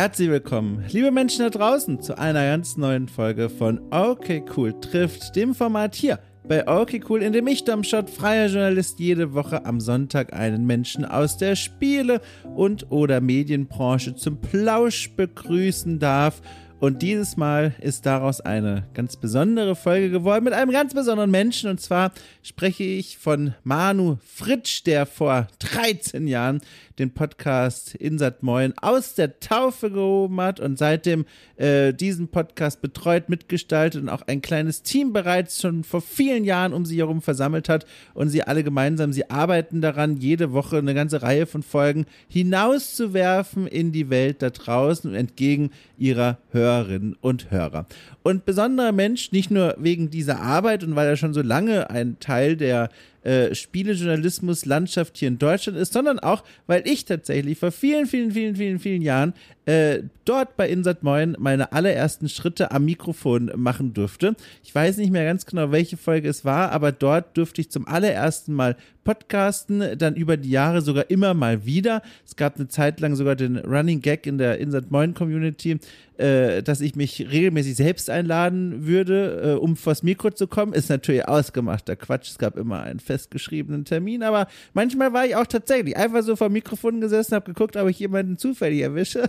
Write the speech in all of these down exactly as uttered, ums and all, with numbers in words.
Herzlich willkommen, liebe Menschen da draußen, zu einer ganz neuen Folge von Okay Cool trifft, dem Format hier bei Okay Cool, in dem ich, Domschott, freier Journalist, jede Woche am Sonntag einen Menschen aus der Spiele- und oder Medienbranche zum Plausch begrüßen darf. Und dieses Mal ist daraus eine ganz besondere Folge geworden mit einem ganz besonderen Menschen. Und zwar spreche ich von Manu Fritsch, der vor dreizehn Jahren den Podcast Insert Moin aus der Taufe gehoben hat und seitdem äh, diesen Podcast betreut, mitgestaltet und auch ein kleines Team bereits schon vor vielen Jahren um sie herum versammelt hat. Und sie alle gemeinsam, sie arbeiten daran, jede Woche eine ganze Reihe von Folgen hinauszuwerfen in die Welt da draußen und entgegen ihrer Hörerinnen und Hörer. Und besonderer Mensch, nicht nur wegen dieser Arbeit und weil er schon so lange ein Teil der äh, Spielejournalismus-Landschaft hier in Deutschland ist, sondern auch, weil ich tatsächlich vor vielen, vielen, vielen, vielen, vielen Jahren äh, dort bei Insert Moin meine allerersten Schritte am Mikrofon machen durfte. Ich weiß nicht mehr ganz genau, welche Folge es war, aber dort durfte ich zum allerersten Mal podcasten, dann über die Jahre sogar immer mal wieder. Es gab eine Zeit lang sogar den Running Gag in der Insert Moin Community, äh, dass ich mich regelmäßig selbst einladen würde, äh, um vors Mikro zu kommen. Ist natürlich ausgemachter Quatsch. Es gab immer einen festgeschriebenen Termin, aber manchmal war ich auch tatsächlich einfach so vor dem Mikrofon gesessen, habe geguckt, ob ich jemanden zufällig erwische.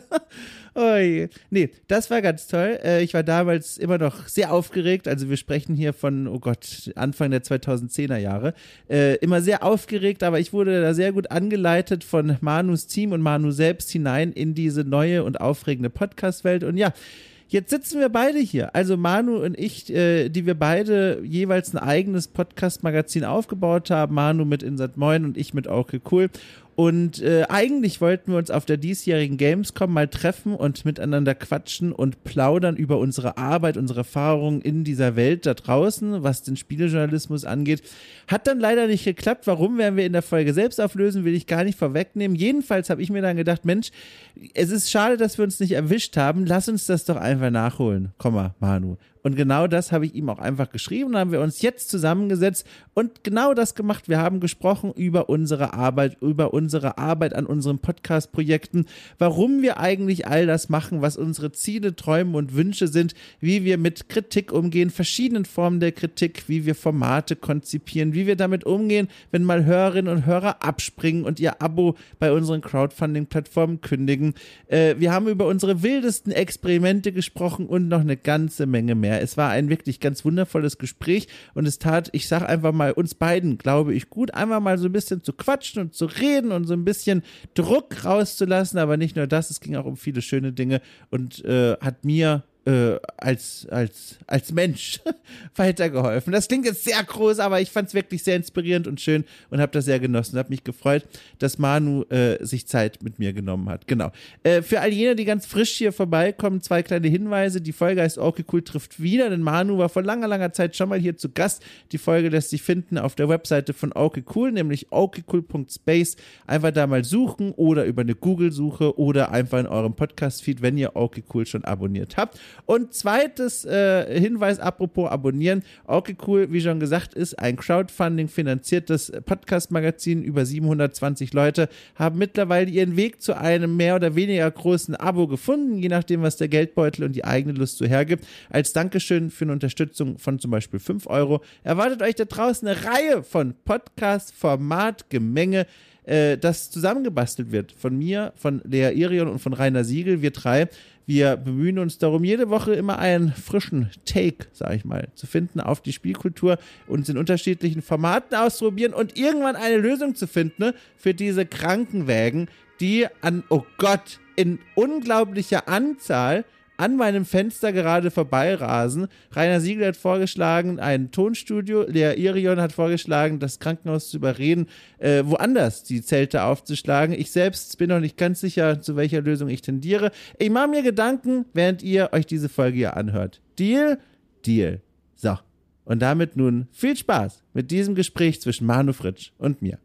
Oi. Nee, das war ganz toll. Äh, ich war damals immer noch sehr aufgeregt. Also wir sprechen hier von, oh Gott, Anfang der zweitausendzehner Jahre. Äh, immer sehr aufgeregt, aber ich wurde da sehr gut angeleitet von Manus Team und Manu selbst hinein in diese neue und aufregende Podcast-Welt. Und ja, jetzt sitzen wir beide hier, also Manu und ich, äh, die wir beide jeweils ein eigenes Podcast-Magazin aufgebaut haben. Manu mit Insert Moin und ich mit Okay Cool. Und äh, eigentlich wollten wir uns auf der diesjährigen Gamescom mal treffen und miteinander quatschen und plaudern über unsere Arbeit, unsere Erfahrungen in dieser Welt da draußen, was den Spielejournalismus angeht. Hat dann leider nicht geklappt. Warum, werden wir in der Folge selbst auflösen, will ich gar nicht vorwegnehmen. Jedenfalls habe ich mir dann gedacht, Mensch, es ist schade, dass wir uns nicht erwischt haben. Lass uns das doch einfach nachholen. Komm mal, Manu. Und genau das habe ich ihm auch einfach geschrieben. Dann haben wir uns jetzt zusammengesetzt und genau das gemacht. Wir haben gesprochen über unsere Arbeit, über unsere Arbeit an unseren Podcast-Projekten, warum wir eigentlich all das machen, was unsere Ziele, Träume und Wünsche sind, wie wir mit Kritik umgehen, verschiedenen Formen der Kritik, wie wir Formate konzipieren, wie wir damit umgehen, wenn mal Hörerinnen und Hörer abspringen und ihr Abo bei unseren Crowdfunding-Plattformen kündigen. Äh, wir haben über unsere wildesten Experimente gesprochen und noch eine ganze Menge mehr. Es war ein wirklich ganz wundervolles Gespräch und es tat, ich sag einfach mal, uns beiden, glaube ich, gut, einmal mal so ein bisschen zu quatschen und zu reden und so ein bisschen Druck rauszulassen, aber nicht nur das, es ging auch um viele schöne Dinge und äh, hat mir Äh, als, als, als Mensch weitergeholfen. Das klingt jetzt sehr groß, aber ich fand es wirklich sehr inspirierend und schön und habe das sehr genossen. Habe mich gefreut, dass Manu äh, sich Zeit mit mir genommen hat. Genau. Äh, für all jene, die ganz frisch hier vorbeikommen, zwei kleine Hinweise. Die Folge heißt Okay Cool trifft wieder, denn Manu war vor langer, langer Zeit schon mal hier zu Gast. Die Folge lässt sich finden auf der Webseite von Okay Cool, nämlich okaycool punkt space. Einfach da mal suchen oder über eine Google-Suche oder einfach in eurem Podcast-Feed, wenn ihr Okay Cool schon abonniert habt. Und zweites äh, Hinweis, apropos abonnieren, Okay Cool, wie schon gesagt, ist ein Crowdfunding-finanziertes Podcast-Magazin. Über siebenhundertzwanzig Leute haben mittlerweile ihren Weg zu einem mehr oder weniger großen Abo gefunden, je nachdem, was der Geldbeutel und die eigene Lust so hergibt. Als Dankeschön für eine Unterstützung von zum Beispiel fünf Euro erwartet euch da draußen eine Reihe von Podcast, Format, Gemenge, äh, das zusammengebastelt wird von mir, von Lea Irion und von Rainer Siegel, wir drei. Wir bemühen uns darum, jede Woche immer einen frischen Take, sag ich mal, zu finden auf die Spielkultur, uns in unterschiedlichen Formaten auszuprobieren und irgendwann eine Lösung zu finden, ne, für diese Krankenwägen, die an, oh Gott, in unglaublicher Anzahl an meinem Fenster gerade vorbeirasen. Rainer Siegel hat vorgeschlagen, ein Tonstudio. Lea Irion hat vorgeschlagen, das Krankenhaus zu überreden, äh, woanders die Zelte aufzuschlagen. Ich selbst bin noch nicht ganz sicher, zu welcher Lösung ich tendiere. Ich mache mir Gedanken, während ihr euch diese Folge hier anhört. Deal? Deal. So. Und damit nun viel Spaß mit diesem Gespräch zwischen Manu Fritsch und mir.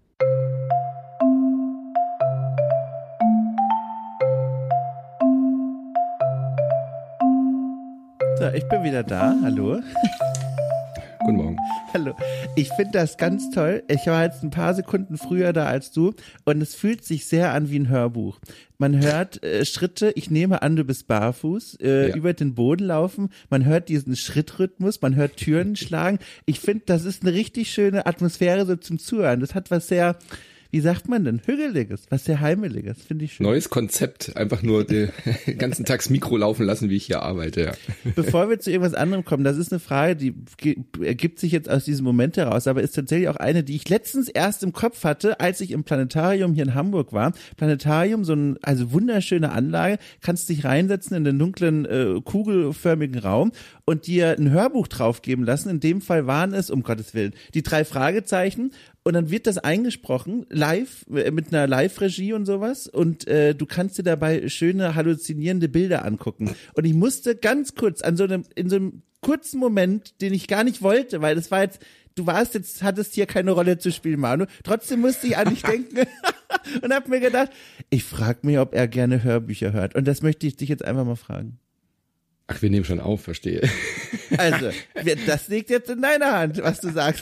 So, ich bin wieder da. Hallo. Guten Morgen. Hallo. Ich finde das ganz toll. Ich war jetzt ein paar Sekunden früher da als du und es fühlt sich sehr an wie ein Hörbuch. Man hört äh, Schritte, ich nehme an, du bist barfuß, äh, ja. über den Boden laufen. Man hört diesen Schrittrhythmus, man hört Türen schlagen. Ich finde, das ist eine richtig schöne Atmosphäre so zum Zuhören. Das hat was sehr... Wie sagt man denn? Hügeliges, was sehr Heimeliges, finde ich schön. Neues Konzept, einfach nur den ganzen Tag das Mikro laufen lassen, wie ich hier arbeite. Ja. Bevor wir zu irgendwas anderem kommen, das ist eine Frage, die ergibt sich jetzt aus diesem Moment heraus, aber ist tatsächlich auch eine, die ich letztens erst im Kopf hatte, als ich im Planetarium hier in Hamburg war. Planetarium, so ein, also wunderschöne Anlage, kannst dich reinsetzen in den dunklen, äh, kugelförmigen Raum und dir ein Hörbuch draufgeben lassen. In dem Fall waren es, um Gottes Willen, die drei Fragezeichen. Und dann wird das eingesprochen, live, mit einer Live-Regie und sowas. Und äh, du kannst dir dabei schöne, halluzinierende Bilder angucken. Und ich musste ganz kurz, an so einem, in so einem kurzen Moment, den ich gar nicht wollte, weil das war jetzt, du warst jetzt, hattest hier keine Rolle zu spielen, Manu. Trotzdem musste ich an dich denken und hab mir gedacht, ich frage mich, ob er gerne Hörbücher hört. Und das möchte ich dich jetzt einfach mal fragen. Ach, wir nehmen schon auf, verstehe. Also, das liegt jetzt in deiner Hand, was du sagst.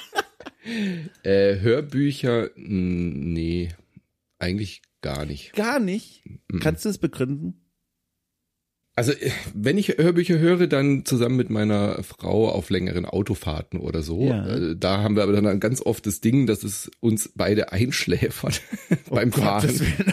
Äh, Hörbücher, nee, eigentlich gar nicht. Gar nicht? Mhm. Kannst du es begründen? Also, wenn ich Hörbücher höre, dann zusammen mit meiner Frau auf längeren Autofahrten oder so. Ja. Da haben wir aber dann ganz oft das Ding, dass es uns beide einschläfert oh beim Fahren.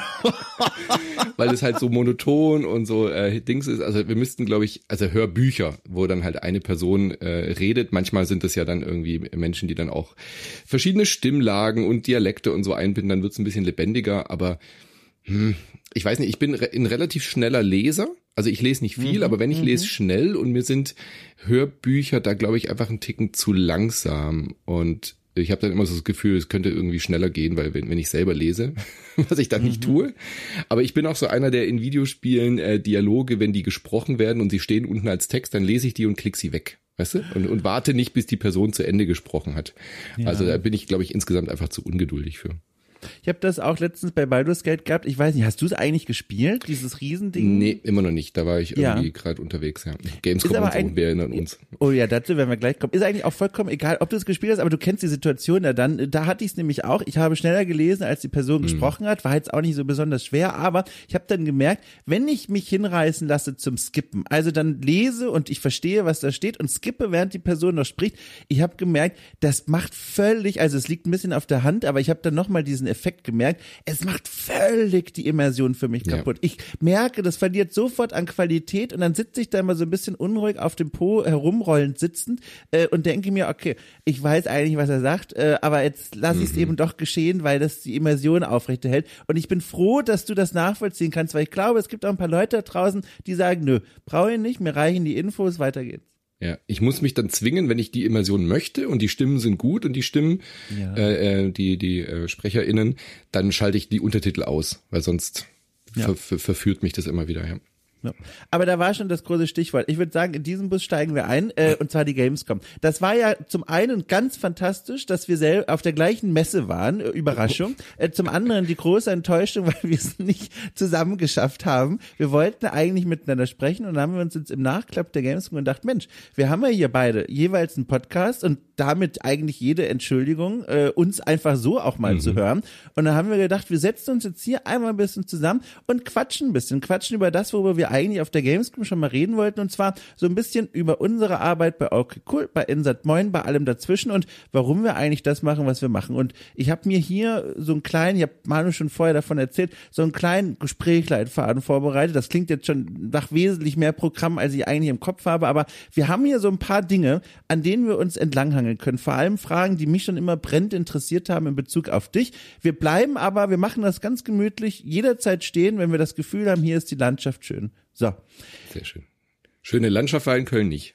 Weil es halt so monoton und so äh, Dings ist. Also wir müssten, glaube ich, also Hörbücher, wo dann halt eine Person äh, redet. Manchmal sind es ja dann irgendwie Menschen, die dann auch verschiedene Stimmlagen und Dialekte und so einbinden. Dann wird es ein bisschen lebendiger. Aber hm, ich weiß nicht, ich bin ein relativ schneller Leser. Also ich lese nicht viel, mhm, aber wenn ich lese schnell und mir sind Hörbücher da, glaube ich, einfach einen Ticken zu langsam und ich habe dann immer so das Gefühl, es könnte irgendwie schneller gehen, weil wenn, wenn ich selber lese, was ich dann mhm. nicht tue. Aber ich bin auch so einer, der in Videospielen äh, Dialoge, wenn die gesprochen werden und sie stehen unten als Text, dann lese ich die und klick sie weg. Weißt du? Und, und warte nicht, bis die Person zu Ende gesprochen hat. Ja. Also da bin ich, glaube ich, insgesamt einfach zu ungeduldig für. Ich habe das auch letztens bei Baldur's Gate gehabt. Ich weiß nicht, hast du es eigentlich gespielt, dieses Riesending? Nee, immer noch nicht. Da war ich irgendwie ja. gerade unterwegs. Ja. Gamescom und so, ein, wir erinnern uns. Oh ja, dazu werden wir gleich kommen. Ist eigentlich auch vollkommen egal, ob du es gespielt hast, aber du kennst die Situation ja dann. Da hatte ich es nämlich auch. Ich habe schneller gelesen, als die Person hm. gesprochen hat. War jetzt auch nicht so besonders schwer, aber ich habe dann gemerkt, wenn ich mich hinreißen lasse zum Skippen, also dann lese und ich verstehe, was da steht und skippe, während die Person noch spricht, ich habe gemerkt, das macht völlig, also es liegt ein bisschen auf der Hand, aber ich habe dann nochmal diesen Effekt gemerkt, es macht völlig die Immersion für mich kaputt. Ja. Ich merke, das verliert sofort an Qualität und dann sitze ich da immer so ein bisschen unruhig auf dem Po herumrollend sitzend äh, und denke mir, okay, ich weiß eigentlich, was er sagt, äh, aber jetzt lasse ich es mhm. eben doch geschehen, weil das die Immersion aufrechterhält und ich bin froh, dass du das nachvollziehen kannst, weil ich glaube, es gibt auch ein paar Leute da draußen, die sagen, nö, brauche ich nicht, mir reichen die Infos, weiter geht's. Ja, ich muss mich dann zwingen, wenn ich die Immersion möchte und die Stimmen sind gut und die Stimmen, ja. äh, die die äh, SprecherInnen, dann schalte ich die Untertitel aus, weil sonst ja. ver- ver- verführt mich das immer wieder. Ja. Ja. Aber da war schon das große Stichwort. Ich würde sagen, in diesen Bus steigen wir ein, äh, und zwar die Gamescom. Das war ja zum einen ganz fantastisch, dass wir selber auf der gleichen Messe waren, äh, Überraschung. Äh, zum anderen die große Enttäuschung, weil wir es nicht zusammen geschafft haben. Wir wollten eigentlich miteinander sprechen und dann haben wir uns jetzt im Nachklapp der Gamescom gedacht, Mensch, wir haben ja hier beide jeweils einen Podcast und damit eigentlich jede Entschuldigung, äh, uns einfach so auch mal mhm. zu hören. Und dann haben wir gedacht, wir setzen uns jetzt hier einmal ein bisschen zusammen und quatschen ein bisschen, quatschen über das, worüber wir eigentlich auf der Gamescom schon mal reden wollten, und zwar so ein bisschen über unsere Arbeit bei Okay Cool, bei Insert Moin, bei allem dazwischen und warum wir eigentlich das machen, was wir machen. Und ich habe mir hier so einen kleinen, ich habe Manu schon vorher davon erzählt, so einen kleinen Gesprächleitfaden vorbereitet. Das klingt jetzt schon nach wesentlich mehr Programm, als ich eigentlich im Kopf habe, aber wir haben hier so ein paar Dinge, an denen wir uns entlanghangeln können. Vor allem Fragen, die mich schon immer brennend interessiert haben in Bezug auf dich. Wir bleiben aber, wir machen das ganz gemütlich, jederzeit stehen, wenn wir das Gefühl haben, hier ist die Landschaft schön. So. Sehr schön. Schöne Landschaft war in Köln nicht.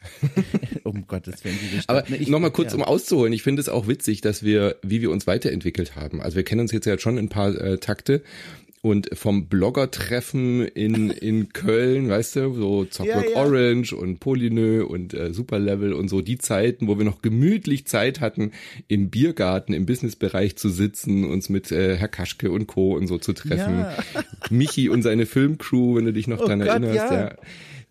Um Gottes Willen. Diese Stadt. Aber nochmal kurz, ja. um auszuholen. Ich finde es auch witzig, dass wir, wie wir uns weiterentwickelt haben. Also wir kennen uns jetzt ja schon ein paar äh, Takte. Und vom Blogger-Treffen in in Köln, weißt du, so Zockwork ja, ja. Orange und Polynö und äh, Superlevel und so, die Zeiten, wo wir noch gemütlich Zeit hatten, im Biergarten, im Businessbereich zu sitzen, uns mit äh, Herr Kaschke und Co. und so zu treffen. Ja. Michi und seine Filmcrew, wenn du dich noch oh dran Gott, erinnerst. Ja. Ja.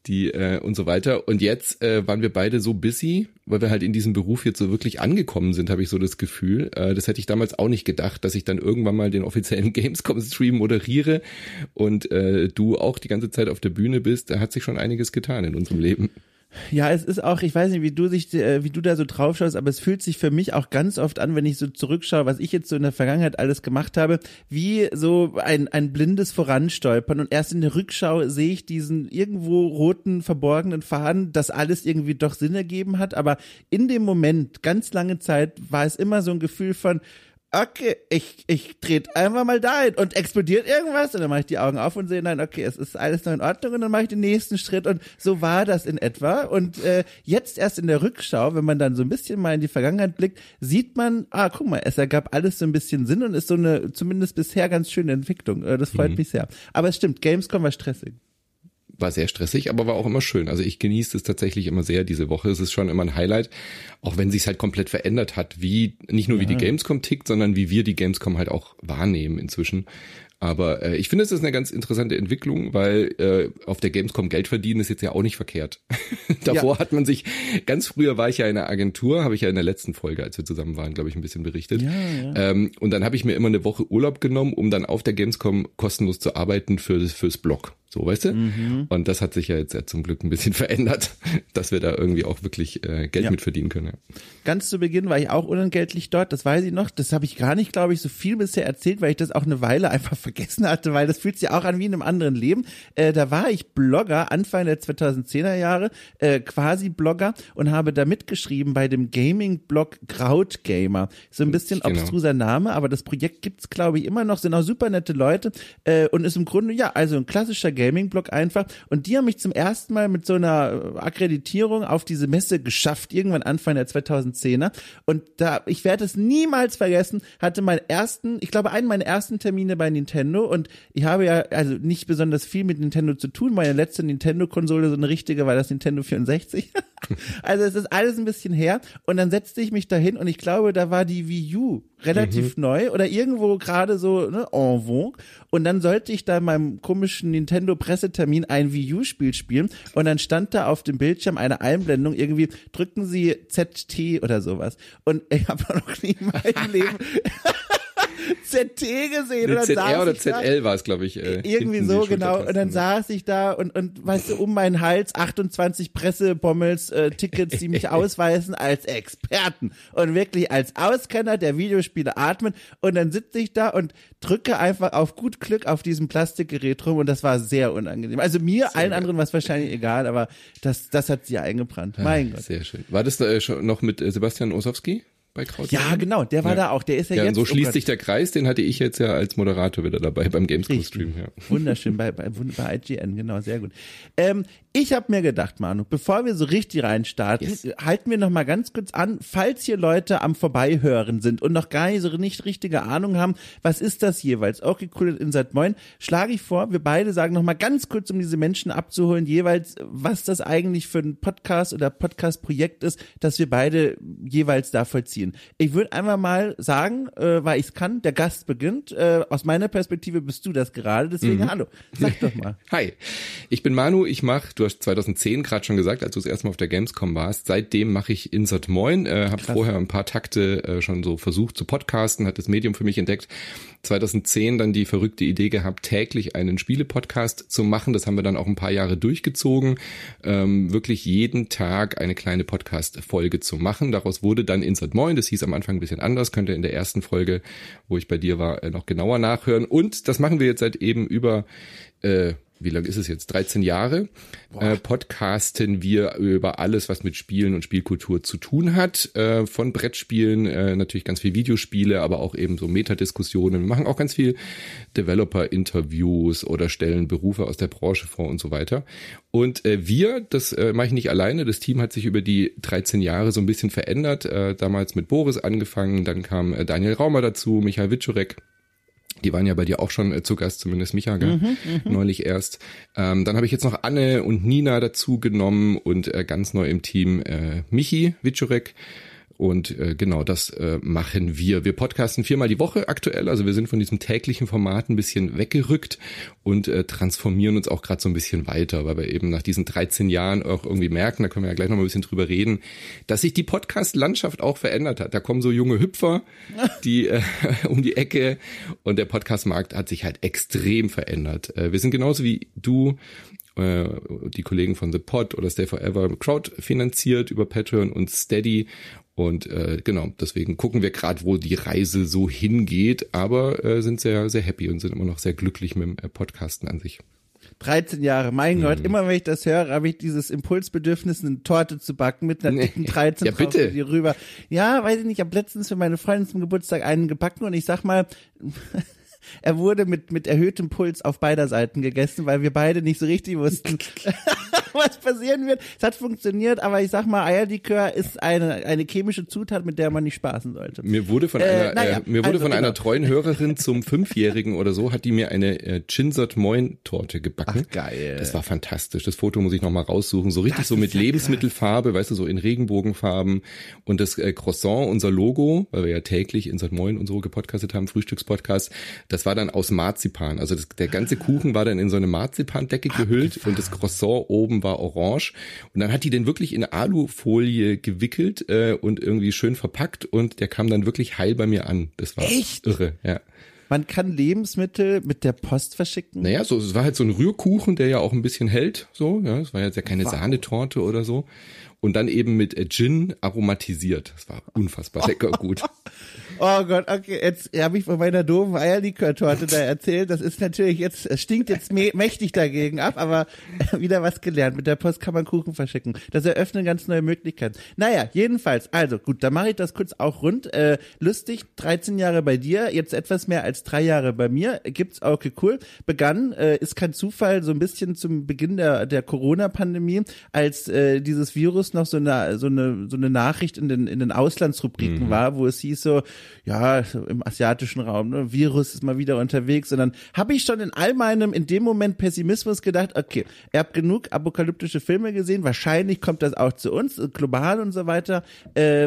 die äh, und so weiter. Und jetzt äh, waren wir beide so busy, weil wir halt in diesem Beruf jetzt so wirklich angekommen sind, habe ich so das Gefühl. Äh, das hätte ich damals auch nicht gedacht, dass ich dann irgendwann mal den offiziellen Gamescom-Stream moderiere und äh, du auch die ganze Zeit auf der Bühne bist. Da hat sich schon einiges getan in unserem Leben. Ja, es ist auch, ich weiß nicht, wie du sich, wie du da so drauf schaust, aber es fühlt sich für mich auch ganz oft an, wenn ich so zurückschaue, was ich jetzt so in der Vergangenheit alles gemacht habe, wie so ein, ein blindes Voranstolpern und erst in der Rückschau sehe ich diesen irgendwo roten, verborgenen Faden, dass alles irgendwie doch Sinn ergeben hat, aber in dem Moment, ganz lange Zeit, war es immer so ein Gefühl von, okay, ich, ich trete einfach mal dahin und explodiert irgendwas und dann mache ich die Augen auf und sehe, nein, okay, es ist alles noch in Ordnung und dann mache ich den nächsten Schritt und so war das in etwa und äh, jetzt erst in der Rückschau, wenn man dann so ein bisschen mal in die Vergangenheit blickt, sieht man, ah, guck mal, es ergab alles so ein bisschen Sinn und ist so eine zumindest bisher ganz schöne Entwicklung, äh, das freut mhm. mich sehr. Aber es stimmt, Gamescom war stressig. War sehr stressig, aber war auch immer schön. Also ich genieße es tatsächlich immer sehr diese Woche. Es ist schon immer ein Highlight, auch wenn sich's halt komplett verändert hat, wie nicht nur ja. wie die Gamescom tickt, sondern wie wir die Gamescom halt auch wahrnehmen inzwischen. Aber äh, ich finde, es ist eine ganz interessante Entwicklung, weil äh, auf der Gamescom Geld verdienen ist jetzt ja auch nicht verkehrt. Davor ja. hat man sich, ganz früher war ich ja in einer Agentur, habe ich ja in der letzten Folge, als wir zusammen waren, glaube ich, ein bisschen berichtet. Ja, ja. Ähm, und dann habe ich mir immer eine Woche Urlaub genommen, um dann auf der Gamescom kostenlos zu arbeiten für, fürs Blog. So, weißt du? Mhm. Und das hat sich ja jetzt ja zum Glück ein bisschen verändert, dass wir da irgendwie auch wirklich äh, Geld ja. mit verdienen können. Ja. Ganz zu Beginn war ich auch unentgeltlich dort, das weiß ich noch. Das habe ich gar nicht, glaube ich, so viel bisher erzählt, weil ich das auch eine Weile einfach vergessen hatte, weil das fühlt sich auch an wie in einem anderen Leben. Äh, da war ich Blogger, Anfang der zweitausendzehner Jahre, äh, quasi Blogger und habe da mitgeschrieben bei dem Gaming-Blog Krautgamer. So ein bisschen genau. obstruser Name, aber das Projekt gibt's, glaube ich, immer noch, sind auch super nette Leute äh, und ist im Grunde, ja, also ein klassischer Gaming-Blog einfach. Und die haben mich zum ersten Mal mit so einer Akkreditierung auf diese Messe geschafft, irgendwann Anfang der zweitausendzehner. Und da, ich werde es niemals vergessen, hatte meinen ersten, ich glaube, einen meiner ersten Termine bei Nintendo und ich habe ja also nicht besonders viel mit Nintendo zu tun. Meine letzte Nintendo-Konsole, so eine richtige, war das Nintendo vierundsechzig. Also es ist alles ein bisschen her. Und dann setzte ich mich dahin und ich glaube, da war die Wii U relativ mhm. neu oder irgendwo gerade so ne, en vogue. Und dann sollte ich da in meinem komischen Nintendo-Pressetermin ein Wii U-Spiel spielen und dann stand da auf dem Bildschirm eine Einblendung, irgendwie drücken Sie Z T oder sowas. Und ich habe noch nie in meinem Leben Z T gesehen. Oder Z R oder Z L war es, glaube ich. Äh, irgendwie so, genau. Und dann saß ich da und, und weißt du, um meinen Hals achtundzwanzig Pressebommels, äh, Tickets, die mich ausweisen als Experten und wirklich als Auskenner der Videospiele atmen. Und dann sitze ich da und drücke einfach auf gut Glück auf diesem Plastikgerät rum und das war sehr unangenehm. Also mir, sehr allen geil. Anderen war es wahrscheinlich egal, aber das, das hat sie eingebrannt. Mein ah, Gott. Sehr schön. War das äh, schon noch mit äh, Sebastian Osowski? Bei ja, genau, der war ja. da auch, der ist ja, ja jetzt. Und so schließt oh sich der Kreis, den hatte ich jetzt ja als Moderator wieder dabei beim Gamescom-Stream. Ja. Wunderschön, bei, bei, bei I G N, genau, sehr gut. Ähm, ich habe mir gedacht, Manu, bevor wir so richtig reinstarten, yes. halten wir noch mal ganz kurz an, falls hier Leute am Vorbeihören sind und noch gar nicht so nicht richtige Ahnung haben, was ist das jeweils? Okay, cool, Inside Moin, schlage ich vor, wir beide sagen noch mal ganz kurz, um diese Menschen abzuholen, jeweils, was das eigentlich für ein Podcast oder Podcast-Projekt ist, das wir beide jeweils da vollziehen. Ich würde einfach mal sagen, äh, weil ich es kann, der Gast beginnt. Äh, aus meiner Perspektive bist du das gerade, deswegen mhm. hallo, sag doch mal. Hi, ich bin Manu, ich mache, du hast zweitausendzehn gerade schon gesagt, als du das erste Mal auf der Gamescom warst, seitdem mache ich Insert Moin, äh, habe vorher ein paar Takte äh, schon so versucht zu podcasten, hat das Medium für mich entdeckt. zweitausendzehn dann die verrückte Idee gehabt, täglich einen Spiele-Podcast zu machen. Das haben wir dann auch ein paar Jahre durchgezogen, ähm, wirklich jeden Tag eine kleine Podcast-Folge zu machen. Daraus wurde dann Insert Moin. Das hieß am Anfang ein bisschen anders, könnt ihr in der ersten Folge, wo ich bei dir war, noch genauer nachhören. Und das machen wir jetzt seit eben über, äh, wie lange ist es jetzt? dreizehn Jahre. Äh, podcasten wir über alles, was mit Spielen und Spielkultur zu tun hat. Äh, von Brettspielen, äh, natürlich ganz viel Videospiele, aber auch eben so Metadiskussionen. Wir machen auch ganz viel Developer-Interviews oder stellen Berufe aus der Branche vor und so weiter. Und äh, wir, das äh, mache ich nicht alleine, das Team hat sich über die dreizehn Jahre so ein bisschen verändert. Äh, damals mit Boris angefangen, dann kam äh, Daniel Raumer dazu, Michael Witschurek. Die waren ja bei dir auch schon äh, zu Gast, zumindest Micha, gell? Mhm, neulich erst. Ähm, dann habe ich jetzt noch Anne und Nina dazu genommen und äh, ganz neu im Team äh, Michi Witschurek. Und äh, genau, das äh, machen wir. Wir podcasten viermal die Woche aktuell, also wir sind von diesem täglichen Format ein bisschen weggerückt und äh, transformieren uns auch gerade so ein bisschen weiter, weil wir eben nach diesen dreizehn Jahren auch irgendwie merken, da können wir ja gleich noch mal ein bisschen drüber reden, dass sich die Podcast-Landschaft auch verändert hat. Da kommen so junge Hüpfer, die äh, um die Ecke, und der Podcast-Markt hat sich halt extrem verändert. Äh, wir sind genauso wie du, die Kollegen von The Pod oder Stay Forever crowdfinanziert über Patreon und Steady. Und äh, genau, deswegen gucken wir gerade, wo die Reise so hingeht, aber äh, sind sehr, sehr happy und sind immer noch sehr glücklich mit dem äh, Podcasten an sich. dreizehn Jahre, mein mhm. Gott, immer wenn ich das höre, habe ich dieses Impulsbedürfnis, eine Torte zu backen mit einer dicken dreizehn ja, bitte. die rüber. Ja, weiß ich nicht, ich habe letztens für meine Freundin zum Geburtstag einen gebacken und ich sag mal, er wurde mit mit erhöhtem Puls auf beider Seiten gegessen, weil wir beide nicht so richtig wussten, was passieren wird. Es hat funktioniert, aber ich sag mal, Eierlikör ist eine eine chemische Zutat, mit der man nicht spaßen sollte. Mir wurde von äh, einer naja, äh, mir wurde also von genau. einer treuen Hörerin zum Fünfjährigen oder so, hat die mir eine äh, Chinsert Moin Torte gebacken. Ach, geil. Das war fantastisch. Das Foto muss ich noch mal raussuchen. So richtig das so mit ja Lebensmittelfarbe, krass. Weißt du, so in Regenbogenfarben. Und das äh, Croissant, unser Logo, weil wir ja täglich Insert Moin und so gepodcastet haben, Frühstückspodcast, das war dann aus Marzipan. Also das, der ganze Kuchen war dann in so eine Marzipandecke gehüllt und das Croissant oben war orange. Und dann hat die den wirklich in Alufolie gewickelt äh, und irgendwie schön verpackt und der kam dann wirklich heil bei mir an. Das war Echt? irre, ja. Man kann Lebensmittel mit der Post verschicken? Naja, so, es war halt so ein Rührkuchen, der ja auch ein bisschen hält, so, ja. Es war jetzt ja keine wow. Sahnetorte oder so. Und dann eben mit Gin aromatisiert. Das war unfassbar lecker gut. Oh Gott, okay, jetzt habe ich von meiner doofen Eierlikör-Torte da erzählt. Das ist natürlich jetzt, es stinkt jetzt mächtig dagegen ab, aber wieder was gelernt. Mit der Post kann man Kuchen verschicken. Das eröffnet ganz neue Möglichkeiten. Naja, jedenfalls, also gut, dann mache ich das kurz auch rund. Äh, lustig, dreizehn Jahre bei dir, jetzt etwas mehr als drei Jahre bei mir. Gibt's auch, okay, cool. Begann, äh, ist kein Zufall, so ein bisschen zum Beginn der, der Corona-Pandemie, als äh, dieses Virus noch so eine, so eine, so eine Nachricht in den, in den Auslandsrubriken mhm. war, wo es hieß so, ja, im asiatischen Raum, ne, Virus ist mal wieder unterwegs. Und dann habe ich schon in all meinem, in dem Moment Pessimismus gedacht, okay, ihr habt genug apokalyptische Filme gesehen, wahrscheinlich kommt das auch zu uns, global und so weiter. Äh,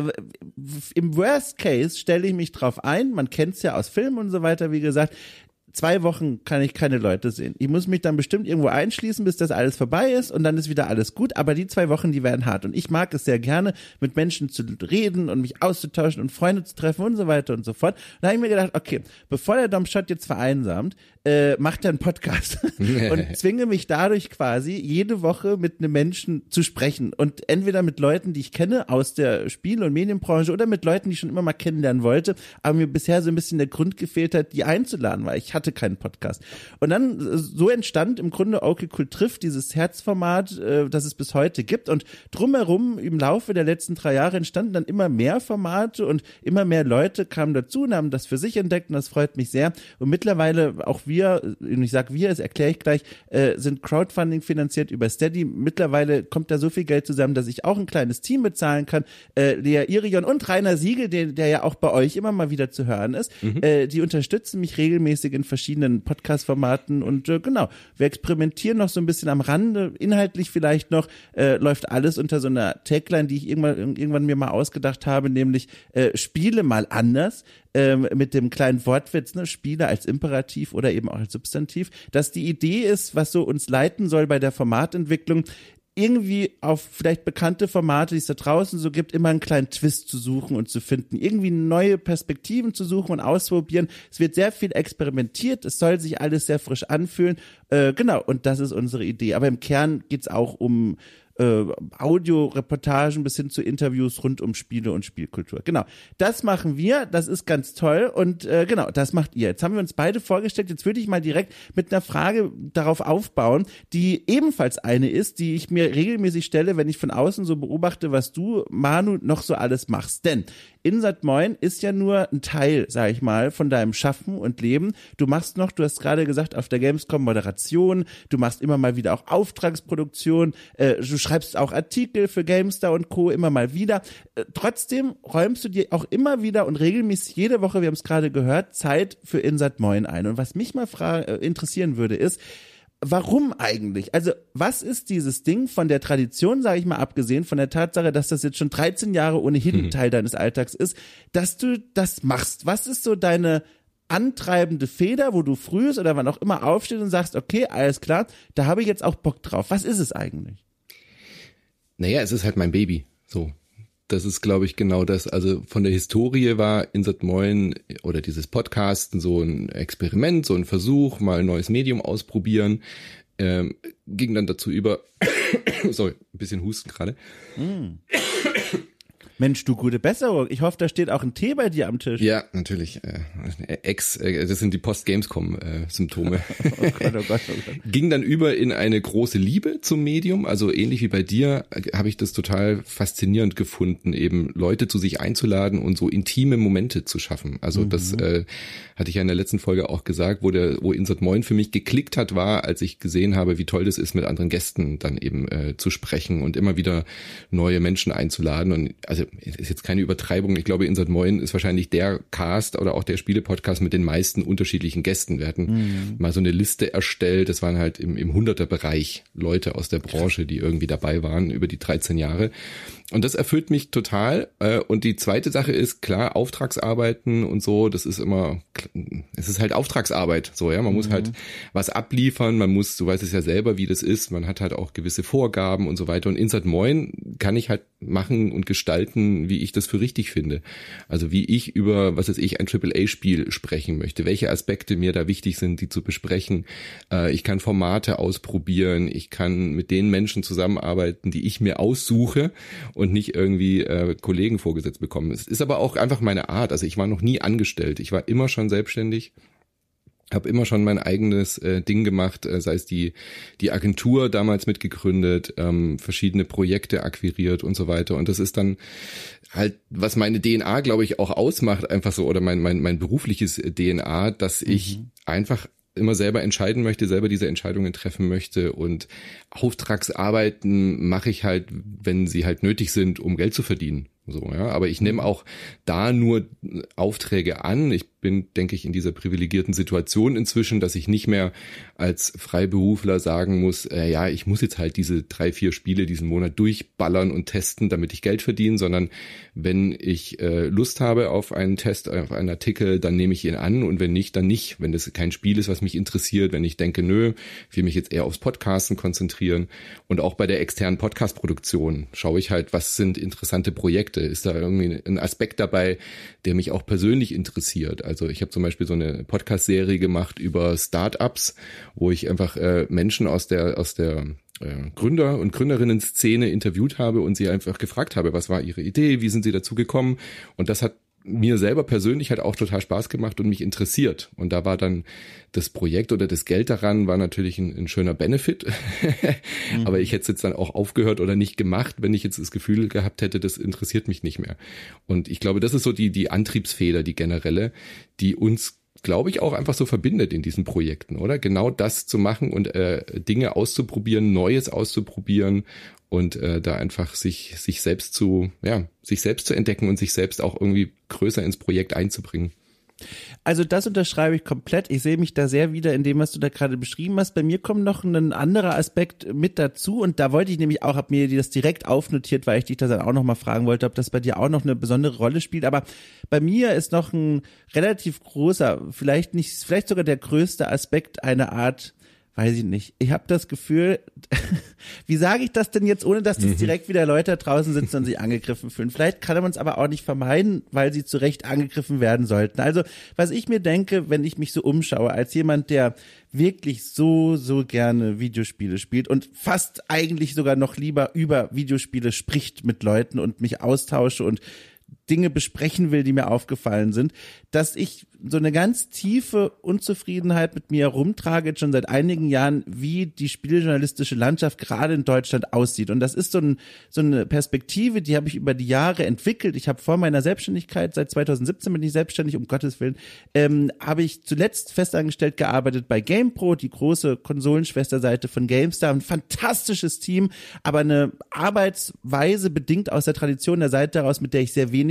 im Worst Case stelle ich mich drauf ein, man kennt es ja aus Filmen und so weiter, wie gesagt, zwei Wochen kann ich keine Leute sehen. Ich muss mich dann bestimmt irgendwo einschließen, bis das alles vorbei ist und dann ist wieder alles gut. Aber die zwei Wochen, die werden hart. Und ich mag es sehr gerne, mit Menschen zu reden und mich auszutauschen und Freunde zu treffen und so weiter und so fort. Und da habe ich mir gedacht, okay, bevor der Dom Schott jetzt vereinsamt, äh, macht er einen Podcast und zwinge mich dadurch quasi jede Woche mit einem Menschen zu sprechen. Und entweder mit Leuten, die ich kenne aus der Spiel- und Medienbranche oder mit Leuten, die ich schon immer mal kennenlernen wollte, aber mir bisher so ein bisschen der Grund gefehlt hat, die einzuladen, weil ich hatte keinen Podcast. Und dann so entstand im Grunde Okay Cool trifft, dieses Herzformat, äh, das es bis heute gibt. Und drumherum im Laufe der letzten drei Jahre entstanden dann immer mehr Formate und immer mehr Leute kamen dazu und haben das für sich entdeckt und das freut mich sehr. Und mittlerweile auch wir, und ich sage wir, das erkläre ich gleich, äh, sind Crowdfunding finanziert über Steady. Mittlerweile kommt da so viel Geld zusammen, dass ich auch ein kleines Team bezahlen kann. Äh, Lea Irion und Rainer Siegel, der, der ja auch bei euch immer mal wieder zu hören ist, mhm. äh, die unterstützen mich regelmäßig in verschiedenen Podcast-Formaten und äh, genau, wir experimentieren noch so ein bisschen am Rande, inhaltlich vielleicht noch, äh, läuft alles unter so einer Tagline, die ich irgendwann, irgendwann mir mal ausgedacht habe, nämlich äh, Spiele mal anders, ähm, mit dem kleinen Wortwitz, ne, Spiele als Imperativ oder eben auch als Substantiv, dass die Idee ist, was so uns leiten soll bei der Formatentwicklung, irgendwie auf vielleicht bekannte Formate, die es da draußen so gibt, immer einen kleinen Twist zu suchen und zu finden, irgendwie neue Perspektiven zu suchen und auszuprobieren. Es wird sehr viel experimentiert, es soll sich alles sehr frisch anfühlen, äh, genau, und das ist unsere Idee. Aber im Kern geht's auch um äh, Audioreportagen bis hin zu Interviews rund um Spiele und Spielkultur. Genau, das machen wir, das ist ganz toll und äh, genau, das macht ihr. Jetzt haben wir uns beide vorgestellt, jetzt würde ich mal direkt mit einer Frage darauf aufbauen, die ebenfalls eine ist, die ich mir regelmäßig stelle, wenn ich von außen so beobachte, was du, Manu, noch so alles machst. Denn Insert Moin ist ja nur ein Teil, sag ich mal, von deinem Schaffen und Leben. Du machst noch, du hast gerade gesagt, auf der Gamescom Moderation, du machst immer mal wieder auch Auftragsproduktion, äh, du schreibst auch Artikel für GameStar und Co. immer mal wieder. Äh, trotzdem räumst du dir auch immer wieder und regelmäßig jede Woche, wir haben es gerade gehört, Zeit für Insert Moin ein. Und was mich mal fra- äh, interessieren würde, ist, warum eigentlich? Also was ist dieses Ding von der Tradition, sage ich mal, abgesehen von der Tatsache, dass das jetzt schon dreizehn Jahre ohnehin mhm. Teil deines Alltags ist, dass du das machst? Was ist so deine antreibende Feder, wo du frühst oder wann auch immer aufstehst und sagst, okay, alles klar, da habe ich jetzt auch Bock drauf. Was ist es eigentlich? Naja, es ist halt mein Baby, so. Das ist, glaube ich, genau das. Also von der Historie war Insert Moin oder dieses Podcasten so ein Experiment, so ein Versuch, mal ein neues Medium ausprobieren. Ähm, ging dann dazu über, sorry, ein bisschen Husten gerade. Mm. Mensch, du gute Besserung. Ich hoffe, da steht auch ein Tee bei dir am Tisch. Ja, natürlich. Äh, Ex, äh, das sind die Post-Gamescom-Symptome. Äh, oh Gott, oh Gott, oh Gott. Ging dann über in eine große Liebe zum Medium. Also ähnlich wie bei dir äh, habe ich das total faszinierend gefunden, eben Leute zu sich einzuladen und so intime Momente zu schaffen. Also mhm. das äh, hatte ich ja in der letzten Folge auch gesagt, wo der, wo Insert Moin für mich geklickt hat, war, als ich gesehen habe, wie toll das ist, mit anderen Gästen dann eben äh, zu sprechen und immer wieder neue Menschen einzuladen. Und also ist jetzt keine Übertreibung. Ich glaube, Insert Moin ist wahrscheinlich der Cast oder auch der Spiele-Podcast mit den meisten unterschiedlichen Gästen. Wir hatten mhm. mal so eine Liste erstellt. Das waren halt im, im Hunderter-Bereich Leute aus der Branche, die irgendwie dabei waren über die dreizehn Jahre. Und das erfüllt mich total. Und die zweite Sache ist, klar, Auftragsarbeiten und so, das ist immer, es ist halt Auftragsarbeit. So, ja, man muss mhm. halt was abliefern. Man muss, du weißt es ja selber, wie das ist. Man hat halt auch gewisse Vorgaben und so weiter. Und Insert Moin kann ich halt machen und gestalten, wie ich das für richtig finde. Also wie ich über, was weiß ich, ein Triple A Spiel sprechen möchte. Welche Aspekte mir da wichtig sind, die zu besprechen. Ich kann Formate ausprobieren. Ich kann mit den Menschen zusammenarbeiten, die ich mir aussuche und nicht irgendwie äh, Kollegen vorgesetzt bekommen. Es ist aber auch einfach meine Art. Also ich war noch nie angestellt. Ich war immer schon selbstständig, habe immer schon mein eigenes äh, Ding gemacht, äh, sei es die die Agentur damals mitgegründet, ähm, verschiedene Projekte akquiriert und so weiter. Und das ist dann halt, was meine D N A, glaube ich, auch ausmacht, einfach so, oder mein mein mein berufliches D N A, dass ich mhm. einfach immer selber entscheiden möchte, selber diese Entscheidungen treffen möchte, und Auftragsarbeiten mache ich halt, wenn sie halt nötig sind, um Geld zu verdienen. So, ja, aber ich nehme auch da nur Aufträge an. Ich bin, denke ich, in dieser privilegierten Situation inzwischen, dass ich nicht mehr als Freiberufler sagen muss, äh, ja, ich muss jetzt halt diese drei, vier Spiele diesen Monat durchballern und testen, damit ich Geld verdiene, sondern wenn ich äh, Lust habe auf einen Test, auf einen Artikel, dann nehme ich ihn an, und wenn nicht, dann nicht. Wenn das kein Spiel ist, was mich interessiert, wenn ich denke, nö, ich will mich jetzt eher aufs Podcasten konzentrieren. Und auch bei der externen Podcast-Produktion schaue ich halt, was sind interessante Projekte. Ist da irgendwie ein Aspekt dabei, der mich auch persönlich interessiert? Also ich habe zum Beispiel so eine Podcast-Serie gemacht über Startups, wo ich einfach äh, Menschen aus der aus der äh, Gründer- und Gründerinnen-Szene interviewt habe und sie einfach gefragt habe, was war ihre Idee, wie sind sie dazu gekommen? Und das hat mir selber persönlich halt auch total Spaß gemacht und mich interessiert. Und da war dann das Projekt oder das Geld daran war natürlich ein, ein schöner Benefit. mhm. Aber ich hätte es jetzt dann auch aufgehört oder nicht gemacht, wenn ich jetzt das Gefühl gehabt hätte, das interessiert mich nicht mehr. Und ich glaube, das ist so die, die Antriebsfeder, die generelle, die uns, glaube ich, auch einfach so verbindet in diesen Projekten, oder? Genau das zu machen und äh, Dinge auszuprobieren, Neues auszuprobieren und äh, da einfach sich sich selbst zu ja sich selbst zu entdecken und sich selbst auch irgendwie größer ins Projekt einzubringen. Also das unterschreibe ich komplett. Ich sehe mich da sehr wieder in dem, was du da gerade beschrieben hast. Bei mir kommt noch ein anderer Aspekt mit dazu, und da wollte ich nämlich auch, habe mir das direkt aufnotiert, weil ich dich da dann auch noch mal fragen wollte, ob das bei dir auch noch eine besondere Rolle spielt. Aber bei mir ist noch ein relativ großer, vielleicht nicht, vielleicht sogar der größte Aspekt eine Art, weiß ich nicht. Ich habe das Gefühl, wie sage ich das denn jetzt, ohne dass das direkt wieder Leute draußen sitzen und sich angegriffen fühlen? Vielleicht kann man es aber auch nicht vermeiden, weil sie zu Recht angegriffen werden sollten. Also, was ich mir denke, wenn ich mich so umschaue, als jemand, der wirklich so, so gerne Videospiele spielt und fast eigentlich sogar noch lieber über Videospiele spricht mit Leuten und mich austausche und Dinge besprechen will, die mir aufgefallen sind, dass ich so eine ganz tiefe Unzufriedenheit mit mir herumtrage, schon seit einigen Jahren, wie die spieljournalistische Landschaft gerade in Deutschland aussieht. Und das ist so, ein, so eine Perspektive, die habe ich über die Jahre entwickelt. Ich habe vor meiner Selbstständigkeit, seit zweitausendsiebzehn bin ich selbstständig, um Gottes Willen, ähm, habe ich zuletzt festangestellt gearbeitet bei GamePro, die große Konsolenschwesterseite von GameStar. Ein fantastisches Team, aber eine Arbeitsweise bedingt aus der Tradition der Seite heraus, mit der ich sehr wenig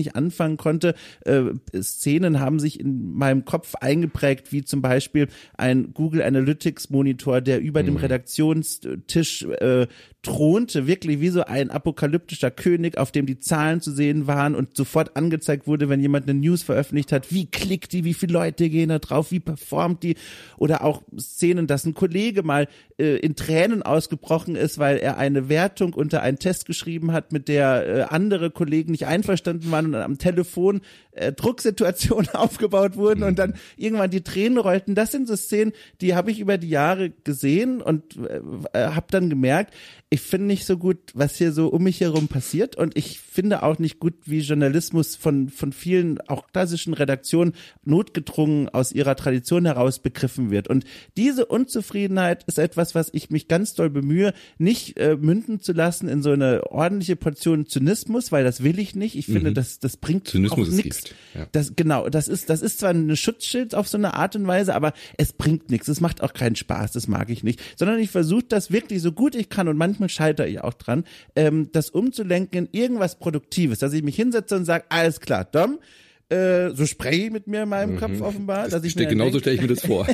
nicht anfangen konnte. Äh, Szenen haben sich in meinem Kopf eingeprägt, wie zum Beispiel ein Google Analytics Monitor, der über mhm. dem Redaktionstisch äh, thronte, wirklich wie so ein apokalyptischer König, auf dem die Zahlen zu sehen waren und sofort angezeigt wurde, wenn jemand eine News veröffentlicht hat, wie klickt die, wie viele Leute gehen da drauf, wie performt die, oder auch Szenen, dass ein Kollege mal äh, in Tränen ausgebrochen ist, weil er eine Wertung unter einen Test geschrieben hat, mit der äh, andere Kollegen nicht einverstanden waren und dann am Telefon äh, Drucksituationen aufgebaut wurden und dann irgendwann die Tränen rollten. Das sind so Szenen, die habe ich über die Jahre gesehen und äh, habe dann gemerkt, ich finde nicht so gut, was hier so um mich herum passiert, und ich finde auch nicht gut, wie Journalismus von von vielen, auch klassischen Redaktionen, notgedrungen aus ihrer Tradition heraus begriffen wird. Und diese Unzufriedenheit ist etwas, was ich mich ganz doll bemühe, nicht äh, münden zu lassen in so eine ordentliche Portion Zynismus, weil das will ich nicht. Ich finde, mhm. das das bringt Zynismus auch nichts. Ja. Das genau, das ist das ist zwar eine Schutzschild auf so eine Art und Weise, aber es bringt nichts. Es macht auch keinen Spaß. Das mag ich nicht. Sondern ich versuche das wirklich so gut ich kann, und manchmal scheitere ich auch dran, ähm, das umzulenken in irgendwas Produktives, dass ich mich hinsetze und sage, alles klar, Dom, äh, so spreche ich mit mir in meinem mhm. Kopf offenbar. Das dass ich mir genauso stelle ich mir das vor.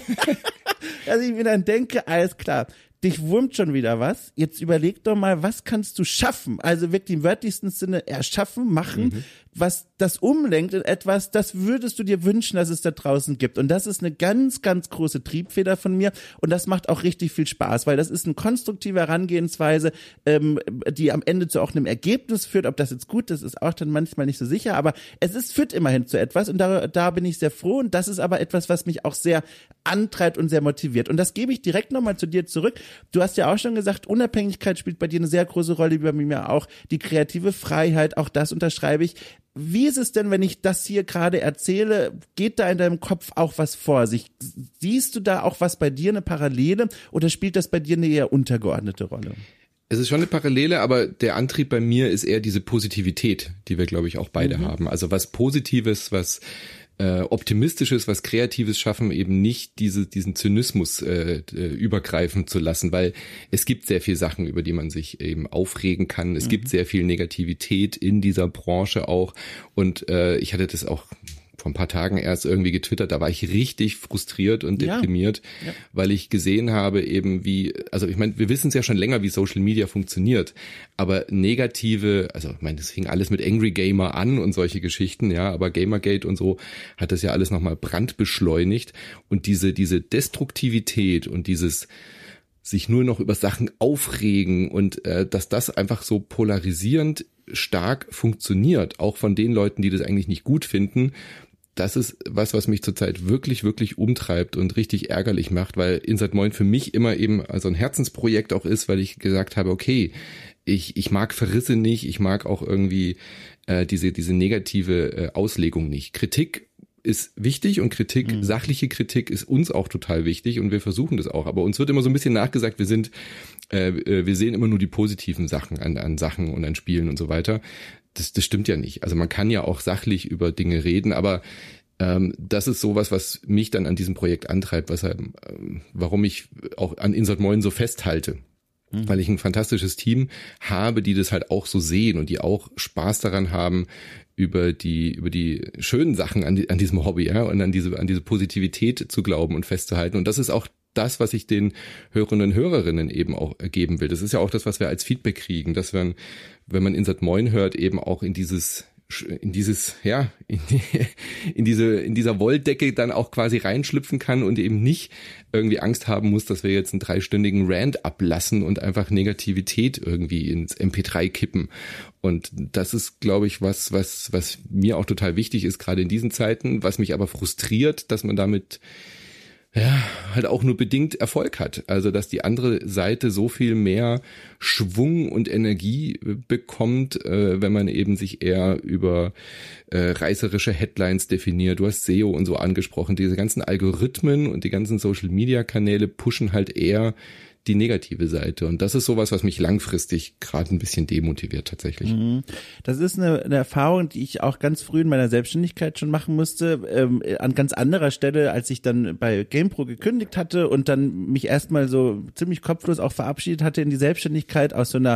Dass ich mir dann denke, alles klar, dich wurmt schon wieder was, jetzt überleg doch mal, was kannst du schaffen, also wirklich im wörtlichsten Sinne erschaffen, machen, mhm. was das umlenkt in etwas, das würdest du dir wünschen, dass es da draußen gibt. Und das ist eine ganz, ganz große Triebfeder von mir, und das macht auch richtig viel Spaß, weil das ist eine konstruktive Herangehensweise, ähm, die am Ende zu auch einem Ergebnis führt. Ob das jetzt gut ist, ist auch dann manchmal nicht so sicher, aber es ist, führt immerhin zu etwas, und da, da bin ich sehr froh, und das ist aber etwas, was mich auch sehr antreibt und sehr motiviert. Und das gebe ich direkt nochmal zu dir zurück. Du hast ja auch schon gesagt, Unabhängigkeit spielt bei dir eine sehr große Rolle, wie bei mir auch, die kreative Freiheit, auch das unterschreibe ich. Wie ist es denn, wenn ich das hier gerade erzähle, geht da in deinem Kopf auch was vor sich? Siehst du da auch was bei dir, eine Parallele, oder spielt das bei dir eine eher untergeordnete Rolle? Es ist schon eine Parallele, aber der Antrieb bei mir ist eher diese Positivität, die wir, glaube ich, auch beide mhm. haben. Also was Positives, was äh, Optimistisches, was Kreatives schaffen, eben nicht diese, diesen Zynismus äh, übergreifen zu lassen, weil es gibt sehr viele Sachen, über die man sich eben aufregen kann. Es mhm. gibt sehr viel Negativität in dieser Branche auch, und äh, ich hatte das auch vor ein paar Tagen erst irgendwie getwittert, da war ich richtig frustriert und deprimiert, ja. Ja. weil ich gesehen habe eben wie, also ich meine, wir wissen es ja schon länger, wie Social Media funktioniert, aber negative, also ich meine, das fing alles mit Angry Gamer an und solche Geschichten, ja, aber Gamergate und so hat das ja alles nochmal brandbeschleunigt, und diese, diese Destruktivität und dieses sich nur noch über Sachen aufregen und äh, dass das einfach so polarisierend stark funktioniert, auch von den Leuten, die das eigentlich nicht gut finden, das ist was, was mich zurzeit wirklich, wirklich umtreibt und richtig ärgerlich macht, weil Inside Moin für mich immer eben also ein Herzensprojekt auch ist, weil ich gesagt habe, okay, ich ich mag Verrisse nicht, ich mag auch irgendwie äh, diese diese negative äh, Auslegung nicht. Kritik ist wichtig, und Kritik, mhm. sachliche Kritik ist uns auch total wichtig, und wir versuchen das auch. Aber uns wird immer so ein bisschen nachgesagt, wir sind, äh, wir sehen immer nur die positiven Sachen an, an Sachen und an Spielen und so weiter. Das, das stimmt ja nicht. Also man kann ja auch sachlich über Dinge reden, aber ähm, das ist sowas, was mich dann an diesem Projekt antreibt, weshalb, ähm, warum ich auch an Inside Moin so festhalte. Mhm. Weil ich ein fantastisches Team habe, die das halt auch so sehen und die auch Spaß daran haben, über die über die schönen Sachen an, die, an diesem Hobby, ja, und an diese an diese Positivität zu glauben und festzuhalten. Und das ist auch das, was ich den Hörerinnen und Hörerinnen eben auch geben will. Das ist ja auch das, was wir als Feedback kriegen, dass wir, wenn man Inside Moin hört, eben auch in dieses in dieses, ja, in, die, in diese, in dieser Wolldecke dann auch quasi reinschlüpfen kann und eben nicht irgendwie Angst haben muss, dass wir jetzt einen dreistündigen Rant ablassen und einfach Negativität irgendwie ins M P drei kippen. Und das ist, glaube ich, was, was, was mir auch total wichtig ist, gerade in diesen Zeiten, was mich aber frustriert, dass man damit ja, halt auch nur bedingt Erfolg hat. Also, dass die andere Seite so viel mehr Schwung und Energie bekommt, äh, wenn man eben sich eher über äh, reißerische Headlines definiert. Du hast S E O und so angesprochen. Diese ganzen Algorithmen und die ganzen Social-Media-Kanäle pushen halt eher die negative Seite. Und das ist sowas, was mich langfristig gerade ein bisschen demotiviert tatsächlich. Das ist eine, eine Erfahrung, die ich auch ganz früh in meiner Selbstständigkeit schon machen musste, ähm, an ganz anderer Stelle, als ich dann bei GamePro gekündigt hatte und dann mich erstmal so ziemlich kopflos auch verabschiedet hatte in die Selbstständigkeit aus so einer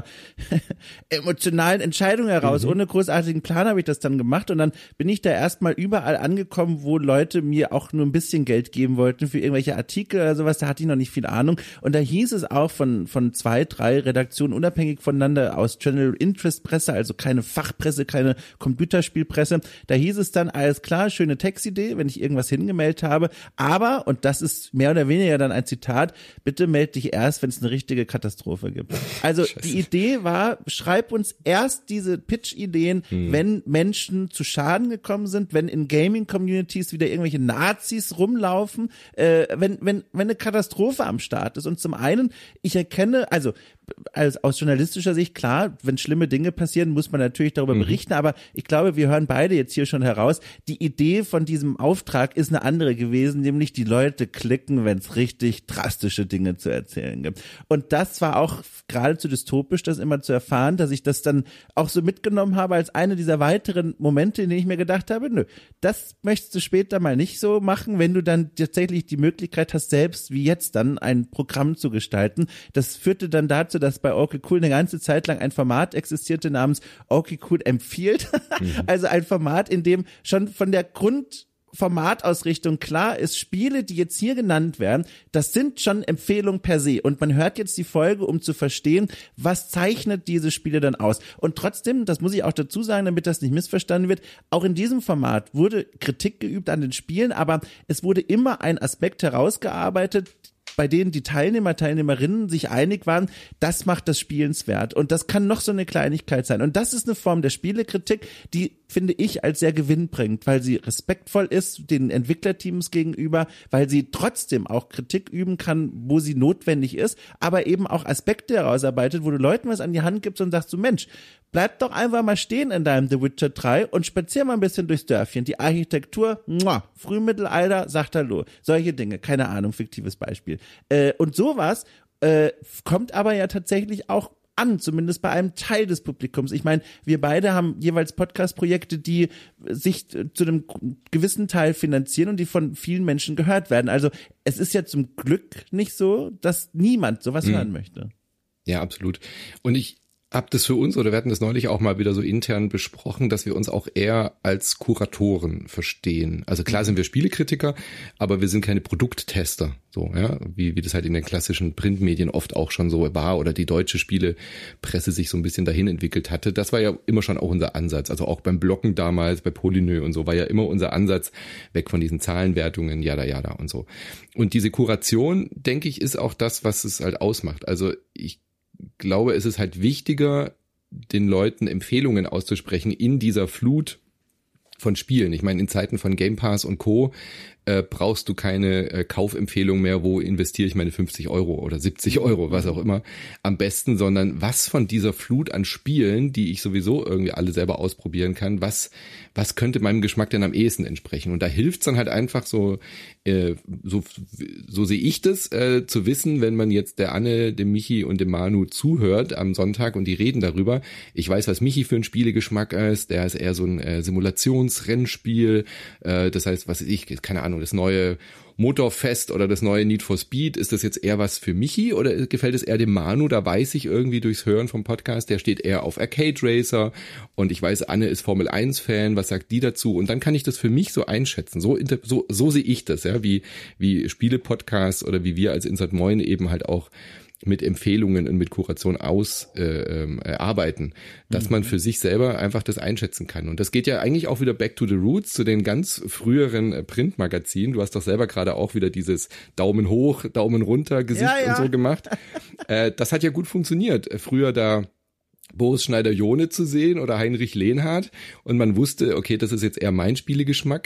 emotionalen Entscheidung heraus. Mhm. Ohne großartigen Plan habe ich das dann gemacht und dann bin ich da erstmal überall angekommen, wo Leute mir auch nur ein bisschen Geld geben wollten für irgendwelche Artikel oder sowas, da hatte ich noch nicht viel Ahnung und da hieß es auch von von zwei, drei Redaktionen unabhängig voneinander aus General Interest Presse, also keine Fachpresse, keine Computerspielpresse, da hieß es dann, alles klar, schöne Textidee, wenn ich irgendwas hingemeldet habe, aber, und das ist mehr oder weniger dann ein Zitat, bitte melde dich erst, wenn es eine richtige Katastrophe gibt. Also Scheiße. Die Idee war, schreib uns erst diese Pitch-Ideen, hm. wenn Menschen zu Schaden gekommen sind, wenn in Gaming-Communities wieder irgendwelche Nazis rumlaufen, äh, wenn, wenn, wenn eine Katastrophe am Start ist. Und zum einen, ich erkenne, also als, aus journalistischer Sicht, klar, wenn schlimme Dinge passieren, muss man natürlich darüber mhm. berichten, aber ich glaube, wir hören beide jetzt hier schon heraus, die Idee von diesem Auftrag ist eine andere gewesen, nämlich die Leute klicken, wenn es richtig drastische Dinge zu erzählen gibt. Und das war auch geradezu dystopisch, das immer zu erfahren, dass ich das dann auch so mitgenommen habe als eine dieser weiteren Momente, in denen ich mir gedacht habe, nö, das möchtest du später mal nicht so machen, wenn du dann tatsächlich die Möglichkeit hast, selbst wie jetzt dann ein Programm zu gestalten. Das führte dann dazu, dass bei Okay Cool eine ganze Zeit lang ein Format existierte namens Okay Cool empfiehlt. Mhm. Also ein Format, in dem schon von der Grundformatausrichtung klar ist, Spiele, die jetzt hier genannt werden, das sind schon Empfehlungen per se. Und man hört jetzt die Folge, um zu verstehen, was zeichnet diese Spiele dann aus. Und trotzdem, das muss ich auch dazu sagen, damit das nicht missverstanden wird, auch in diesem Format wurde Kritik geübt an den Spielen, aber es wurde immer ein Aspekt herausgearbeitet, bei denen die Teilnehmer, Teilnehmerinnen sich einig waren, das macht das Spielenswert. Und das kann noch so eine Kleinigkeit sein. Und das ist eine Form der Spielekritik, die finde ich als sehr gewinnbringend, weil sie respektvoll ist den Entwicklerteams gegenüber, weil sie trotzdem auch Kritik üben kann, wo sie notwendig ist, aber eben auch Aspekte herausarbeitet, wo du Leuten was an die Hand gibst und sagst du, Mensch, bleib doch einfach mal stehen in deinem The Witcher drei und spazier mal ein bisschen durchs Dörfchen. Die Architektur, muah, Frühmittelalter, sagt Hallo. Solche Dinge, keine Ahnung, fiktives Beispiel. Äh, und sowas äh, kommt aber ja tatsächlich auch an, zumindest bei einem Teil des Publikums. Ich meine, wir beide haben jeweils Podcast-Projekte, die sich zu einem gewissen Teil finanzieren und die von vielen Menschen gehört werden. Also es ist ja zum Glück nicht so, dass niemand sowas mhm. hören möchte. Ja, absolut. Und ich hab das für uns, oder wir hatten das neulich auch mal wieder so intern besprochen, dass wir uns auch eher als Kuratoren verstehen. Also klar sind wir Spielekritiker, aber wir sind keine Produkttester, so, ja, wie, wie das halt in den klassischen Printmedien oft auch schon so war oder die deutsche Spielepresse sich so ein bisschen dahin entwickelt hatte. Das war ja immer schon auch unser Ansatz. Also auch beim Bloggen damals, bei Polynö und so war ja immer unser Ansatz, weg von diesen Zahlenwertungen, jada, jada und so. Und diese Kuration, denke ich, ist auch das, was es halt ausmacht. Also ich glaube, es ist halt wichtiger, den Leuten Empfehlungen auszusprechen in dieser Flut von Spielen. Ich meine, in Zeiten von Game Pass und Co. Äh, brauchst du keine äh, Kaufempfehlung mehr, wo investiere ich meine fünfzig Euro oder siebzig Euro, was auch immer, am besten, sondern was von dieser Flut an Spielen, die ich sowieso irgendwie alle selber ausprobieren kann, was was könnte meinem Geschmack denn am ehesten entsprechen? Und da hilft's dann halt einfach so, äh, so so sehe ich das, äh, zu wissen, wenn man jetzt der Anne, dem Michi und dem Manu zuhört am Sonntag und die reden darüber. Ich weiß, was Michi für ein Spielegeschmack ist, der ist eher so ein äh, Simulationsrennspiel, äh, das heißt, was ich, keine Ahnung, das neue Motorfest oder das neue Need for Speed, ist das jetzt eher was für Michi oder gefällt es eher dem Manu? Da weiß ich irgendwie durchs Hören vom Podcast, der steht eher auf Arcade Racer und ich weiß, Anne ist Formel eins Fan, was sagt die dazu? Und dann kann ich das für mich so einschätzen. So so, so sehe ich das, ja, wie wie Spiele-Podcasts oder wie wir als Insert Moin eben halt auch mit Empfehlungen und mit Kuration aus äh, äh, arbeiten, dass mhm. man für sich selber einfach das einschätzen kann. Und das geht ja eigentlich auch wieder back to the roots, zu den ganz früheren äh, Printmagazinen. Du hast doch selber gerade auch wieder dieses Daumen hoch, Daumen runter Gesicht ja, ja. und so gemacht. äh, das hat ja gut funktioniert. Früher da Boris Schneider-Johne zu sehen oder Heinrich Lehnhardt und man wusste, okay, das ist jetzt eher mein Spielegeschmack.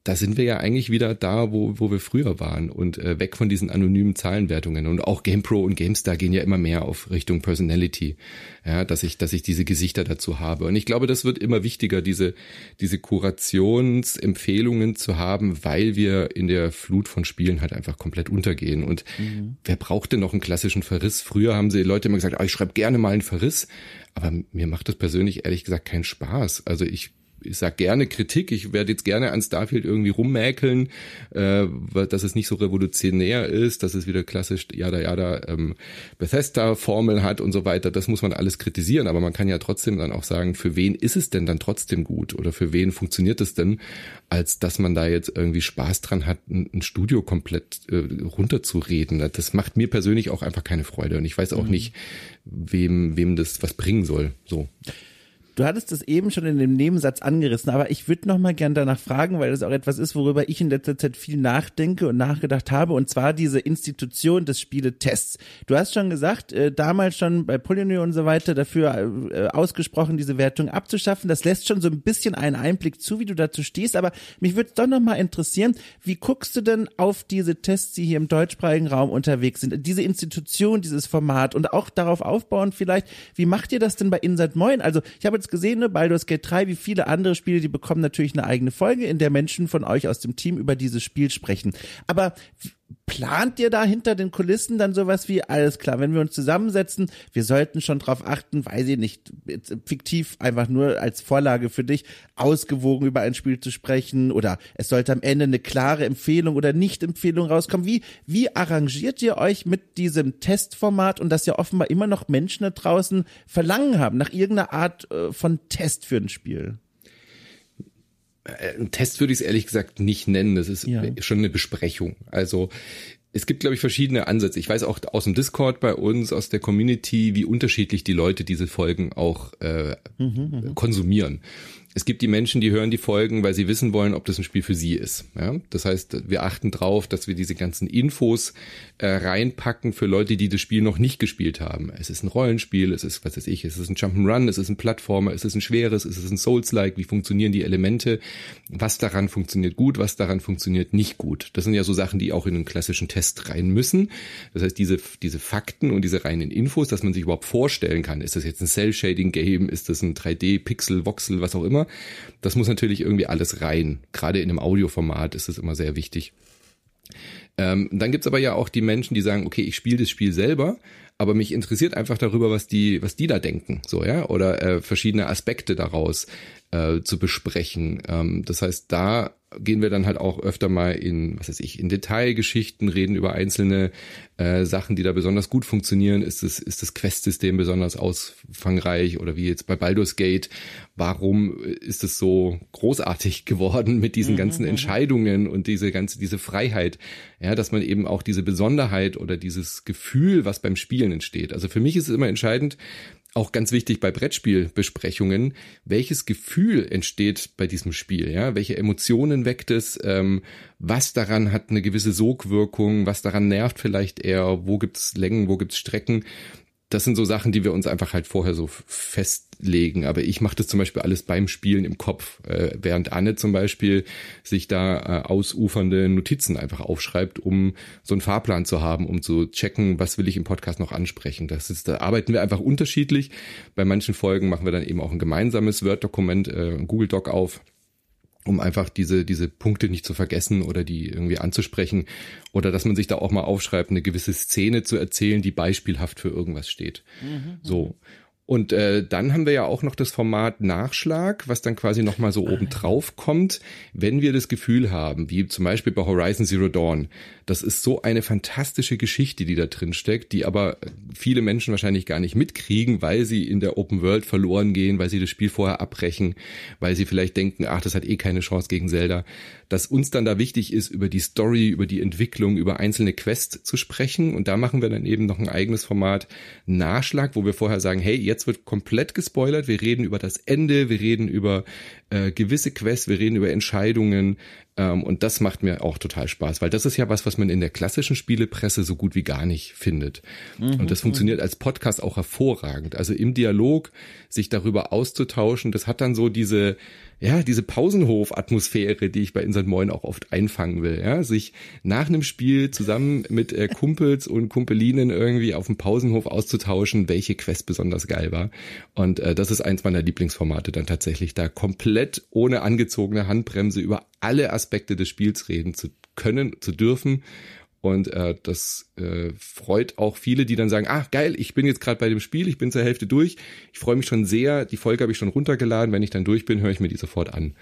da sind wir ja eigentlich wieder da, wo wo wir früher waren und äh, weg von diesen anonymen Zahlenwertungen. Und auch GamePro und GameStar gehen ja immer mehr auf Richtung Personality, ja, dass ich dass ich diese Gesichter dazu habe. Und ich glaube, das wird immer wichtiger, diese diese Kurationsempfehlungen zu haben, weil wir in der Flut von Spielen halt einfach komplett untergehen. Und mhm. wer braucht denn noch einen klassischen Verriss? Früher haben sie Leute immer gesagt, ah, ich schreibe gerne mal einen Verriss, aber mir macht das persönlich ehrlich gesagt keinen Spaß. Also ich Ich sag gerne Kritik, ich werde jetzt gerne an Starfield irgendwie rummäkeln, äh, dass es nicht so revolutionär ist, dass es wieder klassisch jada jada ähm, Bethesda-Formel hat und so weiter. Das muss man alles kritisieren, aber man kann ja trotzdem dann auch sagen, für wen ist es denn dann trotzdem gut oder für wen funktioniert es denn, als dass man da jetzt irgendwie Spaß dran hat, ein, ein Studio komplett äh, runterzureden. Das macht mir persönlich auch einfach keine Freude und ich weiß auch mhm. nicht, wem wem das was bringen soll. So. Du hattest es eben schon in dem Nebensatz angerissen, aber ich würde noch mal gern danach fragen, weil das auch etwas ist, worüber ich in letzter Zeit viel nachdenke und nachgedacht habe, und zwar diese Institution des Spieletests. Du hast schon gesagt, äh, damals schon bei Polyny und so weiter dafür äh, ausgesprochen, diese Wertung abzuschaffen. Das lässt schon so ein bisschen einen Einblick zu, wie du dazu stehst, aber mich würde es doch noch mal interessieren, wie guckst du denn auf diese Tests, die hier im deutschsprachigen Raum unterwegs sind, diese Institution, dieses Format und auch darauf aufbauend vielleicht, wie macht ihr das denn bei Inside Moin? Also ich habe gesehen, ne, Baldur's Gate drei, wie viele andere Spiele, die bekommen natürlich eine eigene Folge, in der Menschen von euch aus dem Team über dieses Spiel sprechen. Aber plant ihr da hinter den Kulissen dann sowas wie, alles klar, wenn wir uns zusammensetzen, wir sollten schon drauf achten, weiß ich nicht, fiktiv einfach nur als Vorlage für dich, ausgewogen über ein Spiel zu sprechen, oder es sollte am Ende eine klare Empfehlung oder Nicht-Empfehlung rauskommen. Wie, wie arrangiert ihr euch mit diesem Testformat und das ja offenbar immer noch Menschen da draußen Verlangen haben nach irgendeiner Art äh, von Test für ein Spiel? Ein Test würde ich es ehrlich gesagt nicht nennen. Das ist ja schon eine Besprechung. Also es gibt, glaube ich, verschiedene Ansätze. Ich weiß auch aus dem Discord bei uns, aus der Community, wie unterschiedlich die Leute diese Folgen auch äh, mhm, konsumieren. Es gibt die Menschen, die hören die Folgen, weil sie wissen wollen, ob das ein Spiel für sie ist. Ja? Das heißt, wir achten drauf, dass wir diese ganzen Infos äh, reinpacken für Leute, die das Spiel noch nicht gespielt haben. Es ist ein Rollenspiel, es ist, was weiß ich, es ist ein Jump'n'Run, es ist ein Plattformer, es ist ein schweres, es ist ein Souls-like. Wie funktionieren die Elemente? Was daran funktioniert gut, was daran funktioniert nicht gut? Das sind ja so Sachen, die auch in einen klassischen Test rein müssen. Das heißt, diese diese Fakten und diese reinen Infos, dass man sich überhaupt vorstellen kann, ist das jetzt ein Cell-Shading-Game, ist das ein drei D-Pixel, Voxel, was auch immer. Das muss natürlich irgendwie alles rein. Gerade in einem Audioformat ist das immer sehr wichtig. Ähm, dann gibt's aber ja auch die Menschen, die sagen, okay, ich spiele das Spiel selber, aber mich interessiert einfach darüber, was die, was die da denken, so, ja, oder äh, verschiedene Aspekte daraus äh, zu besprechen. Ähm, das heißt, da gehen wir dann halt auch öfter mal in, was weiß ich, in Detailgeschichten, reden über einzelne äh, Sachen, die da besonders gut funktionieren. Ist das, ist das Quest-System besonders ausfangreich oder wie jetzt bei Baldur's Gate? Warum ist es so großartig geworden mit diesen ganzen Entscheidungen und diese ganze, diese Freiheit? Ja, dass man eben auch diese Besonderheit oder dieses Gefühl, was beim Spielen entsteht. Also für mich ist es immer entscheidend, auch ganz wichtig bei Brettspielbesprechungen, welches Gefühl entsteht bei diesem Spiel, ja, welche Emotionen weckt es, ähm, was daran hat eine gewisse Sogwirkung, was daran nervt vielleicht eher, wo gibt's Längen, wo gibt's Strecken. Das sind so Sachen, die wir uns einfach halt vorher so festlegen. Aber ich mache das zum Beispiel alles beim Spielen im Kopf, äh, während Anne zum Beispiel sich da äh, ausufernde Notizen einfach aufschreibt, um so einen Fahrplan zu haben, um zu checken, was will ich im Podcast noch ansprechen. Das ist, da arbeiten wir einfach unterschiedlich. Bei manchen Folgen machen wir dann eben auch ein gemeinsames Word-Dokument, äh, ein Google Doc auf, um einfach diese diese Punkte nicht zu vergessen oder die irgendwie anzusprechen oder dass man sich da auch mal aufschreibt, eine gewisse Szene zu erzählen, die beispielhaft für irgendwas steht. Mhm. So. Und äh, dann haben wir ja auch noch das Format Nachschlag, was dann quasi nochmal so oben drauf kommt, wenn wir das Gefühl haben, wie zum Beispiel bei Horizon Zero Dawn. Das ist so eine fantastische Geschichte, die da drin steckt, die aber viele Menschen wahrscheinlich gar nicht mitkriegen, weil sie in der Open World verloren gehen, weil sie das Spiel vorher abbrechen, weil sie vielleicht denken, ach, das hat eh keine Chance gegen Zelda. Dass uns dann da wichtig ist, über die Story, über die Entwicklung, über einzelne Quests zu sprechen. Und da machen wir dann eben noch ein eigenes Format Nachschlag, wo wir vorher sagen, hey, jetzt jetzt wird komplett gespoilert, wir reden über das Ende, wir reden über äh, gewisse Quests, wir reden über Entscheidungen ähm, und das macht mir auch total Spaß, weil das ist ja was, was man in der klassischen Spielepresse so gut wie gar nicht findet. Mhm, und das funktioniert als Podcast auch hervorragend. Also im Dialog sich darüber auszutauschen, das hat dann so diese ja, diese Pausenhof-Atmosphäre, die ich bei Insert Moin auch oft einfangen will, ja, sich nach einem Spiel zusammen mit äh, Kumpels und Kumpelinen irgendwie auf dem Pausenhof auszutauschen, welche Quest besonders geil war. Und äh, das ist eins meiner Lieblingsformate dann tatsächlich, da komplett ohne angezogene Handbremse über alle Aspekte des Spiels reden zu können, zu dürfen. Und äh, das äh, freut auch viele, die dann sagen, ach geil, ich bin jetzt gerade bei dem Spiel, ich bin zur Hälfte durch. Ich freue mich schon sehr, die Folge habe ich schon runtergeladen. Wenn ich dann durch bin, höre ich mir die sofort an.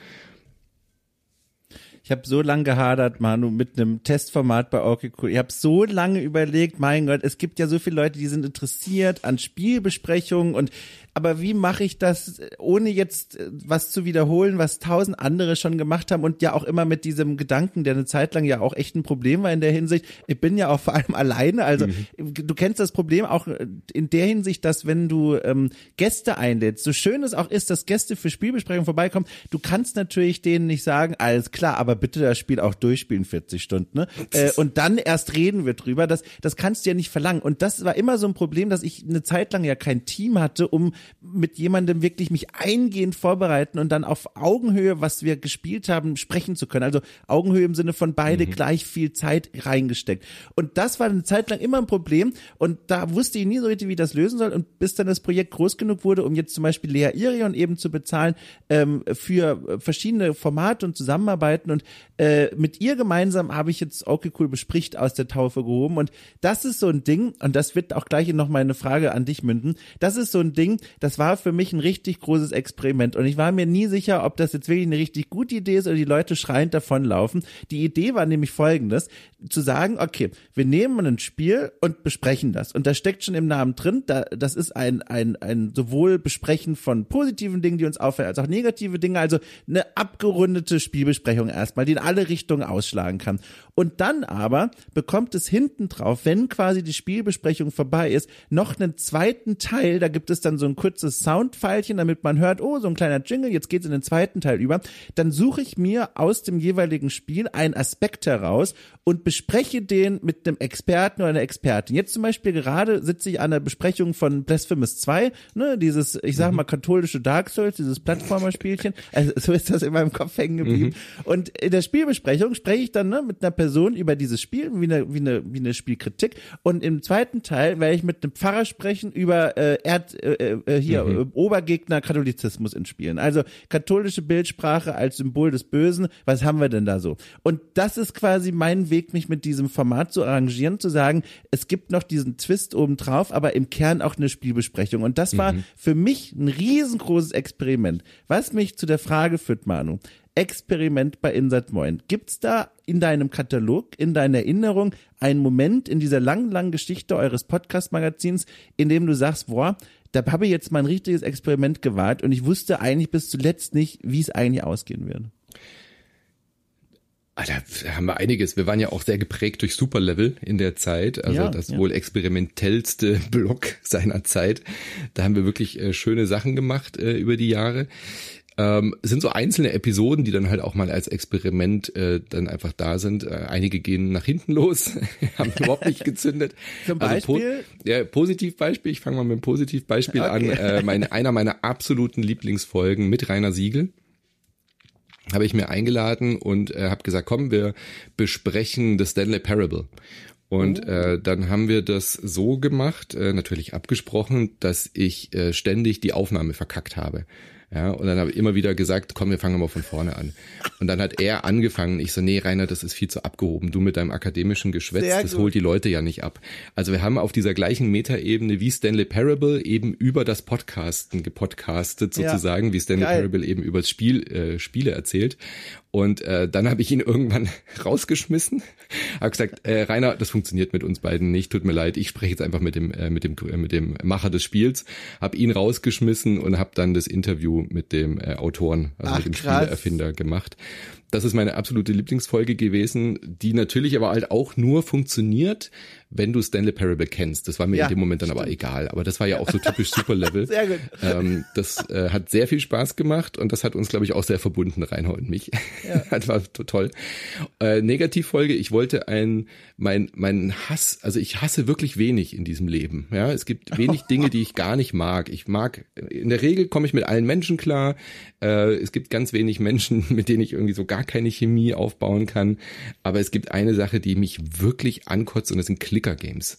Ich habe so lange gehadert, Manu, mit einem Testformat bei Okay Cool. Ich habe so lange überlegt, mein Gott, es gibt ja so viele Leute, die sind interessiert an Spielbesprechungen und aber wie mache ich das, ohne jetzt was zu wiederholen, was tausend andere schon gemacht haben und ja auch immer mit diesem Gedanken, der eine Zeit lang ja auch echt ein Problem war in der Hinsicht. Ich bin ja auch vor allem alleine, also mhm. du kennst das Problem auch in der Hinsicht, dass wenn du ähm, Gäste einlädst, so schön es auch ist, dass Gäste für Spielbesprechungen vorbeikommen, du kannst natürlich denen nicht sagen, alles klar, aber bitte das Spiel auch durchspielen vierzig Stunden, ne? Äh, und dann erst reden wir drüber, das, das kannst du ja nicht verlangen und das war immer so ein Problem, dass ich eine Zeit lang ja kein Team hatte, um mit jemandem wirklich mich eingehend vorbereiten und dann auf Augenhöhe, was wir gespielt haben, sprechen zu können. Also Augenhöhe im Sinne von beide mhm. gleich viel Zeit reingesteckt. Und das war eine Zeit lang immer ein Problem und da wusste ich nie so richtig, wie ich das lösen soll und bis dann das Projekt groß genug wurde, um jetzt zum Beispiel Lea Irion eben zu bezahlen ähm, für verschiedene Formate und Zusammenarbeiten und äh, mit ihr gemeinsam habe ich jetzt Okay Cool bespricht aus der Taufe gehoben und das ist so ein Ding und das wird auch gleich noch mal eine Frage an dich münden. Das ist so ein Ding, das war für mich ein richtig großes Experiment und ich war mir nie sicher, ob das jetzt wirklich eine richtig gute Idee ist oder die Leute schreiend davonlaufen. Die Idee war nämlich folgendes, zu sagen, okay, wir nehmen ein Spiel und besprechen das und da steckt schon im Namen drin, da, das ist ein, ein, ein sowohl Besprechen von positiven Dingen, die uns auffallen, als auch negative Dinge, also eine abgerundete Spielbesprechung erstmal, die in alle Richtungen ausschlagen kann. Und dann aber bekommt es hinten drauf, wenn quasi die Spielbesprechung vorbei ist, noch einen zweiten Teil, da gibt es dann so ein kurzes Soundpfeilchen, damit man hört, oh, so ein kleiner Jingle, jetzt geht's in den zweiten Teil über. Dann suche ich mir aus dem jeweiligen Spiel einen Aspekt heraus und bespreche den mit einem Experten oder einer Expertin. Jetzt zum Beispiel gerade sitze ich an der Besprechung von Blasphemous zwei, ne, dieses, ich sag mal, katholische Dark Souls, dieses Plattformer-Spielchen. Also so ist das in meinem Kopf hängen geblieben. Mhm. Und in der Spielbesprechung spreche ich dann ne, mit einer Person über dieses Spiel, wie eine, wie eine, wie eine Spielkritik. Und im zweiten Teil werde ich mit einem Pfarrer sprechen über äh, Erd, äh, äh, hier mhm. Obergegner Katholizismus in Spielen. Also katholische Bildsprache als Symbol des Bösen. Was haben wir denn da so? Und das ist quasi mein Weg, mich mit diesem Format zu arrangieren, zu sagen, es gibt noch diesen Twist obendrauf, aber im Kern auch eine Spielbesprechung. Und das war mhm. für mich ein riesengroßes Experiment. Was mich zu der Frage führt, Manu, Experiment bei Insert Moin. Gibt's da in deinem Katalog, in deiner Erinnerung einen Moment in dieser langen, langen Geschichte eures Podcast-Magazins, in dem du sagst, boah, da habe ich jetzt mal ein richtiges Experiment gewagt und ich wusste eigentlich bis zuletzt nicht, wie es eigentlich ausgehen wird? Ah, da haben wir einiges. Wir waren ja auch sehr geprägt durch Superlevel in der Zeit, also ja, das ja. wohl experimentellste Blog seiner Zeit. Da haben wir wirklich äh, schöne Sachen gemacht äh, über die Jahre. Ähm, es sind so einzelne Episoden, die dann halt auch mal als Experiment äh, dann einfach da sind. Äh, einige gehen nach hinten los, haben überhaupt nicht gezündet. Zum Beispiel? Also, po- ja, Positivbeispiel, ich fange mal mit einem Positivbeispiel okay. an. Äh, meine, einer meiner absoluten Lieblingsfolgen mit Rainer Siegel habe ich mir eingeladen und äh, habe gesagt, komm, wir besprechen The Stanley Parable. Und äh, dann haben wir das so gemacht, äh, natürlich abgesprochen, dass ich äh, ständig die Aufnahme verkackt habe. Ja, und dann habe ich immer wieder gesagt, komm, wir fangen mal von vorne an. Und dann hat er angefangen, ich so, nee, Rainer, das ist viel zu abgehoben. Du mit deinem akademischen Geschwätz, das holt die Leute ja nicht ab. Also wir haben auf dieser gleichen Metaebene wie Stanley Parable eben über das Podcasten gepodcastet sozusagen, ja. wie Stanley Geil. Parable eben über das Spiel, äh, Spiele erzählt. Und äh, dann habe ich ihn irgendwann rausgeschmissen, habe gesagt, äh, Rainer, das funktioniert mit uns beiden nicht, tut mir leid, ich spreche jetzt einfach mit dem äh, mit dem äh, mit dem Macher des Spiels, habe ihn rausgeschmissen und habe dann das Interview Interview mit dem äh, Autoren, also Ach, mit dem krass. Spieleerfinder gemacht. Das ist meine absolute Lieblingsfolge gewesen, die natürlich aber halt auch nur funktioniert, wenn du Stanley Parable kennst. Das war mir ja, in dem Moment dann stimmt. aber egal. Aber das war ja auch so typisch Superlevel. Sehr gut. Ähm, das äh, hat sehr viel Spaß gemacht und das hat uns, glaube ich, auch sehr verbunden, Reinhold und mich. Ja. Das war toll. Äh, Negativfolge, ich wollte ein, mein, mein Hass, also ich hasse wirklich wenig in diesem Leben. Ja, es gibt wenig Dinge, die ich gar nicht mag. Ich mag, in der Regel komme ich mit allen Menschen klar. Äh, es gibt ganz wenig Menschen, mit denen ich irgendwie so gar keine Chemie aufbauen kann. Aber es gibt eine Sache, die mich wirklich ankotzt und das sind Clicker-Games.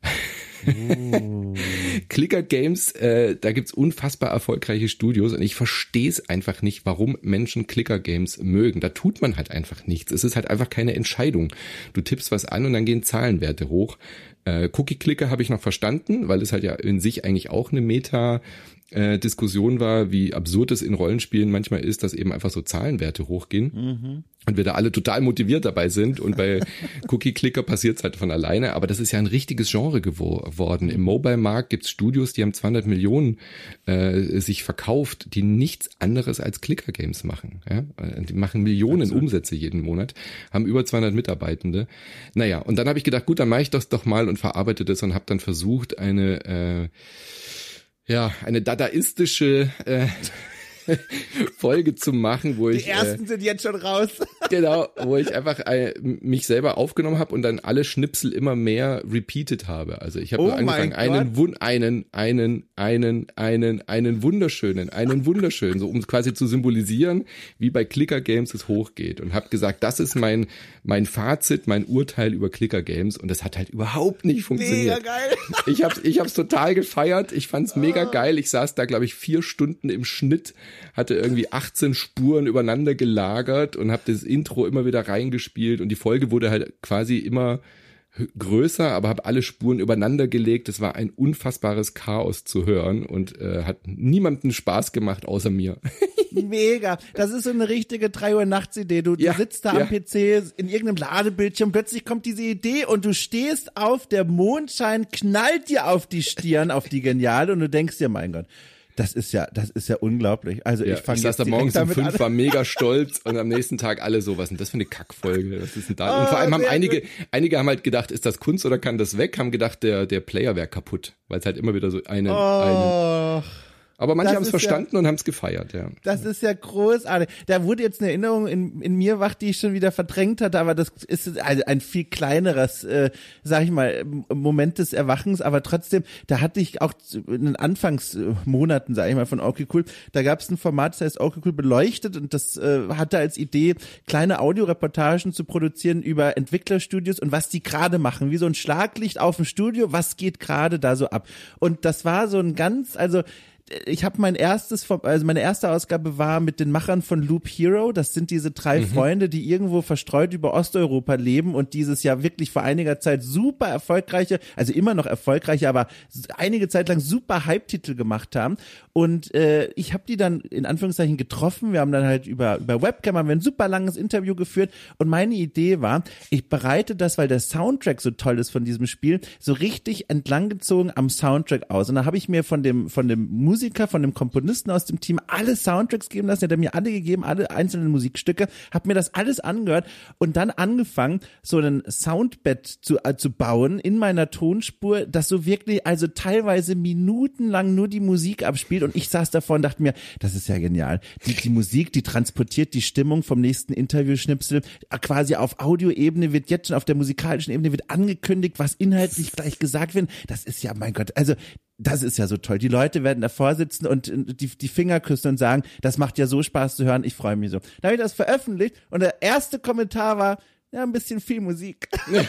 Oh. Clicker-Games, äh, da gibt's unfassbar erfolgreiche Studios und ich verstehe es einfach nicht, warum Menschen Clicker-Games mögen. Da tut man halt einfach nichts. Es ist halt einfach keine Entscheidung. Du tippst was an und dann gehen Zahlenwerte hoch. Äh, Cookie-Clicker habe ich noch verstanden, weil es halt ja in sich eigentlich auch eine Meta- Äh, Diskussion war, wie absurd es in Rollenspielen manchmal ist, dass eben einfach so Zahlenwerte hochgehen mhm. und wir da alle total motiviert dabei sind und bei Cookie-Clicker passiert es halt von alleine, aber das ist ja ein richtiges Genre geworden. Im Mobile-Markt gibt es Studios, die haben zweihundert Millionen äh, sich verkauft, die nichts anderes als Clicker-Games machen. Ja? Die machen Millionen Absolut. Umsätze jeden Monat, haben über zweihundert Mitarbeitende. Naja, und dann habe ich gedacht, gut, dann mache ich das doch mal und verarbeite das und habe dann versucht, eine äh, ja, eine dadaistische äh, Folge zu machen, wo Die ich Die ersten äh, sind jetzt schon raus. Genau, wo ich einfach äh, mich selber aufgenommen habe und dann alle Schnipsel immer mehr repeated habe. Also ich habe oh angefangen, einen, Wun- einen, einen, einen, einen, einen wunderschönen, einen wunderschönen, so um quasi zu symbolisieren, wie bei Clicker Games es hochgeht und habe gesagt, das ist mein mein Fazit, mein Urteil über Clicker Games und das hat halt überhaupt nicht funktioniert. Mega geil. Ich hab's, ich hab's total gefeiert, ich fand's mega geil. Ich saß da, glaube ich, vier Stunden im Schnitt, hatte irgendwie achtzehn Spuren übereinander gelagert und habe das Intro immer wieder reingespielt und die Folge wurde halt quasi immer größer, aber habe alle Spuren übereinander gelegt. Es war ein unfassbares Chaos zu hören und äh, hat niemanden Spaß gemacht außer mir. Mega. Das ist so eine richtige drei Uhr nachts Idee. Du, ja, du sitzt da ja. am P C in irgendeinem Ladebildschirm, plötzlich kommt diese Idee und du stehst auf, der Mondschein knallt dir auf die Stirn, auf die Geniale und du denkst dir, mein Gott, das ist ja, das ist ja unglaublich. Also ja, ich fange ich jetzt saß da morgens um fünf, an. war mega stolz und am nächsten Tag alle so, was ist denn das für eine Kackfolge? Was ist denn da? Oh, und vor allem haben einige, gut. einige haben halt gedacht, ist das Kunst oder kann das weg? Haben gedacht, der, der Player wäre kaputt, weil es halt immer wieder so eine, oh. eine aber manche haben es verstanden ja, und haben es gefeiert, ja. Das ist ja großartig. Da wurde jetzt eine Erinnerung in, in mir wach, die ich schon wieder verdrängt hatte, aber das ist also ein viel kleineres, äh, sag ich mal, Moment des Erwachens, aber trotzdem, da hatte ich auch in den Anfangsmonaten, sag ich mal, von Okay Cool, da gab es ein Format, das heißt Okay Cool beleuchtet und das äh, hatte als Idee, kleine Audioreportagen zu produzieren über Entwicklerstudios und was die gerade machen, wie so ein Schlaglicht auf dem Studio, was geht gerade da so ab. Und das war so ein ganz, also ich habe mein erstes, also meine erste Ausgabe war mit den Machern von Loop Hero. Das sind diese drei mhm. Freunde, die irgendwo verstreut über Osteuropa leben und dieses ja wirklich vor einiger Zeit super erfolgreiche, also immer noch erfolgreiche, aber einige Zeit lang super Hype-Titel gemacht haben. Und äh, ich habe die dann in Anführungszeichen getroffen. Wir haben dann halt über über Webcam haben wir ein super langes Interview geführt. Und meine Idee war, ich bereite das, weil der Soundtrack so toll ist von diesem Spiel, so richtig entlanggezogen am Soundtrack aus. Und da habe ich mir von dem von dem Musiker, von dem Komponisten aus dem Team alle Soundtracks geben lassen, der hat mir alle gegeben, alle einzelnen Musikstücke, habe mir das alles angehört und dann angefangen, so ein Soundbed zu, äh, zu bauen in meiner Tonspur, das so wirklich, also teilweise minutenlang nur die Musik abspielt und ich saß davor und dachte mir, das ist ja genial. Die, die Musik, die transportiert die Stimmung vom nächsten Interviewschnipsel, quasi auf Audioebene wird jetzt schon, auf der musikalischen Ebene wird angekündigt, was inhaltlich gleich gesagt wird. Das ist ja, mein Gott, also das ist ja so toll. Die Leute werden davor sitzen und die, die Finger küssen und sagen, das macht ja so Spaß zu hören, ich freue mich so. Dann habe ich das veröffentlicht und der erste Kommentar war, ja, ein bisschen viel Musik.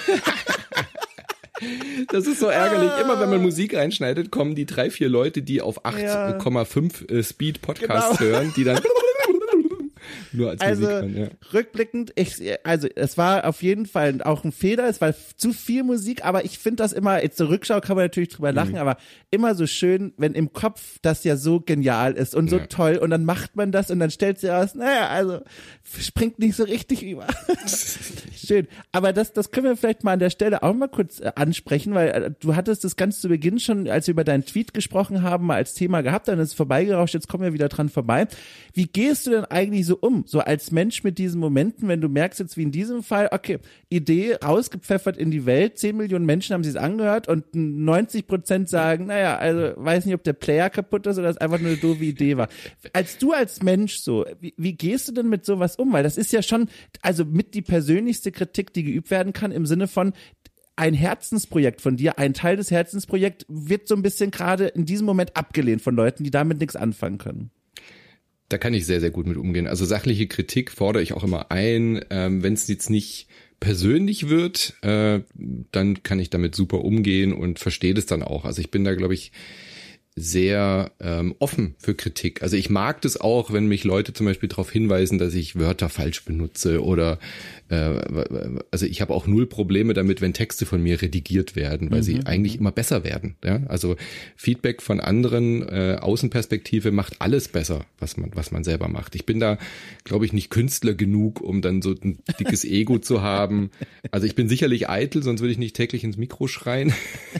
Das ist so ärgerlich. Immer wenn man Musik reinschneidet, kommen die drei, vier Leute, die auf acht Komma fünf ja. Speed Podcast genau. hören, die dann Nur als also Musikfan, ja. rückblickend, ich, also es war auf jeden Fall auch ein Fehler, es war zu viel Musik, aber ich finde das immer, jetzt zur Rückschau kann man natürlich drüber lachen, mhm. aber immer so schön, wenn im Kopf das ja so genial ist und so ja. toll und dann macht man das und dann stellt sich raus, naja, also springt nicht so richtig über. Schön, aber das, das können wir vielleicht mal an der Stelle auch mal kurz äh, ansprechen, weil äh, du hattest das ganz zu Beginn schon, als wir über deinen Tweet gesprochen haben, mal als Thema gehabt, dann ist es vorbeigerauscht, jetzt kommen wir wieder dran vorbei. Wie gehst du denn eigentlich so um, so als Mensch mit diesen Momenten, wenn du merkst jetzt wie in diesem Fall, okay, Idee rausgepfeffert in die Welt, zehn Millionen Menschen haben sie es angehört und neunzig Prozent sagen, naja, also weiß nicht, ob der Player kaputt ist oder es einfach nur eine doofe Idee war. Als du als Mensch so, wie, wie gehst du denn mit sowas um? Weil das ist ja schon, also mit die persönlichste Kritik, die geübt werden kann, im Sinne von, ein Herzensprojekt von dir, ein Teil des Herzensprojekts wird so ein bisschen gerade in diesem Moment abgelehnt von Leuten, die damit nichts anfangen können. Da kann ich sehr, sehr gut mit umgehen. Also sachliche Kritik fordere ich auch immer ein. Ähm, wenn es jetzt nicht persönlich wird, äh, dann kann ich damit super umgehen und verstehe das dann auch. Also ich bin da, glaube ich, sehr ähm, offen für Kritik. Also ich mag das auch, wenn mich Leute zum Beispiel darauf hinweisen, dass ich Wörter falsch benutze oder äh, also ich habe auch null Probleme damit, wenn Texte von mir redigiert werden, weil mhm. sie eigentlich immer besser werden. Ja? Also Feedback von anderen, äh, Außenperspektive macht alles besser, was man was man selber macht. Ich bin da, glaube ich, nicht Künstler genug, um dann so ein dickes Ego zu haben. Also ich bin sicherlich eitel, sonst würde ich nicht täglich ins Mikro schreien.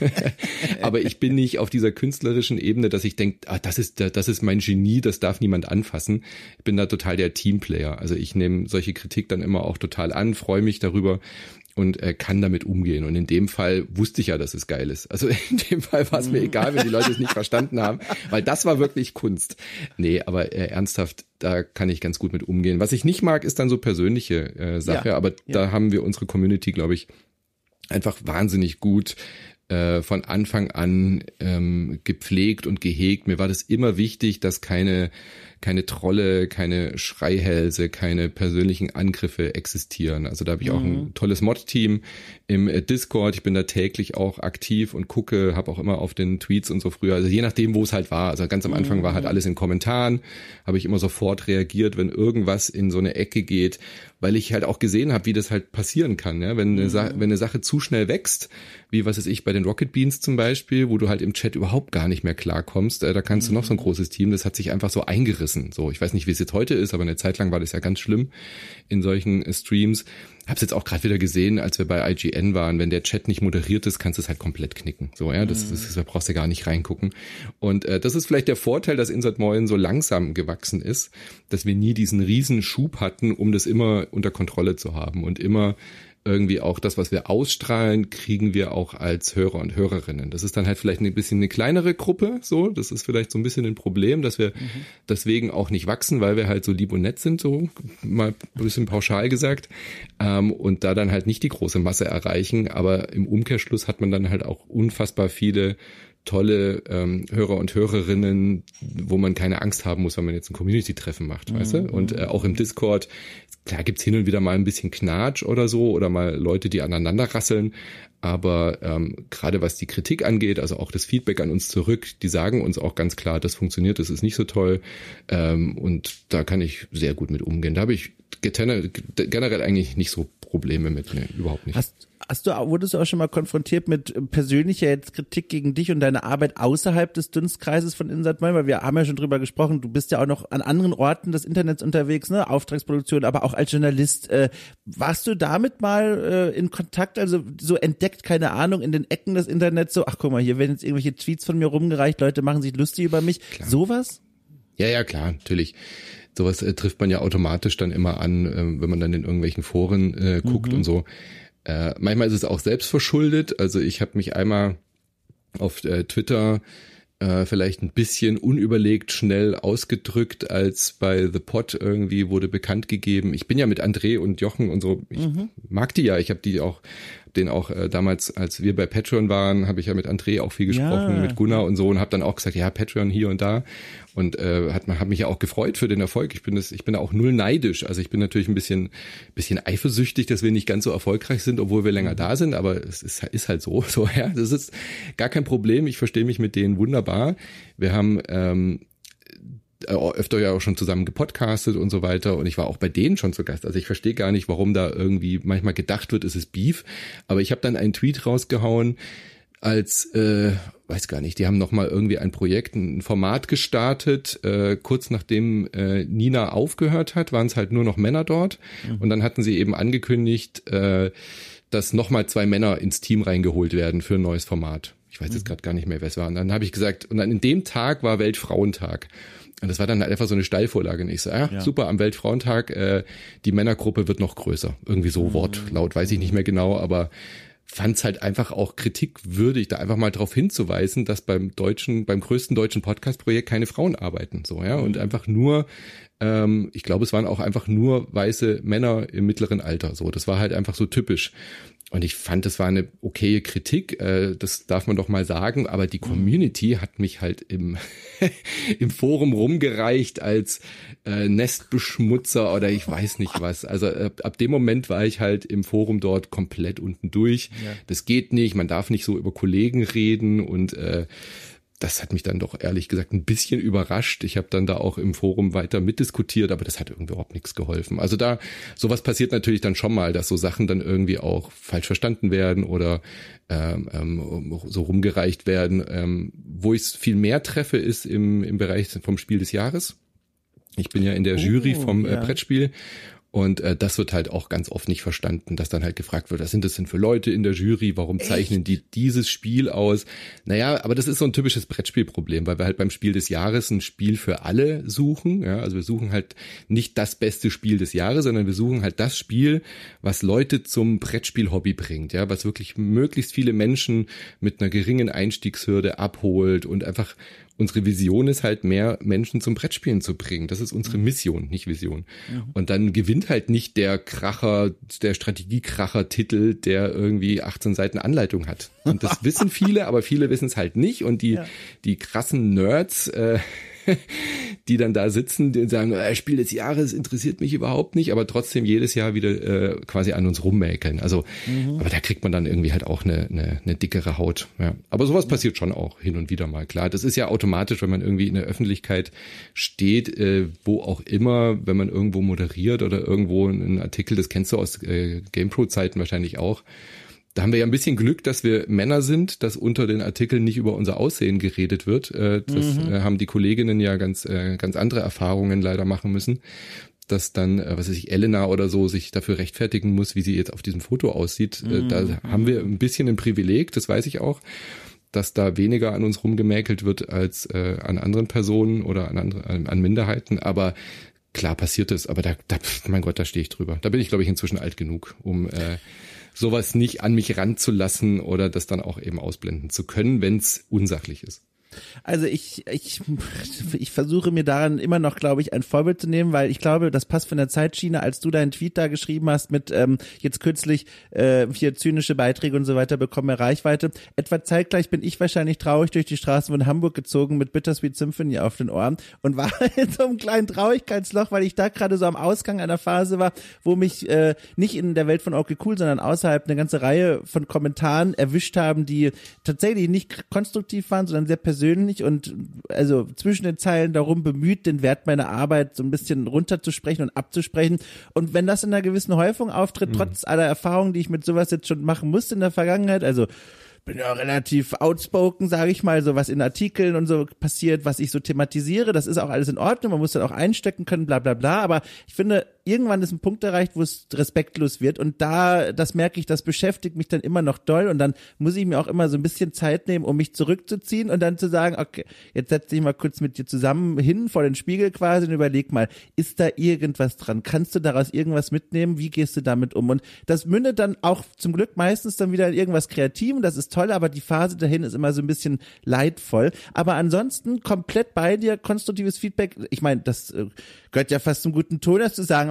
Aber ich bin nicht auf dieser künstlerischen Ebene, dass ich denke, ah, das ist das ist mein Genie, das darf niemand anfassen. Ich bin da total der Teamplayer. Also ich nehme solche Kritik dann immer auch total an, freue mich darüber und äh, kann damit umgehen. Und in dem Fall wusste ich ja, dass es geil ist. Also in dem Fall war es mir egal, wenn die Leute es nicht verstanden haben, weil das war wirklich Kunst. Nee, aber äh, ernsthaft, da kann ich ganz gut mit umgehen. Was ich nicht mag, ist dann so persönliche äh, Sache, ja, aber ja. Da haben wir unsere Community, glaube ich, einfach wahnsinnig gut äh, von Anfang an ähm, gepflegt und gehegt. Mir war das immer wichtig, dass keine keine Trolle, keine Schreihälse, keine persönlichen Angriffe existieren. Also da habe ich auch ein tolles Mod-Team im Discord. Ich bin da täglich auch aktiv und gucke, habe auch immer auf den Tweets und so früher, also je nachdem, wo es halt war. Also ganz am Anfang war halt alles in Kommentaren, habe ich immer sofort reagiert, wenn irgendwas in so eine Ecke geht, weil ich halt auch gesehen habe, wie das halt passieren kann. Ja? Wenn, eine Sa- wenn eine Sache zu schnell wächst, wie was weiß ich, bei den Rocket Beans zum Beispiel, wo du halt im Chat überhaupt gar nicht mehr klarkommst, äh, da kannst du noch so ein großes Team, das hat sich einfach so eingerissen. So, ich weiß nicht, wie es jetzt heute ist, aber eine Zeit lang war das ja ganz schlimm in solchen äh, Streams. Hab's jetzt auch gerade wieder gesehen, als wir bei I G N waren, wenn der Chat nicht moderiert ist, kannst du es halt komplett knicken. So, ja, das, das, das brauchst du gar nicht reingucken. Und äh, das ist vielleicht der Vorteil, dass Insert Moin so langsam gewachsen ist, dass wir nie diesen riesen Schub hatten, um das immer unter Kontrolle zu haben und immer irgendwie auch das, was wir ausstrahlen, kriegen wir auch als Hörer und Hörerinnen. Das ist dann halt vielleicht ein bisschen eine kleinere Gruppe, so. Das ist vielleicht so ein bisschen ein Problem, dass wir mhm. deswegen auch nicht wachsen, weil wir halt so lieb und nett sind, so mal ein bisschen pauschal gesagt, ähm, und da dann halt nicht die große Masse erreichen. Aber im Umkehrschluss hat man dann halt auch unfassbar viele tolle ähm, Hörer und Hörerinnen, wo man keine Angst haben muss, wenn man jetzt ein Community-Treffen macht, mhm. weißt du? Und äh, auch im Discord, klar gibt's hin und wieder mal ein bisschen Knatsch oder so oder mal Leute, die aneinander rasseln, aber ähm, gerade was die Kritik angeht, also auch das Feedback an uns zurück, die sagen uns auch ganz klar, das funktioniert, das ist nicht so toll, ähm, und da kann ich sehr gut mit umgehen. Da habe ich generell eigentlich nicht so Probleme mit, ne, überhaupt nicht. Hast Hast du, wurdest du auch schon mal konfrontiert mit persönlicher jetzt Kritik gegen dich und deine Arbeit außerhalb des Dunstkreises von Insert Moin? Weil wir haben ja schon drüber gesprochen, du bist ja auch noch an anderen Orten des Internets unterwegs, ne? Auftragsproduktion, aber auch als Journalist. Äh, warst du damit mal äh, in Kontakt, also so entdeckt, keine Ahnung, in den Ecken des Internets, so, ach guck mal, hier werden jetzt irgendwelche Tweets von mir rumgereicht, Leute machen sich lustig über mich. Klar. Sowas? Ja, ja, klar, natürlich. Sowas äh, trifft man ja automatisch dann immer an, äh, wenn man dann in irgendwelchen Foren äh, guckt mhm. und so. Äh, manchmal ist es auch selbst verschuldet. Also ich habe mich einmal auf äh, Twitter äh, vielleicht ein bisschen unüberlegt schnell ausgedrückt, als bei The Pod irgendwie wurde bekannt gegeben. Ich bin ja mit André und Jochen und so, ich mhm. mag die ja. Ich habe die auch, den auch äh, damals, als wir bei Patreon waren, habe ich ja mit André auch viel gesprochen, ja. mit Gunnar und so, und habe dann auch gesagt, ja, Patreon hier und da. Und äh, hat man hat mich ja auch gefreut für den Erfolg. Ich bin das, ich bin da auch null neidisch. Also ich bin natürlich ein bisschen bisschen eifersüchtig, dass wir nicht ganz so erfolgreich sind, obwohl wir länger da sind. Aber es ist, ist halt so, so ja. Das ist gar kein Problem. Ich verstehe mich mit denen wunderbar. Wir haben ähm, öfter ja auch schon zusammen gepodcastet und so weiter und ich war auch bei denen schon zu Gast. Also ich verstehe gar nicht, warum da irgendwie manchmal gedacht wird, es ist Beef. Aber ich habe dann einen Tweet rausgehauen, als, äh, weiß gar nicht, die haben nochmal irgendwie ein Projekt, ein Format gestartet, äh, kurz nachdem äh, Nina aufgehört hat, waren es halt nur noch Männer dort mhm. und dann hatten sie eben angekündigt, äh, dass nochmal zwei Männer ins Team reingeholt werden für ein neues Format. Ich weiß jetzt gerade gar nicht mehr, wer es war. Und dann habe ich gesagt, und dann in dem Tag war Weltfrauentag. Und das war dann halt einfach so eine Steilvorlage. Und ich so, ja, ja. super, am Weltfrauentag, äh, die Männergruppe wird noch größer. Irgendwie so mhm. Wortlaut, weiß ich nicht mehr genau, aber fand es halt einfach auch kritikwürdig, da einfach mal darauf hinzuweisen, dass beim deutschen, beim größten deutschen Podcast-Projekt keine Frauen arbeiten, so, ja, und einfach nur, ähm, ich glaube, es waren auch einfach nur weiße Männer im mittleren Alter, so, das war halt einfach so typisch. Und ich fand, das war eine okaye Kritik, äh, das darf man doch mal sagen, aber die Community hat mich halt im im Forum rumgereicht als äh, Nestbeschmutzer oder ich weiß nicht was. Also äh, ab dem Moment war ich halt im Forum dort komplett unten durch. Ja. Das geht nicht, man darf nicht so über Kollegen reden und äh, das hat mich dann doch ehrlich gesagt ein bisschen überrascht. Ich habe dann da auch im Forum weiter mitdiskutiert, aber das hat irgendwie überhaupt nichts geholfen. Also da, sowas passiert natürlich dann schon mal, dass so Sachen dann irgendwie auch falsch verstanden werden oder ähm, ähm, so rumgereicht werden. Ähm, wo ich es viel mehr treffe, ist im, im Bereich vom Spiel des Jahres. Ich bin ja in der oh, Jury vom ja. äh, Brettspiel. Und äh, das wird halt auch ganz oft nicht verstanden, dass dann halt gefragt wird, was sind das denn für Leute in der Jury, warum zeichnen Echt? die dieses Spiel aus? Naja, aber das ist so ein typisches Brettspielproblem, weil wir halt beim Spiel des Jahres ein Spiel für alle suchen. Ja, also wir suchen halt nicht das beste Spiel des Jahres, sondern wir suchen halt das Spiel, was Leute zum Brettspiel-Hobby bringt, ja, was wirklich möglichst viele Menschen mit einer geringen Einstiegshürde abholt und einfach unsere Vision ist halt, mehr Menschen zum Brettspielen zu bringen. Das ist unsere Mission, nicht Vision. Mhm. Und dann gewinnt halt nicht der Kracher, der Strategiekracher-Titel, der irgendwie achtzehn Seiten Anleitung hat. Und das wissen viele, aber viele wissen es halt nicht. Und die, ja. die krassen Nerds, äh, die dann da sitzen, die sagen, äh, Spiel des Jahres interessiert mich überhaupt nicht, aber trotzdem jedes Jahr wieder äh, quasi an uns rummäkeln. Also, mhm. aber da kriegt man dann irgendwie halt auch eine, eine, eine dickere Haut. Ja. Aber sowas mhm. passiert schon auch hin und wieder mal. Klar, das ist ja automatisch, wenn man irgendwie in der Öffentlichkeit steht, äh, wo auch immer, wenn man irgendwo moderiert oder irgendwo einen Artikel, das kennst du aus äh, GamePro-Zeiten wahrscheinlich auch. Da haben wir ja ein bisschen Glück, dass wir Männer sind, dass unter den Artikeln nicht über unser Aussehen geredet wird. Das mhm. haben die Kolleginnen ja ganz ganz andere Erfahrungen leider machen müssen, dass dann, was weiß ich, Elena oder so sich dafür rechtfertigen muss, wie sie jetzt auf diesem Foto aussieht. Mhm. Da haben wir ein bisschen ein Privileg, das weiß ich auch, dass da weniger an uns rumgemäkelt wird als äh, an anderen Personen oder an, andere, an Minderheiten. Aber klar passiert es, aber da, da mein Gott, da stehe ich drüber. Da bin ich, glaube ich, inzwischen alt genug, um äh, sowas nicht an mich ranzulassen oder das dann auch eben ausblenden zu können, wenn es unsachlich ist. Also ich, ich, ich versuche mir daran immer noch, glaube ich, ein Vorbild zu nehmen, weil ich glaube, das passt von der Zeitschiene, als du deinen Tweet da geschrieben hast mit ähm, jetzt kürzlich äh, hier zynische Beiträge und so weiter bekommen mehr Reichweite. Etwa zeitgleich bin ich wahrscheinlich traurig durch die Straßen von Hamburg gezogen mit Bittersweet Symphony auf den Ohren und war in so einem kleinen Traurigkeitsloch, weil ich da gerade so am Ausgang einer Phase war, wo mich äh, nicht in der Welt von Okay Cool, sondern außerhalb eine ganze Reihe von Kommentaren erwischt haben, die tatsächlich nicht konstruktiv waren, sondern sehr persönlich persönlich und also zwischen den Zeilen darum bemüht, den Wert meiner Arbeit so ein bisschen runterzusprechen und abzusprechen. Und wenn das in einer gewissen Häufung auftritt, mhm. trotz aller Erfahrungen, die ich mit sowas jetzt schon machen musste in der Vergangenheit, also bin ja relativ outspoken, sage ich mal, so was in Artikeln und so passiert, was ich so thematisiere, das ist auch alles in Ordnung, man muss dann auch einstecken können, bla bla bla, aber ich finde, irgendwann ist ein Punkt erreicht, wo es respektlos wird und da, das merke ich, das beschäftigt mich dann immer noch doll und dann muss ich mir auch immer so ein bisschen Zeit nehmen, um mich zurückzuziehen und dann zu sagen, okay, jetzt setz dich mal kurz mit dir zusammen hin vor den Spiegel quasi und überleg mal, ist da irgendwas dran? Kannst du daraus irgendwas mitnehmen? Wie gehst du damit um? Und das mündet dann auch zum Glück meistens dann wieder in irgendwas Kreativem, das ist toll, aber die Phase dahin ist immer so ein bisschen leidvoll. Aber ansonsten komplett bei dir, konstruktives Feedback. Ich meine, das äh, gehört ja fast zum guten Ton, das zu sagen, aber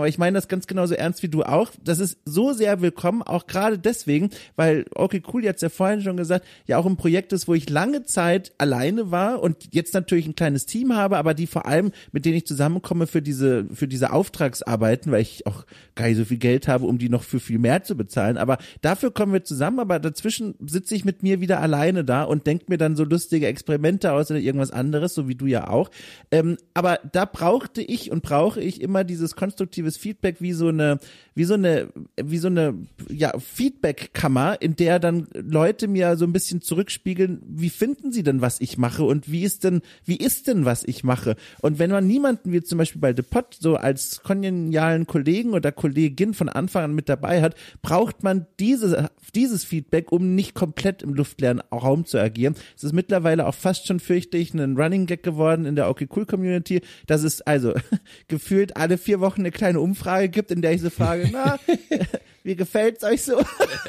aber ich meine das ganz genauso ernst wie du auch. Das ist so sehr willkommen, auch gerade deswegen, weil, okay, cool, jetzt ja vorhin schon gesagt, ja auch ein Projekt ist, wo ich lange Zeit alleine war und jetzt natürlich ein kleines Team habe, aber die vor allem, mit denen ich zusammenkomme für diese, für diese Auftragsarbeiten, weil ich auch gar nicht so viel Geld habe, um die noch für viel mehr zu bezahlen. Aber dafür kommen wir zusammen, aber dazwischen sitze ich mit mir wieder alleine da und denke mir dann so lustige Experimente aus oder irgendwas anderes, so wie du ja auch. Ähm, aber da brauchte ich und brauche ich immer dieses konstruktives Feedback wie so eine, wie so eine, wie so eine, ja, Feedback-Kammer, in der dann Leute mir so ein bisschen zurückspiegeln, wie finden sie denn, was ich mache und wie ist denn, wie ist denn, was ich mache? Und wenn man niemanden wie zum Beispiel bei The Pod so als kongenialen Kollegen oder Kollegin von Anfang an mit dabei hat, braucht man diese, dieses Feedback, um nicht komplett im luftleeren Raum zu agieren. Es ist mittlerweile auch fast schon, fürchte ich, ein Running Gag geworden in der Okay Cool Community, dass es also gefühlt alle vier Wochen eine kleine Umfrage gibt, in der ich so frage, na, wie gefällt's euch so?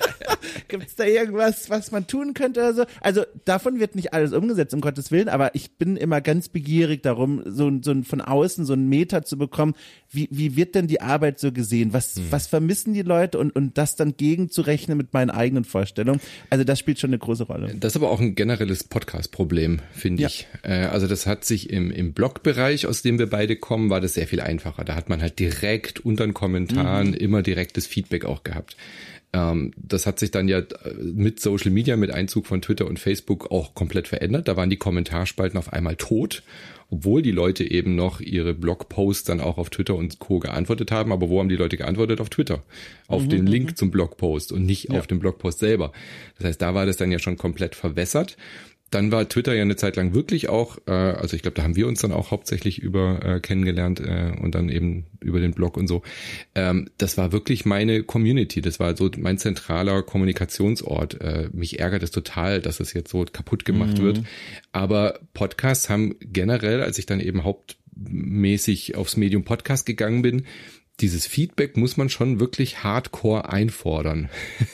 Gibt's da irgendwas, was man tun könnte oder so? Also davon wird nicht alles umgesetzt, um Gottes Willen, aber ich bin immer ganz begierig darum, so, so von außen so einen Meter zu bekommen. Wie, wie wird denn die Arbeit so gesehen? Was, hm. was vermissen die Leute und, und das dann gegenzurechnen mit meinen eigenen Vorstellungen? Also das spielt schon eine große Rolle. Das ist aber auch ein generelles Podcast-Problem, finde ja. ich. Also das hat sich im, im Blog-Bereich, aus dem wir beide kommen, war das sehr viel einfacher. Da hat man halt direkt unter den Kommentaren mhm. immer direktes Feedback auch gehabt. Ähm, das hat sich dann ja mit Social Media, mit Einzug von Twitter und Facebook auch komplett verändert. Da waren die Kommentarspalten auf einmal tot, obwohl die Leute eben noch ihre Blogposts dann auch auf Twitter und Co. geantwortet haben. Aber wo haben die Leute geantwortet? Auf Twitter. Auf mhm, den Link zum Blogpost und nicht ja. auf den Blogpost selber. Das heißt, da war das dann ja schon komplett verwässert. Dann war Twitter ja eine Zeit lang wirklich auch, äh, also ich glaube, da haben wir uns dann auch hauptsächlich über äh, kennengelernt äh, und dann eben über den Blog und so. Ähm, das war wirklich meine Community, das war so mein zentraler Kommunikationsort. Äh, mich ärgert es total, dass es jetzt so kaputt gemacht mhm. wird. Aber Podcasts haben generell, als ich dann eben hauptmäßig aufs Medium Podcast gegangen bin, dieses Feedback muss man schon wirklich hardcore einfordern.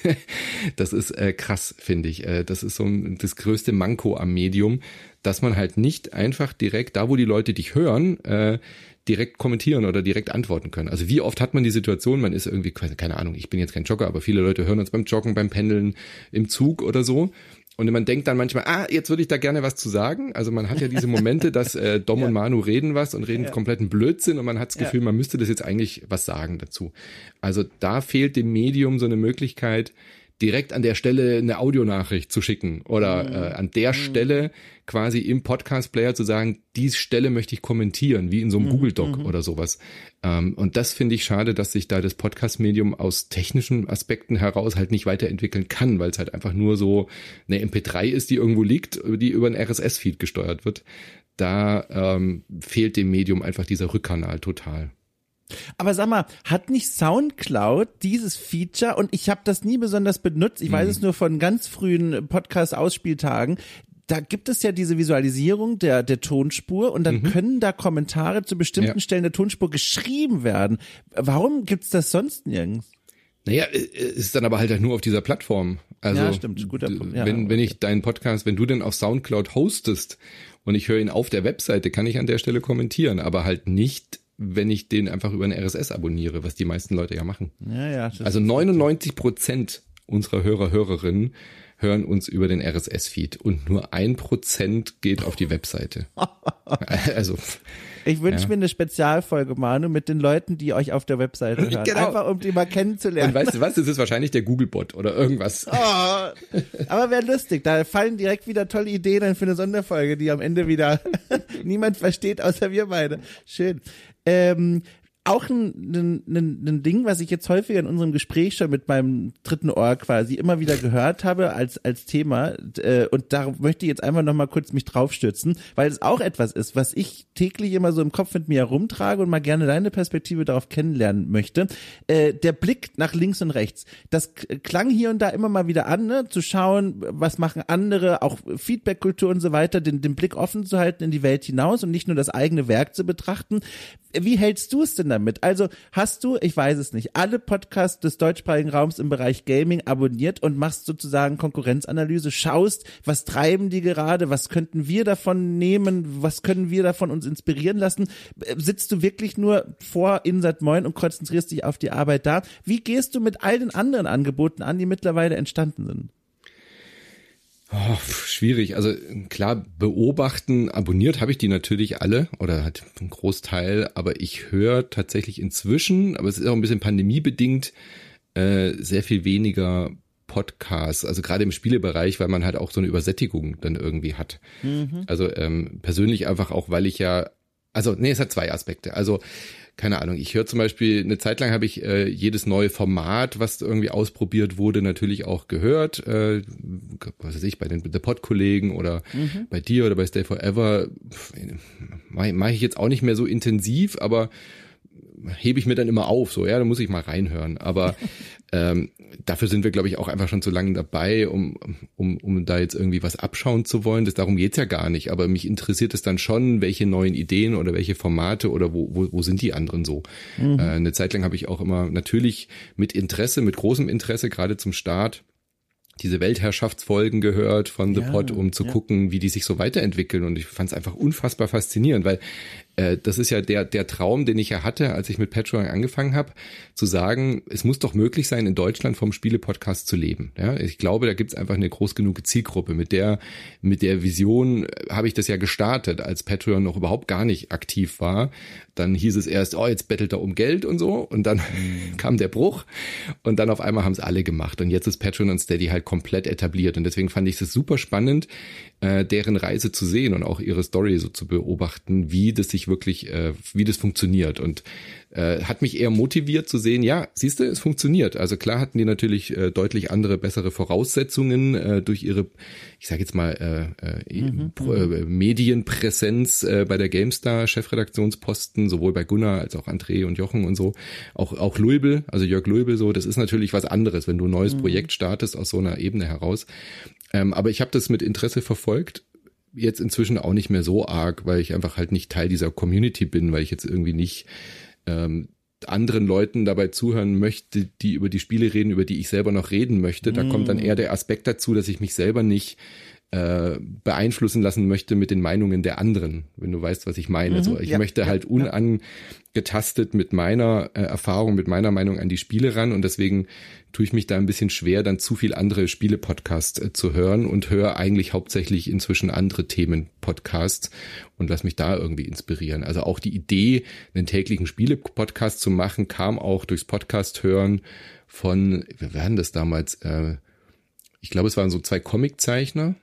Das ist äh, krass, finde ich. Äh, das ist so ein, das größte Manko am Medium, dass man halt nicht einfach direkt, da wo die Leute dich hören, äh, direkt kommentieren oder direkt antworten können. Also wie oft hat man die Situation, man ist irgendwie, keine Ahnung, ich bin jetzt kein Jogger, aber viele Leute hören uns beim Joggen, beim Pendeln, im Zug oder so. Und man denkt dann manchmal, ah, jetzt würde ich da gerne was zu sagen. Also man hat ja diese Momente, dass äh, Dom ja. und Manu reden was und reden ja. kompletten Blödsinn und man hat das Gefühl, ja. man müsste das jetzt eigentlich was sagen dazu. Also da fehlt dem Medium so eine Möglichkeit, direkt an der Stelle eine Audionachricht zu schicken oder mhm. äh, an der mhm. Stelle quasi im Podcast-Player zu sagen, diese Stelle möchte ich kommentieren, wie in so einem mhm. Google-Doc mhm. oder sowas. Ähm, und das finde ich schade, dass sich da das Podcast-Medium aus technischen Aspekten heraus halt nicht weiterentwickeln kann, weil es halt einfach nur so eine M P drei ist, die irgendwo liegt, die über einen R S S-Feed gesteuert wird. Da ähm, fehlt dem Medium einfach dieser Rückkanal total. Aber sag mal, hat nicht Soundcloud dieses Feature, und ich habe das nie besonders benutzt, ich weiß mhm. es nur von ganz frühen Podcast-Ausspieltagen, da gibt es ja diese Visualisierung der, der Tonspur und dann mhm. können da Kommentare zu bestimmten ja. Stellen der Tonspur geschrieben werden. Warum gibt's das sonst nirgends? Naja, es ist dann aber halt nur auf dieser Plattform. Also, ja, stimmt, guter Punkt. Ja, wenn, wenn ich deinen Podcast, wenn du den auf Soundcloud hostest und ich höre ihn auf der Webseite, kann ich an der Stelle kommentieren, aber halt nicht, wenn ich den einfach über ein R S S abonniere, was die meisten Leute ja machen. Ja, ja, also neunundneunzig Prozent unserer Hörer, Hörerinnen hören uns über den R S S-Feed und nur ein Prozent geht auf die Webseite. Also ich wünsche ja. mir eine Spezialfolge, Manu, mit den Leuten, die euch auf der Webseite hören. Genau. Einfach, um die mal kennenzulernen. Und weißt du was, das ist wahrscheinlich der Google-Bot oder irgendwas. Oh, aber wäre lustig, da fallen direkt wieder tolle Ideen für eine Sonderfolge, die am Ende wieder niemand versteht, außer wir beide. Schön. Ähm, Auch ein, ein, ein Ding, was ich jetzt häufiger in unserem Gespräch schon mit meinem dritten Ohr quasi immer wieder gehört habe als als Thema, äh, und da möchte ich jetzt einfach nochmal kurz mich draufstürzen, weil es auch etwas ist, was ich täglich immer so im Kopf mit mir herumtrage und mal gerne deine Perspektive darauf kennenlernen möchte. Äh, der Blick nach links und rechts, das klang hier und da immer mal wieder an, ne? Zu schauen, was machen andere, auch Feedback-Kultur und so weiter, den, den Blick offen zu halten in die Welt hinaus und nicht nur das eigene Werk zu betrachten. Wie hältst du es denn damit? Also hast du, ich weiß es nicht, alle Podcasts des deutschsprachigen Raums im Bereich Gaming abonniert und machst sozusagen Konkurrenzanalyse, schaust, was treiben die gerade, was könnten wir davon nehmen, was können wir davon uns inspirieren lassen? Sitzt du wirklich nur vor Insert Moin und konzentrierst dich auf die Arbeit da? Wie gehst du mit all den anderen Angeboten an, die mittlerweile entstanden sind? Oh, schwierig. Also klar, beobachten, abonniert habe ich die natürlich alle oder halt einen Großteil, aber ich höre tatsächlich inzwischen, aber es ist auch ein bisschen pandemiebedingt, äh, sehr viel weniger Podcasts, also gerade im Spielebereich, weil man halt auch so eine Übersättigung dann irgendwie hat. Mhm. Also ähm, persönlich einfach auch, weil ich ja, also nee, es hat zwei Aspekte. Also keine Ahnung, ich höre zum Beispiel, eine Zeit lang habe ich äh, jedes neue Format, was irgendwie ausprobiert wurde, natürlich auch gehört. Äh, was weiß ich, bei den The Pod-Kollegen oder mhm. bei dir oder bei Stay Forever. Mache mach ich jetzt auch nicht mehr so intensiv, aber hebe ich mir dann immer auf, so, ja, da muss ich mal reinhören. Aber ähm, dafür sind wir, glaube ich, auch einfach schon zu lange dabei, um, um, um da jetzt irgendwie was abschauen zu wollen. Das, darum geht's ja gar nicht. Aber mich interessiert es dann schon, welche neuen Ideen oder welche Formate oder wo, wo, wo sind die anderen so. Mhm. Äh, eine Zeit lang habe ich auch immer natürlich mit Interesse, mit großem Interesse, gerade zum Start, diese Weltherrschaftsfolgen gehört von The ja, Pod, um zu ja. gucken, wie die sich so weiterentwickeln. Und ich fand es einfach unfassbar faszinierend, weil äh, das ist ja der der Traum, den ich ja hatte, als ich mit Patreon angefangen habe, zu sagen, es muss doch möglich sein, in Deutschland vom Spiele-Podcast zu leben. Ja, ich glaube, da gibt's einfach eine groß genug Zielgruppe. Mit der mit der Vision habe ich das ja gestartet, als Patreon noch überhaupt gar nicht aktiv war. Dann hieß es erst, oh, jetzt bettelt er um Geld und so. Und dann mhm. kam der Bruch. Und dann auf einmal haben es alle gemacht. Und jetzt ist Patreon und Steady halt komplett etabliert. Und deswegen fand ich es super spannend, äh, deren Reise zu sehen und auch ihre Story so zu beobachten, wie das sich wirklich, äh, wie das funktioniert. Und äh, hat mich eher motiviert zu sehen, ja, siehst du, es funktioniert. Also klar hatten die natürlich äh, deutlich andere, bessere Voraussetzungen äh, durch ihre, ich sage jetzt mal, äh, mhm, äh, Medienpräsenz äh, bei der GameStar, Chefredaktionsposten, sowohl bei Gunnar als auch André und Jochen und so. Auch auch Luibel, also Jörg Luibel, so, das ist natürlich was anderes, wenn du ein neues mhm. Projekt startest aus so einer Ebene heraus. Ähm, aber ich habe das mit Interesse verfolgt. Jetzt inzwischen auch nicht mehr so arg, weil ich einfach halt nicht Teil dieser Community bin, weil ich jetzt irgendwie nicht ähm, anderen Leuten dabei zuhören möchte, die über die Spiele reden, über die ich selber noch reden möchte. Da mm. kommt dann eher der Aspekt dazu, dass ich mich selber nicht äh, beeinflussen lassen möchte mit den Meinungen der anderen, wenn du weißt, was ich meine. Mhm, so, ich ja, möchte ja, halt unangetastet mit meiner äh, Erfahrung, mit meiner Meinung an die Spiele ran und deswegen tue ich mich da ein bisschen schwer, dann zu viel andere Spiele-Podcasts äh, zu hören und höre eigentlich hauptsächlich inzwischen andere Themen-Podcasts und lass mich da irgendwie inspirieren. Also auch die Idee, einen täglichen Spiele-Podcast zu machen, kam auch durchs Podcast-Hören von, wer waren das damals? Äh, ich glaube, es waren so zwei Comiczeichner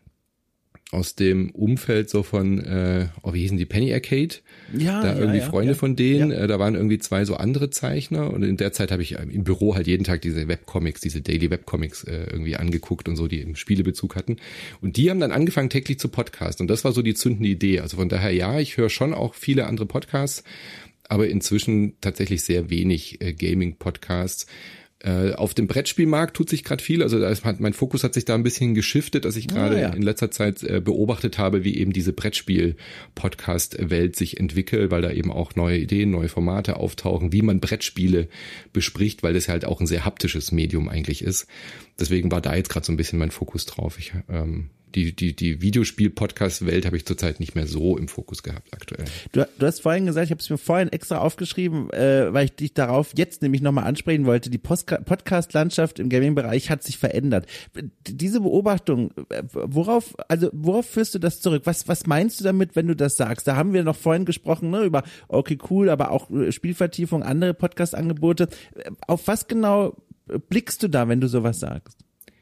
aus dem Umfeld so von, äh, oh, wie hießen die, Penny Arcade? Ja, da ja, irgendwie ja, Freunde ja. von denen, ja. äh, da waren irgendwie zwei so andere Zeichner und in der Zeit habe ich im Büro halt jeden Tag diese Webcomics, diese Daily Webcomics äh, irgendwie angeguckt und so, die im Spielebezug hatten und die haben dann angefangen täglich zu podcasten und das war so die zündende Idee, also von daher ja, ich höre schon auch viele andere Podcasts, aber inzwischen tatsächlich sehr wenig äh, Gaming-Podcasts. Äh, auf dem Brettspielmarkt tut sich gerade viel, also da ist, mein Fokus hat sich da ein bisschen geschiftet, dass ich gerade ah, ja. in letzter Zeit äh, beobachtet habe, wie eben diese Brettspiel-Podcast-Welt sich entwickelt, weil da eben auch neue Ideen, neue Formate auftauchen, wie man Brettspiele bespricht, weil das ja halt auch ein sehr haptisches Medium eigentlich ist. Deswegen war da jetzt gerade so ein bisschen mein Fokus drauf. Ich ähm, Die, die, die Videospiel-Podcast-Welt habe ich zurzeit nicht mehr so im Fokus gehabt aktuell. Du, du hast vorhin gesagt, ich habe es mir vorhin extra aufgeschrieben, äh, weil ich dich darauf jetzt nämlich nochmal ansprechen wollte, die Postka- Podcast-Landschaft im Gaming-Bereich hat sich verändert. Diese Beobachtung, worauf, also worauf führst du das zurück? Was, was meinst du damit, wenn du das sagst? Da haben wir noch vorhin gesprochen, ne, über okay, cool, aber auch Spielvertiefung, andere Podcast-Angebote. Auf was genau blickst du da, wenn du sowas sagst?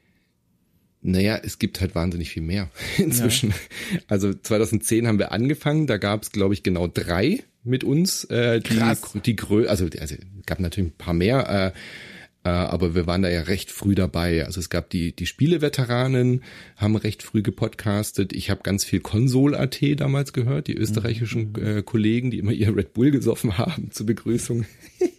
Naja, es gibt halt wahnsinnig viel mehr inzwischen. Ja. Also zwanzig zehn haben wir angefangen, da gab es, glaube ich, genau drei mit uns. Äh, die, die Grö- also, also gab natürlich ein paar mehr, äh, äh, aber wir waren da ja recht früh dabei. Also es gab die die Spieleveteranen, haben recht früh gepodcastet. Ich habe ganz viel Konsol Punkt A T damals gehört, die österreichischen mhm. äh, Kollegen, die immer ihr Red Bull gesoffen haben zur Begrüßung.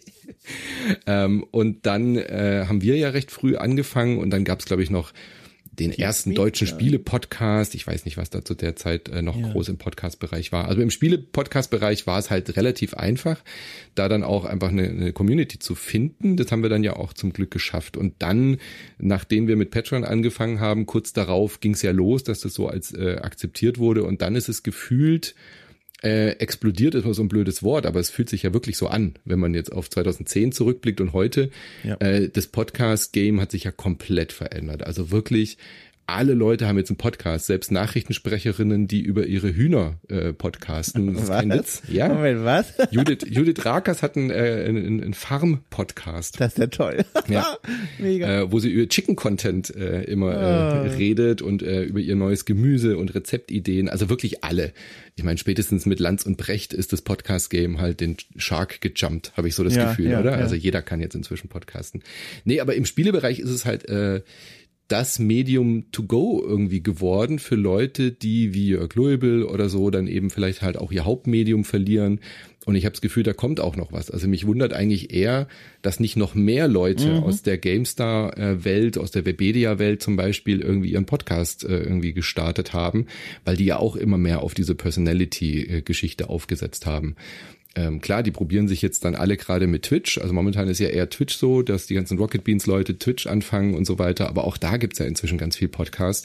ähm, und dann äh, haben wir ja recht früh angefangen und dann gab es, glaube ich, noch den ersten deutschen Spiele-Podcast. Ich weiß nicht, was da zu der Zeit äh, noch ja. groß im Podcast-Bereich war. Also im Spiele-Podcast-Bereich war es halt relativ einfach, da dann auch einfach eine, eine Community zu finden. Das haben wir dann ja auch zum Glück geschafft. Und dann, nachdem wir mit Patreon angefangen haben, kurz darauf ging es ja los, dass das so als äh, akzeptiert wurde. Und dann ist es gefühlt Äh, explodiert ist mal so ein blödes Wort, aber es fühlt sich ja wirklich so an, wenn man jetzt auf zweitausendzehn zurückblickt und heute. Ja. Äh, das Podcast-Game hat sich ja komplett verändert. Also wirklich, alle Leute haben jetzt einen Podcast, selbst Nachrichtensprecherinnen, die über ihre Hühner äh, podcasten. Das ist kein Witz. Ja. Moment, was? Judith, Judith Rakers hat einen, äh, einen, einen Farm-Podcast. Das ist ja toll. Ja. Mega. Äh, wo sie über Chicken-Content äh, immer äh, oh. redet und äh, über ihr neues Gemüse und Rezeptideen. Also wirklich alle. Ich meine, spätestens mit Lanz und Brecht ist das Podcast-Game halt den Shark gejumpt, habe ich so das ja, Gefühl, ja, oder? Ja. Also jeder kann jetzt inzwischen podcasten. Nee, aber im Spielebereich ist es halt äh, das Medium to go irgendwie geworden für Leute, die wie Jörg Leubel oder so dann eben vielleicht halt auch ihr Hauptmedium verlieren. Und ich habe das Gefühl, da kommt auch noch was. Also mich wundert eigentlich eher, dass nicht noch mehr Leute mhm. aus der GameStar-Welt, aus der Webedia-Welt zum Beispiel irgendwie ihren Podcast äh, irgendwie gestartet haben, weil die ja auch immer mehr auf diese Personality-Geschichte aufgesetzt haben. Ähm, klar, die probieren sich jetzt dann alle gerade mit Twitch. Also momentan ist ja eher Twitch so, dass die ganzen Rocket Beans Leute Twitch anfangen und so weiter. Aber auch da gibt's ja inzwischen ganz viel Podcast.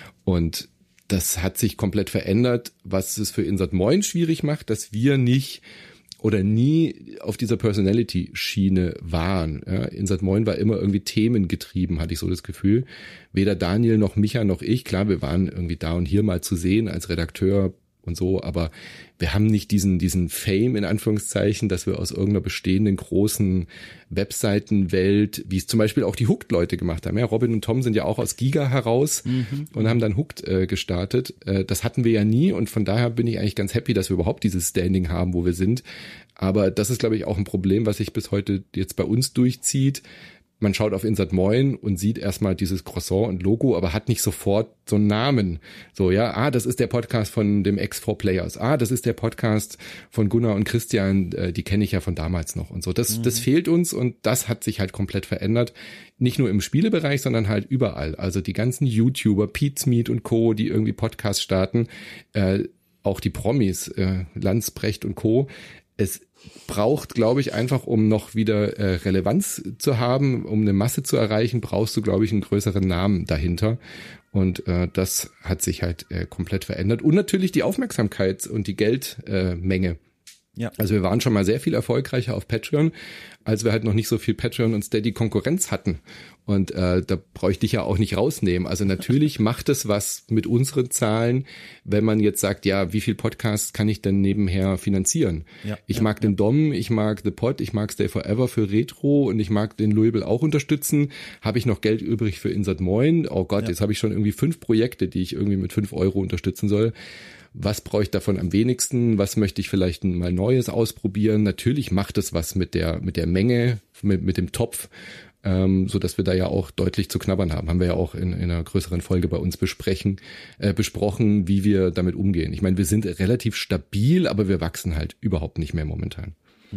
Und das hat sich komplett verändert, was es für Insert Moin schwierig macht, dass wir nicht oder nie auf dieser Personality-Schiene waren. Ja, Insert Moin war immer irgendwie themengetrieben, hatte ich so das Gefühl. Weder Daniel noch Micha noch ich. Klar, wir waren irgendwie da und hier mal zu sehen als Redakteur und so, aber wir haben nicht diesen diesen Fame in Anführungszeichen, dass wir aus irgendeiner bestehenden großen Webseitenwelt, wie es zum Beispiel auch die Hooked-Leute gemacht haben. Ja, Robin und Tom sind ja auch aus Giga heraus mhm. und haben dann Hooked äh, gestartet. Äh, das hatten wir ja nie und von daher bin ich eigentlich ganz happy, dass wir überhaupt dieses Standing haben, wo wir sind. Aber das ist, glaube ich, auch ein Problem, was sich bis heute jetzt bei uns durchzieht. Man schaut auf Insert Moin und sieht erstmal dieses Croissant und Logo, aber hat nicht sofort so einen Namen. So, ja, ah, das ist der Podcast von dem X vier Players. Ah, das ist der Podcast von Gunnar und Christian, äh, die kenne ich ja von damals noch und so. Das, mhm. das fehlt uns und das hat sich halt komplett verändert. Nicht nur im Spielebereich, sondern halt überall. Also die ganzen YouTuber, Pete's Meat und Co., die irgendwie Podcasts starten, äh, auch die Promis, äh, Lanz, Brecht und Co., es braucht, glaube ich, einfach, um noch wieder äh, Relevanz zu haben, um eine Masse zu erreichen, brauchst du, glaube ich, einen größeren Namen dahinter. Und äh, das hat sich halt äh, komplett verändert. Und natürlich die Aufmerksamkeit und die Geldmenge. Äh, ja. Also wir waren schon mal sehr viel erfolgreicher auf Patreon, als wir halt noch nicht so viel Patreon und Steady Konkurrenz hatten. Und äh, da bräuchte ich ja auch nicht rausnehmen. Also natürlich macht es was mit unseren Zahlen, wenn man jetzt sagt, ja, wie viel Podcasts kann ich denn nebenher finanzieren? Ja, ich ja, mag ja. den Dom, ich mag The Pod, ich mag Stay Forever für Retro und ich mag den Louisville auch unterstützen. Habe ich noch Geld übrig für Insert Moin? Oh Gott, ja. jetzt habe ich schon irgendwie fünf Projekte, die ich irgendwie mit fünf Euro unterstützen soll. Was brauche ich davon am wenigsten? Was möchte ich vielleicht mal Neues ausprobieren? Natürlich macht es was mit der mit der Menge, mit, mit dem Topf, ähm, so dass wir da ja auch deutlich zu knabbern haben. Haben wir ja auch in, in einer größeren Folge bei uns besprechen, äh, besprochen, wie wir damit umgehen. Ich meine, wir sind relativ stabil, aber wir wachsen halt überhaupt nicht mehr momentan.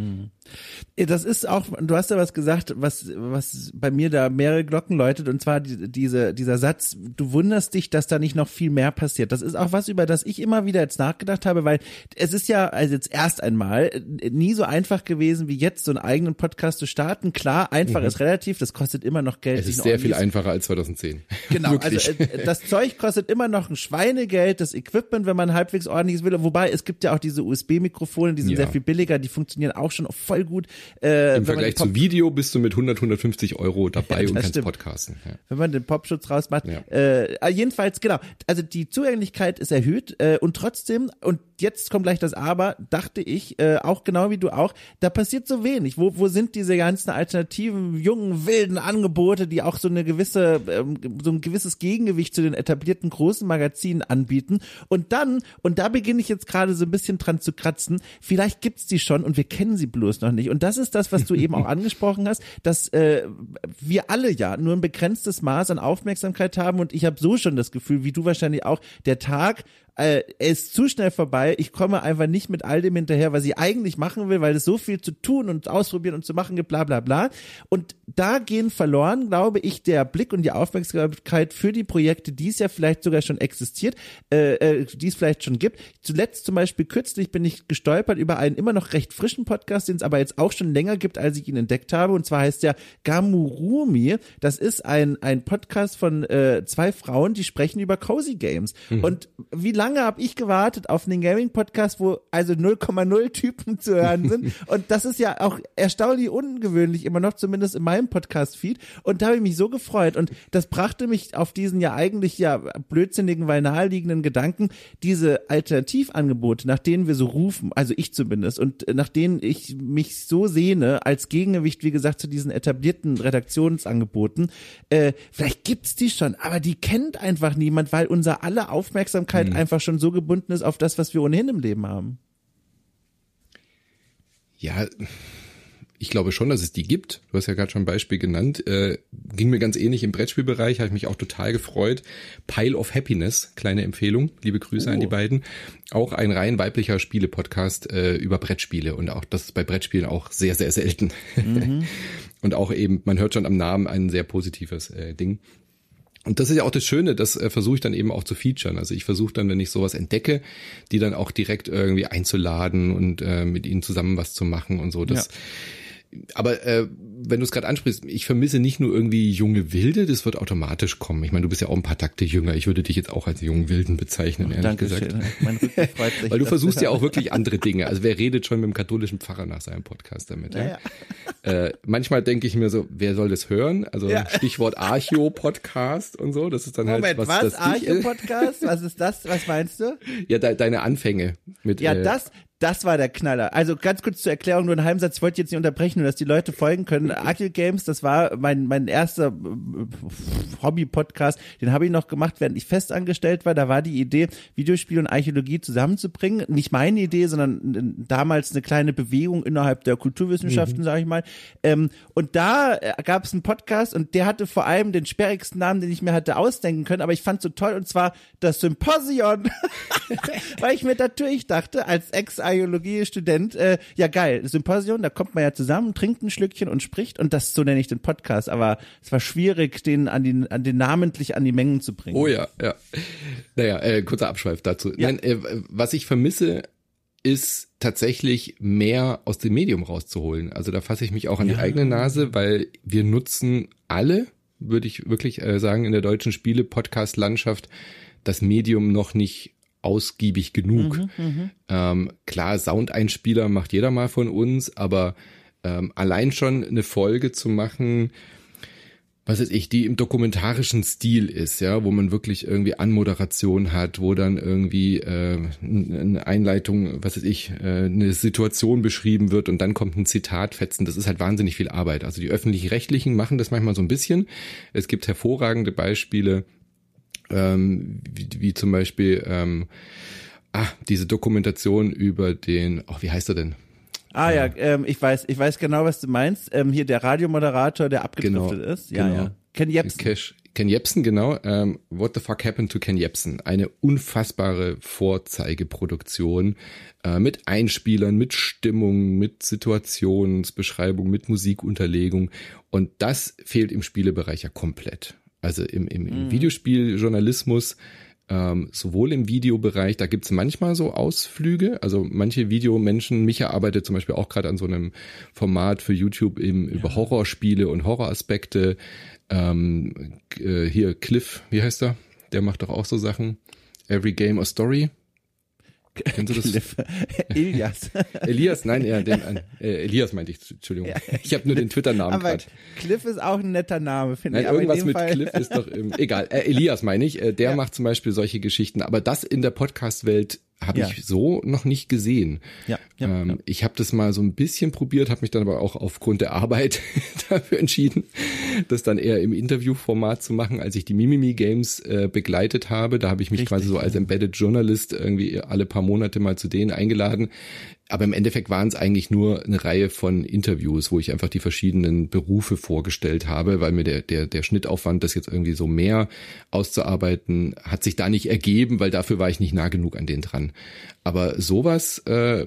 Das ist auch, du hast ja was gesagt, was was bei mir da mehrere Glocken läutet, und zwar die, diese dieser Satz, du wunderst dich, dass da nicht noch viel mehr passiert. Das ist auch was, über das ich immer wieder jetzt nachgedacht habe, weil es ist ja also jetzt erst einmal nie so einfach gewesen, wie jetzt so einen eigenen Podcast zu starten. Klar, einfach mhm. ist relativ, das kostet immer noch Geld. Es ist sehr viel einfacher als zweitausendzehn. Genau, also das Zeug kostet immer noch ein Schweinegeld, das Equipment, wenn man halbwegs ordentliches will, wobei es gibt ja auch diese U S B-Mikrofone, die sind ja. sehr viel billiger, die funktionieren auch schon voll gut. Äh, Im Vergleich zu Video bist du mit hundert, hundertfünfzig Euro dabei ja, und kannst stimmt. podcasten. Ja. Wenn man den Popschutz rausmacht. Ja. Äh, jedenfalls, genau. Also die Zugänglichkeit ist erhöht äh, und trotzdem, und jetzt kommt gleich das Aber, dachte ich, äh, auch genau wie du auch, da passiert so wenig. Wo, wo sind diese ganzen alternativen, jungen, wilden Angebote, die auch so eine gewisse, ähm, so ein gewisses Gegengewicht zu den etablierten großen Magazinen anbieten? Und dann, und da beginne ich jetzt gerade so ein bisschen dran zu kratzen, vielleicht gibt's die schon und wir kennen sie bloß noch nicht. Und das ist das, was du eben auch angesprochen hast, dass äh, wir alle ja nur ein begrenztes Maß an Aufmerksamkeit haben, und ich habe so schon das Gefühl, wie du wahrscheinlich auch, der Tag äh, er ist zu schnell vorbei. Ich komme einfach nicht mit all dem hinterher, was ich eigentlich machen will, weil es so viel zu tun und ausprobieren und zu machen gibt, bla bla bla. Und da gehen verloren, glaube ich, der Blick und die Aufmerksamkeit für die Projekte, die es ja vielleicht sogar schon existiert, äh, äh, die es vielleicht schon gibt. Zuletzt zum Beispiel kürzlich bin ich gestolpert über einen immer noch recht frischen Podcast, den es aber jetzt auch schon länger gibt, als ich ihn entdeckt habe. Und zwar heißt der Gamurumi. Das ist ein, ein Podcast von äh, zwei Frauen, die sprechen über Cozy Games. Mhm. Und wie lange habe ich gewartet auf einen Gaming-Podcast, wo also null Komma null Typen zu hören sind? Und das ist ja auch erstaunlich ungewöhnlich, immer noch zumindest in meinem Podcast-Feed. Und da habe ich mich so gefreut. Und das brachte mich auf diesen ja eigentlich ja blödsinnigen, weil naheliegenden Gedanken, diese Alternativangebote, nach denen wir so rufen, also ich zumindest, und nach denen ich mich so sehne, als Gegengewicht, wie gesagt, zu diesen etablierten Redaktionsangeboten, äh, vielleicht gibt's die schon, aber die kennt einfach niemand, weil unser aller Aufmerksamkeit mhm. einfach schon so gebunden ist auf das, was wir ohnehin im Leben haben. Ja, ich glaube schon, dass es die gibt. Du hast ja gerade schon ein Beispiel genannt. Äh, ging mir ganz ähnlich im Brettspielbereich, habe ich mich auch total gefreut. Pile of Happiness, kleine Empfehlung, liebe Grüße oh. an die beiden. Auch ein rein weiblicher Spiele-Podcast äh, über Brettspiele und auch das ist bei Brettspielen auch sehr, sehr selten. Mhm. Und auch eben, man hört schon am Namen, ein sehr positives äh, Ding. Und das ist ja auch das Schöne, das äh, versuche ich dann eben auch zu featuren. Also ich versuche dann, wenn ich sowas entdecke, die dann auch direkt irgendwie einzuladen und äh, mit ihnen zusammen was zu machen und so. Das ja. Aber äh, wenn du es gerade ansprichst, ich vermisse nicht nur irgendwie junge Wilde, das wird automatisch kommen. Ich meine, du bist ja auch ein paar Takte jünger. Ich würde dich jetzt auch als jungen Wilden bezeichnen, ehrlich Danke gesagt. Schön. Mein Rücken freut sich. Weil du versuchst ja auch wirklich andere Dinge. Also wer redet schon mit dem katholischen Pfarrer nach seinem Podcast damit? Ja? Ja. Äh, manchmal denke ich mir so, wer soll das hören? Also ja. Stichwort Archeo-Podcast und so. Das ist dann Moment, halt was. was? Das Archeo-Podcast? Was ist das? Was meinst du? Ja, de- deine Anfänge mit. Ja, äh, das. Das war der Knaller. Also ganz kurz zur Erklärung, nur einen Halbsatz, ich wollte jetzt nicht unterbrechen, nur dass die Leute folgen können. Archeo Games, das war mein mein erster Hobby-Podcast, den habe ich noch gemacht, während ich festangestellt war. Da war die Idee, Videospiel und Archäologie zusammenzubringen. Nicht meine Idee, sondern damals eine kleine Bewegung innerhalb der Kulturwissenschaften, mhm. sage ich mal. Ähm, und da gab es einen Podcast und der hatte vor allem den sperrigsten Namen, den ich mir hatte ausdenken können, aber ich fand es so toll, und zwar das Symposion. Weil ich mir natürlich dachte, als Ex Archäologie-Student, äh, ja geil, Symposion, da kommt man ja zusammen, trinkt ein Schlückchen und spricht, und das, so nenne ich den Podcast, aber es war schwierig, den an den, an den namentlich an die Mengen zu bringen. Oh ja, ja. Naja, äh, kurzer Abschweif dazu. Ja. Nein, äh, was ich vermisse, ist tatsächlich mehr aus dem Medium rauszuholen. Also da fasse ich mich auch an ja. die eigene Nase, weil wir nutzen alle, würde ich wirklich äh, sagen, in der deutschen Spiele-Podcast-Landschaft das Medium noch nicht ausgiebig genug. Mhm, ähm, klar, Soundeinspieler macht jeder mal von uns, aber ähm, allein schon eine Folge zu machen, was weiß ich, die im dokumentarischen Stil ist, ja, wo man wirklich irgendwie Anmoderation hat, wo dann irgendwie äh, eine Einleitung, was weiß ich, äh, eine Situation beschrieben wird und dann kommt ein Zitat fetzen, das ist halt wahnsinnig viel Arbeit. Also die Öffentlich-Rechtlichen machen das manchmal so ein bisschen. Es gibt hervorragende Beispiele, Ähm, wie, wie zum Beispiel ähm, ah, diese Dokumentation über den, ach, wie heißt er denn? Ah ja, ähm, ich weiß, ich weiß genau, was du meinst. Ähm, hier der Radiomoderator, der abgedriftet genau, ist. Ja, genau. ja. Ken Jebsen. Cash, Ken Jebsen, genau. Ähm, What the fuck happened to Ken Jebsen? Eine unfassbare Vorzeigeproduktion äh, mit Einspielern, mit Stimmung, mit Situationsbeschreibung, mit Musikunterlegung. Und das fehlt im Spielebereich ja komplett. Also im, im, im mhm. Videospieljournalismus, ähm, sowohl im Videobereich, da gibt's manchmal so Ausflüge, also manche Videomenschen, Micha arbeitet zum Beispiel auch gerade an so einem Format für YouTube eben ja. über Horrorspiele und Horroraspekte. Ähm, äh, hier Cliff, wie heißt er? Der macht doch auch so Sachen. Every Game a Story. Kennst du das? Cliff. Elias. Elias, nein, ja, den, äh, Elias meinte ich, Entschuldigung. Ja. Ich habe nur den Twitter-Namen gerade. Cliff ist auch ein netter Name, finde ich. Nein, irgendwas mit Fall. Cliff ist doch, ähm, egal. Äh, Elias meine ich, äh, der ja. macht zum Beispiel solche Geschichten, aber das in der Podcast-Welt habe ja. ich so noch nicht gesehen. Ja, ja, ähm, ja. Ich habe das mal so ein bisschen probiert, habe mich dann aber auch aufgrund der Arbeit dafür entschieden, das dann eher im Interviewformat zu machen, als ich die Mimimi Games äh, begleitet habe. Da habe ich mich Richtig, quasi so als Embedded Journalist irgendwie alle paar Monate mal zu denen eingeladen. Aber im Endeffekt waren es eigentlich nur eine Reihe von Interviews, wo ich einfach die verschiedenen Berufe vorgestellt habe, weil mir der, der, der Schnittaufwand, das jetzt irgendwie so mehr auszuarbeiten, hat sich da nicht ergeben, weil dafür war ich nicht nah genug an denen dran. Aber sowas äh,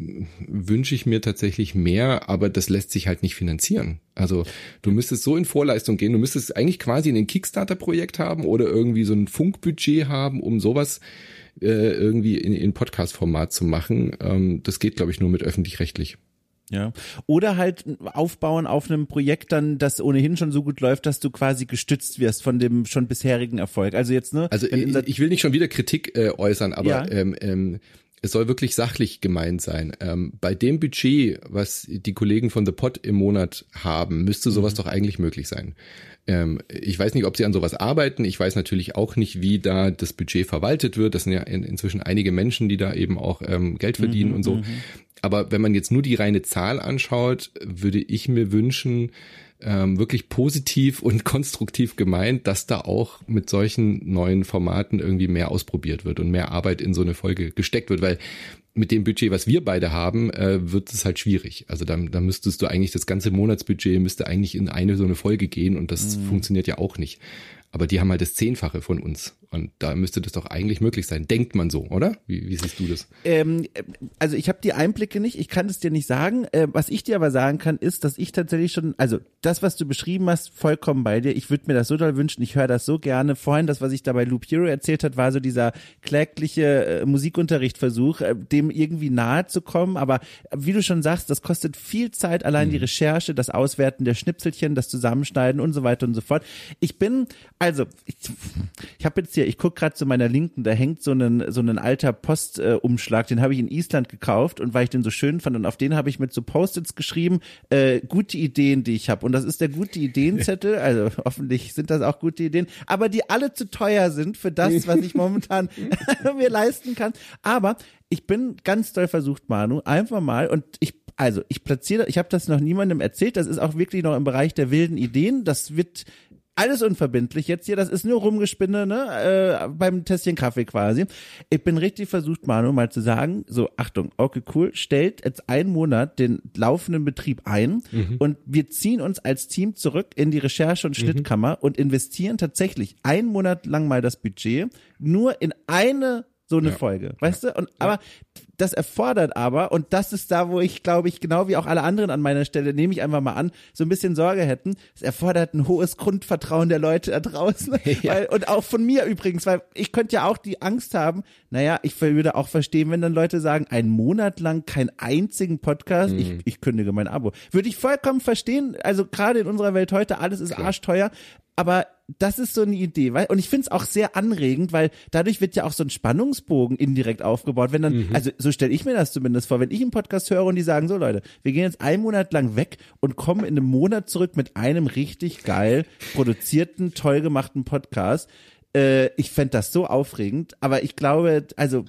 wünsche ich mir tatsächlich mehr, aber das lässt sich halt nicht finanzieren. Also du müsstest so in Vorleistung gehen, du müsstest eigentlich quasi ein Kickstarter-Projekt haben oder irgendwie so ein Funkbudget haben, um sowas irgendwie in, in Podcast-Format zu machen. Ähm, das geht, glaube ich, nur mit öffentlich-rechtlich. Ja. Oder halt aufbauen auf einem Projekt dann, das ohnehin schon so gut läuft, dass du quasi gestützt wirst von dem schon bisherigen Erfolg. Also jetzt, ne? Also ich, ich will nicht schon wieder Kritik äh, äußern, aber ja. ähm, ähm, es soll wirklich sachlich gemeint sein. Ähm, bei dem Budget, was die Kollegen von The Pod im Monat haben, müsste sowas mhm. doch eigentlich möglich sein. Ähm, ich weiß nicht, ob sie an sowas arbeiten. Ich weiß natürlich auch nicht, wie da das Budget verwaltet wird. Das sind ja in, inzwischen einige Menschen, die da eben auch ähm, Geld verdienen mhm, und so. Mhm. Aber wenn man jetzt nur die reine Zahl anschaut, würde ich mir wünschen, ähm, wirklich positiv und konstruktiv gemeint, dass da auch mit solchen neuen Formaten irgendwie mehr ausprobiert wird und mehr Arbeit in so eine Folge gesteckt wird, weil mit dem Budget, was wir beide haben, äh, wird es halt schwierig. Also da, da müsstest du eigentlich, das ganze Monatsbudget müsste eigentlich in eine so eine Folge gehen und das mhm. funktioniert ja auch nicht. Aber die haben halt das Zehnfache von uns. Und da müsste das doch eigentlich möglich sein. Denkt man so, oder? Wie, wie siehst du das? Ähm, also ich habe die Einblicke nicht, ich kann es dir nicht sagen. Äh, was ich dir aber sagen kann, ist, dass ich tatsächlich schon, also das, was du beschrieben hast, vollkommen bei dir. Ich würde mir das so doll wünschen, ich höre das so gerne. Vorhin, das, was ich da bei Loop Hero erzählt hat, war so dieser klägliche äh, Musikunterrichtversuch, äh, dem irgendwie nahe zu kommen. Aber wie du schon sagst, das kostet viel Zeit, allein mhm. die Recherche, das Auswerten der Schnipselchen, das Zusammenschneiden und so weiter und so fort. Ich bin, also, ich, ich habe jetzt hier, ich gucke gerade zu meiner Linken, da hängt so ein so ein alter Postumschlag, äh, den habe ich in Island gekauft und weil ich den so schön fand und auf den habe ich mit so Post-its geschrieben, äh, gute Ideen, die ich habe. Und das ist der gute Ideenzettel, also hoffentlich sind das auch gute Ideen, aber die alle zu teuer sind für das, was ich momentan mir leisten kann. Aber ich bin ganz doll versucht, Manu, einfach mal, und ich also ich platziere, ich habe das noch niemandem erzählt, das ist auch wirklich noch im Bereich der wilden Ideen, das wird alles unverbindlich jetzt hier, das ist nur Rumgespinne, ne, äh, beim Tässchen Kaffee quasi. Ich bin richtig versucht, Manu, mal zu sagen, so, Achtung, okay, cool, stellt jetzt einen Monat den laufenden Betrieb ein mhm. und wir ziehen uns als Team zurück in die Recherche- und Schnittkammer mhm. und investieren tatsächlich einen Monat lang mal das Budget nur in eine so eine ja. Folge, weißt ja. du? Und, aber das erfordert aber, und das ist da, wo ich, glaube ich, genau wie auch alle anderen an meiner Stelle, nehme ich einfach mal an, so ein bisschen Sorge hätten. Es erfordert ein hohes Grundvertrauen der Leute da draußen. Ja. Weil, und auch von mir übrigens, weil ich könnte ja auch die Angst haben, naja, ich würde auch verstehen, wenn dann Leute sagen, einen Monat lang keinen einzigen Podcast, mhm. ich, ich kündige mein Abo. Würde ich vollkommen verstehen, also gerade in unserer Welt heute, alles ist Klar. arschteuer, aber das ist so eine Idee, weil, und ich finde es auch sehr anregend, weil dadurch wird ja auch so ein Spannungsbogen indirekt aufgebaut, wenn dann, mhm. also so stelle ich mir das zumindest vor, wenn ich einen Podcast höre und die sagen, so Leute, wir gehen jetzt einen Monat lang weg und kommen in einem Monat zurück mit einem richtig geil produzierten, toll gemachten Podcast. Äh, ich fände das so aufregend, aber ich glaube, also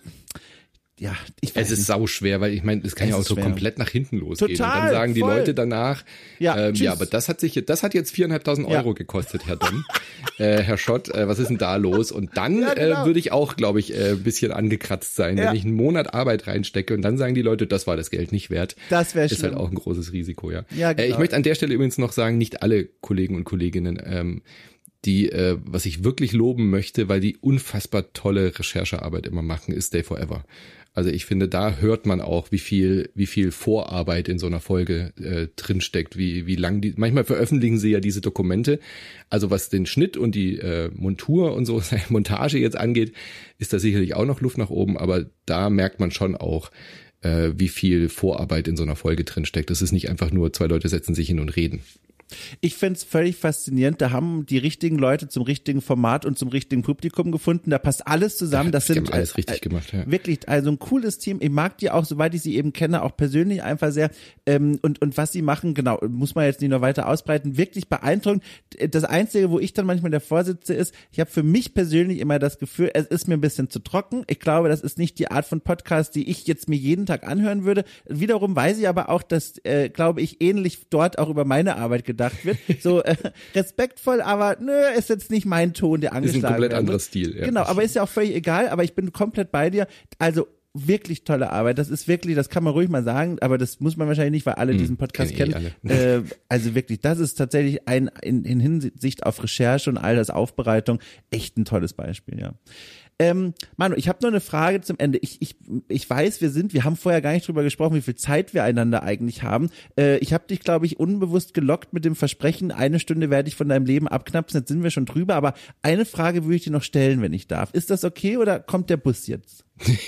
ja, ich weiß Es ist nicht. sauschwer, weil ich meine, es kann es ja auch so schwer. komplett nach hinten losgehen. Total, und dann sagen die voll. Leute danach, ja, ähm, ja, aber das hat sich, das hat jetzt viereinhalbtausend Euro ja. gekostet, Herr Dom, äh, Herr Schott, äh, was ist denn da los? Und dann ja, genau. äh, würde ich auch, glaube ich, äh, ein bisschen angekratzt sein, ja. wenn ich einen Monat Arbeit reinstecke und dann sagen die Leute, das war das Geld nicht wert. Das wäre Ist schlimm. halt auch ein großes Risiko, ja. ja genau. äh, ich möchte an der Stelle übrigens noch sagen, nicht alle Kollegen und Kolleginnen, ähm, die, äh, was ich wirklich loben möchte, weil die unfassbar tolle Recherchearbeit immer machen, ist Stay Forever. Also ich finde, da hört man auch, wie viel, wie viel Vorarbeit in so einer Folge äh, drinsteckt, wie, wie lang die, manchmal veröffentlichen sie ja diese Dokumente. Also was den Schnitt und die äh, Montur und so, Montage jetzt angeht, ist da sicherlich auch noch Luft nach oben, aber da merkt man schon auch, äh, wie viel Vorarbeit in so einer Folge drinsteckt. Das ist nicht einfach nur, zwei Leute setzen sich hin und reden. Ich find's völlig faszinierend. Da haben die richtigen Leute zum richtigen Format und zum richtigen Publikum gefunden. Da passt alles zusammen. Ja, das die sind haben alles richtig gemacht. Ja. Wirklich, also ein cooles Team. Ich mag die auch, soweit ich sie eben kenne, auch persönlich einfach sehr. Ähm, und und was sie machen, genau, muss man jetzt nicht noch weiter ausbreiten. Wirklich beeindruckend. Das Einzige, wo ich dann manchmal davor sitze, ist, ich habe für mich persönlich immer das Gefühl, es ist mir ein bisschen zu trocken. Ich glaube, das ist nicht die Art von Podcast, die ich jetzt mir jeden Tag anhören würde. Wiederum weiß ich aber auch, dass, äh, glaube ich, ähnlich dort auch über meine Arbeit gedacht wird. So äh, respektvoll, aber nö, ist jetzt nicht mein Ton, der angeschlagen wird. Ist ein komplett anderer Stil. Ja. Genau, aber ist ja auch völlig egal, aber ich bin komplett bei dir. Also wirklich tolle Arbeit. Das ist wirklich, das kann man ruhig mal sagen, aber das muss man wahrscheinlich nicht, weil alle diesen Podcast kenn kennen. Äh, also wirklich, das ist tatsächlich ein in, in Hinsicht auf Recherche und all das Aufbereitung echt ein tolles Beispiel, ja. Ähm, Manu, ich habe noch eine Frage zum Ende. Ich, ich, ich weiß, wir sind, wir haben vorher gar nicht drüber gesprochen, wie viel Zeit wir einander eigentlich haben. Äh, ich habe dich, glaube ich, unbewusst gelockt mit dem Versprechen, eine Stunde werde ich von deinem Leben abknapsen. Jetzt sind wir schon drüber, aber eine Frage würde ich dir noch stellen, wenn ich darf. Ist das okay oder kommt der Bus jetzt?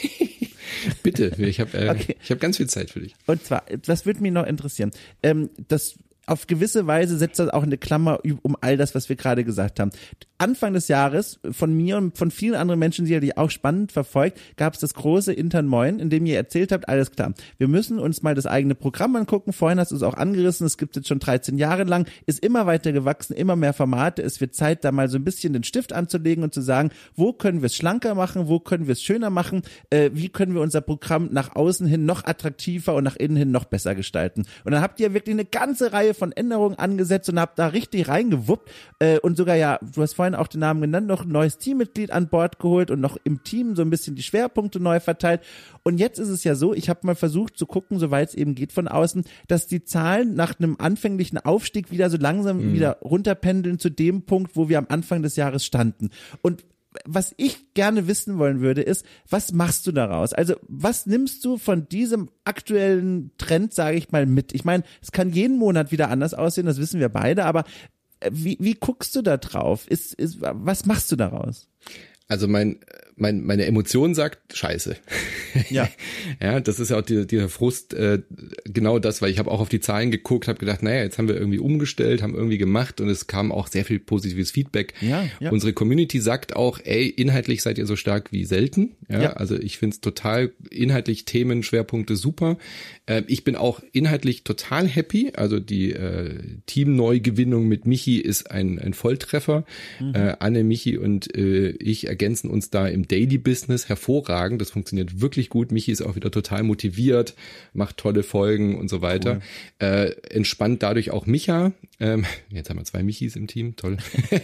Bitte, ich habe äh, okay. ich hab ganz viel Zeit für dich. Und zwar, das würde mich noch interessieren. Ähm, das auf gewisse Weise setzt das auch eine Klammer um all das, was wir gerade gesagt haben. Anfang des Jahres, von mir und von vielen anderen Menschen sicherlich auch spannend verfolgt, gab es das große Intern Moin, in dem ihr erzählt habt, alles klar, wir müssen uns mal das eigene Programm angucken. Vorhin hast du es auch angerissen, es gibt es jetzt schon dreizehn Jahre lang, ist immer weiter gewachsen, immer mehr Formate. Es wird Zeit, da mal so ein bisschen den Stift anzulegen und zu sagen, wo können wir es schlanker machen, wo können wir es schöner machen, äh, wie können wir unser Programm nach außen hin noch attraktiver und nach innen hin noch besser gestalten. Und dann habt ihr wirklich eine ganze Reihe von Änderungen angesetzt und habt da richtig reingewuppt äh, und sogar, ja, du hast vorhin auch den Namen genannt, noch ein neues Teammitglied an Bord geholt und noch im Team so ein bisschen die Schwerpunkte neu verteilt. Und jetzt ist es ja so, ich habe mal versucht zu gucken, soweit es eben geht von außen, dass die Zahlen nach einem anfänglichen Aufstieg wieder so langsam mhm. wieder runterpendeln zu dem Punkt, wo wir am Anfang des Jahres standen. Und was ich gerne wissen wollen würde, ist, was machst du daraus? Also was nimmst du von diesem aktuellen Trend, sage ich mal, mit? Ich meine, es kann jeden Monat wieder anders aussehen, das wissen wir beide, aber wie, wie guckst du da drauf? Ist, ist, was machst du daraus? Also mein, mein, meine Emotion sagt Scheiße. Ja. Ja, das ist ja auch dieser, dieser Frust, äh, genau das, weil ich habe auch auf die Zahlen geguckt, habe gedacht, naja, jetzt haben wir irgendwie umgestellt, haben irgendwie gemacht und es kam auch sehr viel positives Feedback. Ja, ja. Unsere Community sagt auch, ey, inhaltlich seid ihr so stark wie selten. Ja, ja. Also ich finde es total inhaltlich Themen, Schwerpunkte super. Äh, ich bin auch inhaltlich total happy. Also die äh, Teamneugewinnung mit Michi ist ein, ein Volltreffer. Mhm. Äh, Anne, Michi und äh, ich ergänzen uns da im Daily Business hervorragend. Das funktioniert wirklich gut. Michi ist auch wieder total motiviert, macht tolle Folgen und so weiter. Cool. Äh, entspannt dadurch auch Micha. Ähm, jetzt haben wir zwei Michis im Team, toll.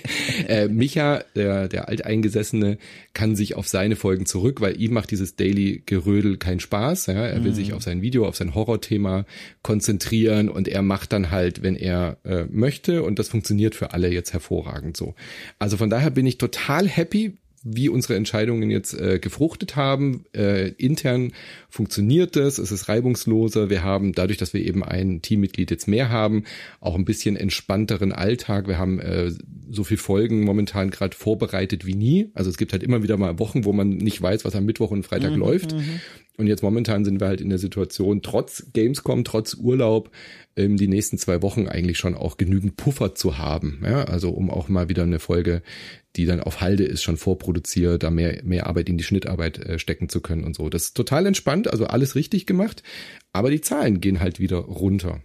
äh, Micha, der, der Alteingesessene, kann sich auf seine Folgen zurück, weil ihm macht dieses Daily-Gerödel keinen Spaß. Ja? Er will mhm. sich auf sein Video, auf sein Horrorthema konzentrieren und er macht dann halt, wenn er äh, möchte, und das funktioniert für alle jetzt hervorragend so. Also von daher bin ich total happy, wie unsere Entscheidungen jetzt äh, gefruchtet haben. Äh, intern funktioniert es, es ist reibungsloser. Wir haben dadurch, dass wir eben ein Teammitglied jetzt mehr haben, auch ein bisschen entspannteren Alltag. Wir haben äh, so viel Folgen momentan gerade vorbereitet wie nie. Also es gibt halt immer wieder mal Wochen, wo man nicht weiß, was am Mittwoch und Freitag mhm, läuft. Mhm. Und jetzt momentan sind wir halt in der Situation, trotz Gamescom, trotz Urlaub, ähm, die nächsten zwei Wochen eigentlich schon auch genügend Puffer zu haben. Ja? Also um auch mal wieder eine Folge, die dann auf Halde ist, schon vorproduziert, da mehr mehr Arbeit in die Schnittarbeit äh, stecken zu können und so. Das ist total entspannt, also alles richtig gemacht, aber die Zahlen gehen halt wieder runter.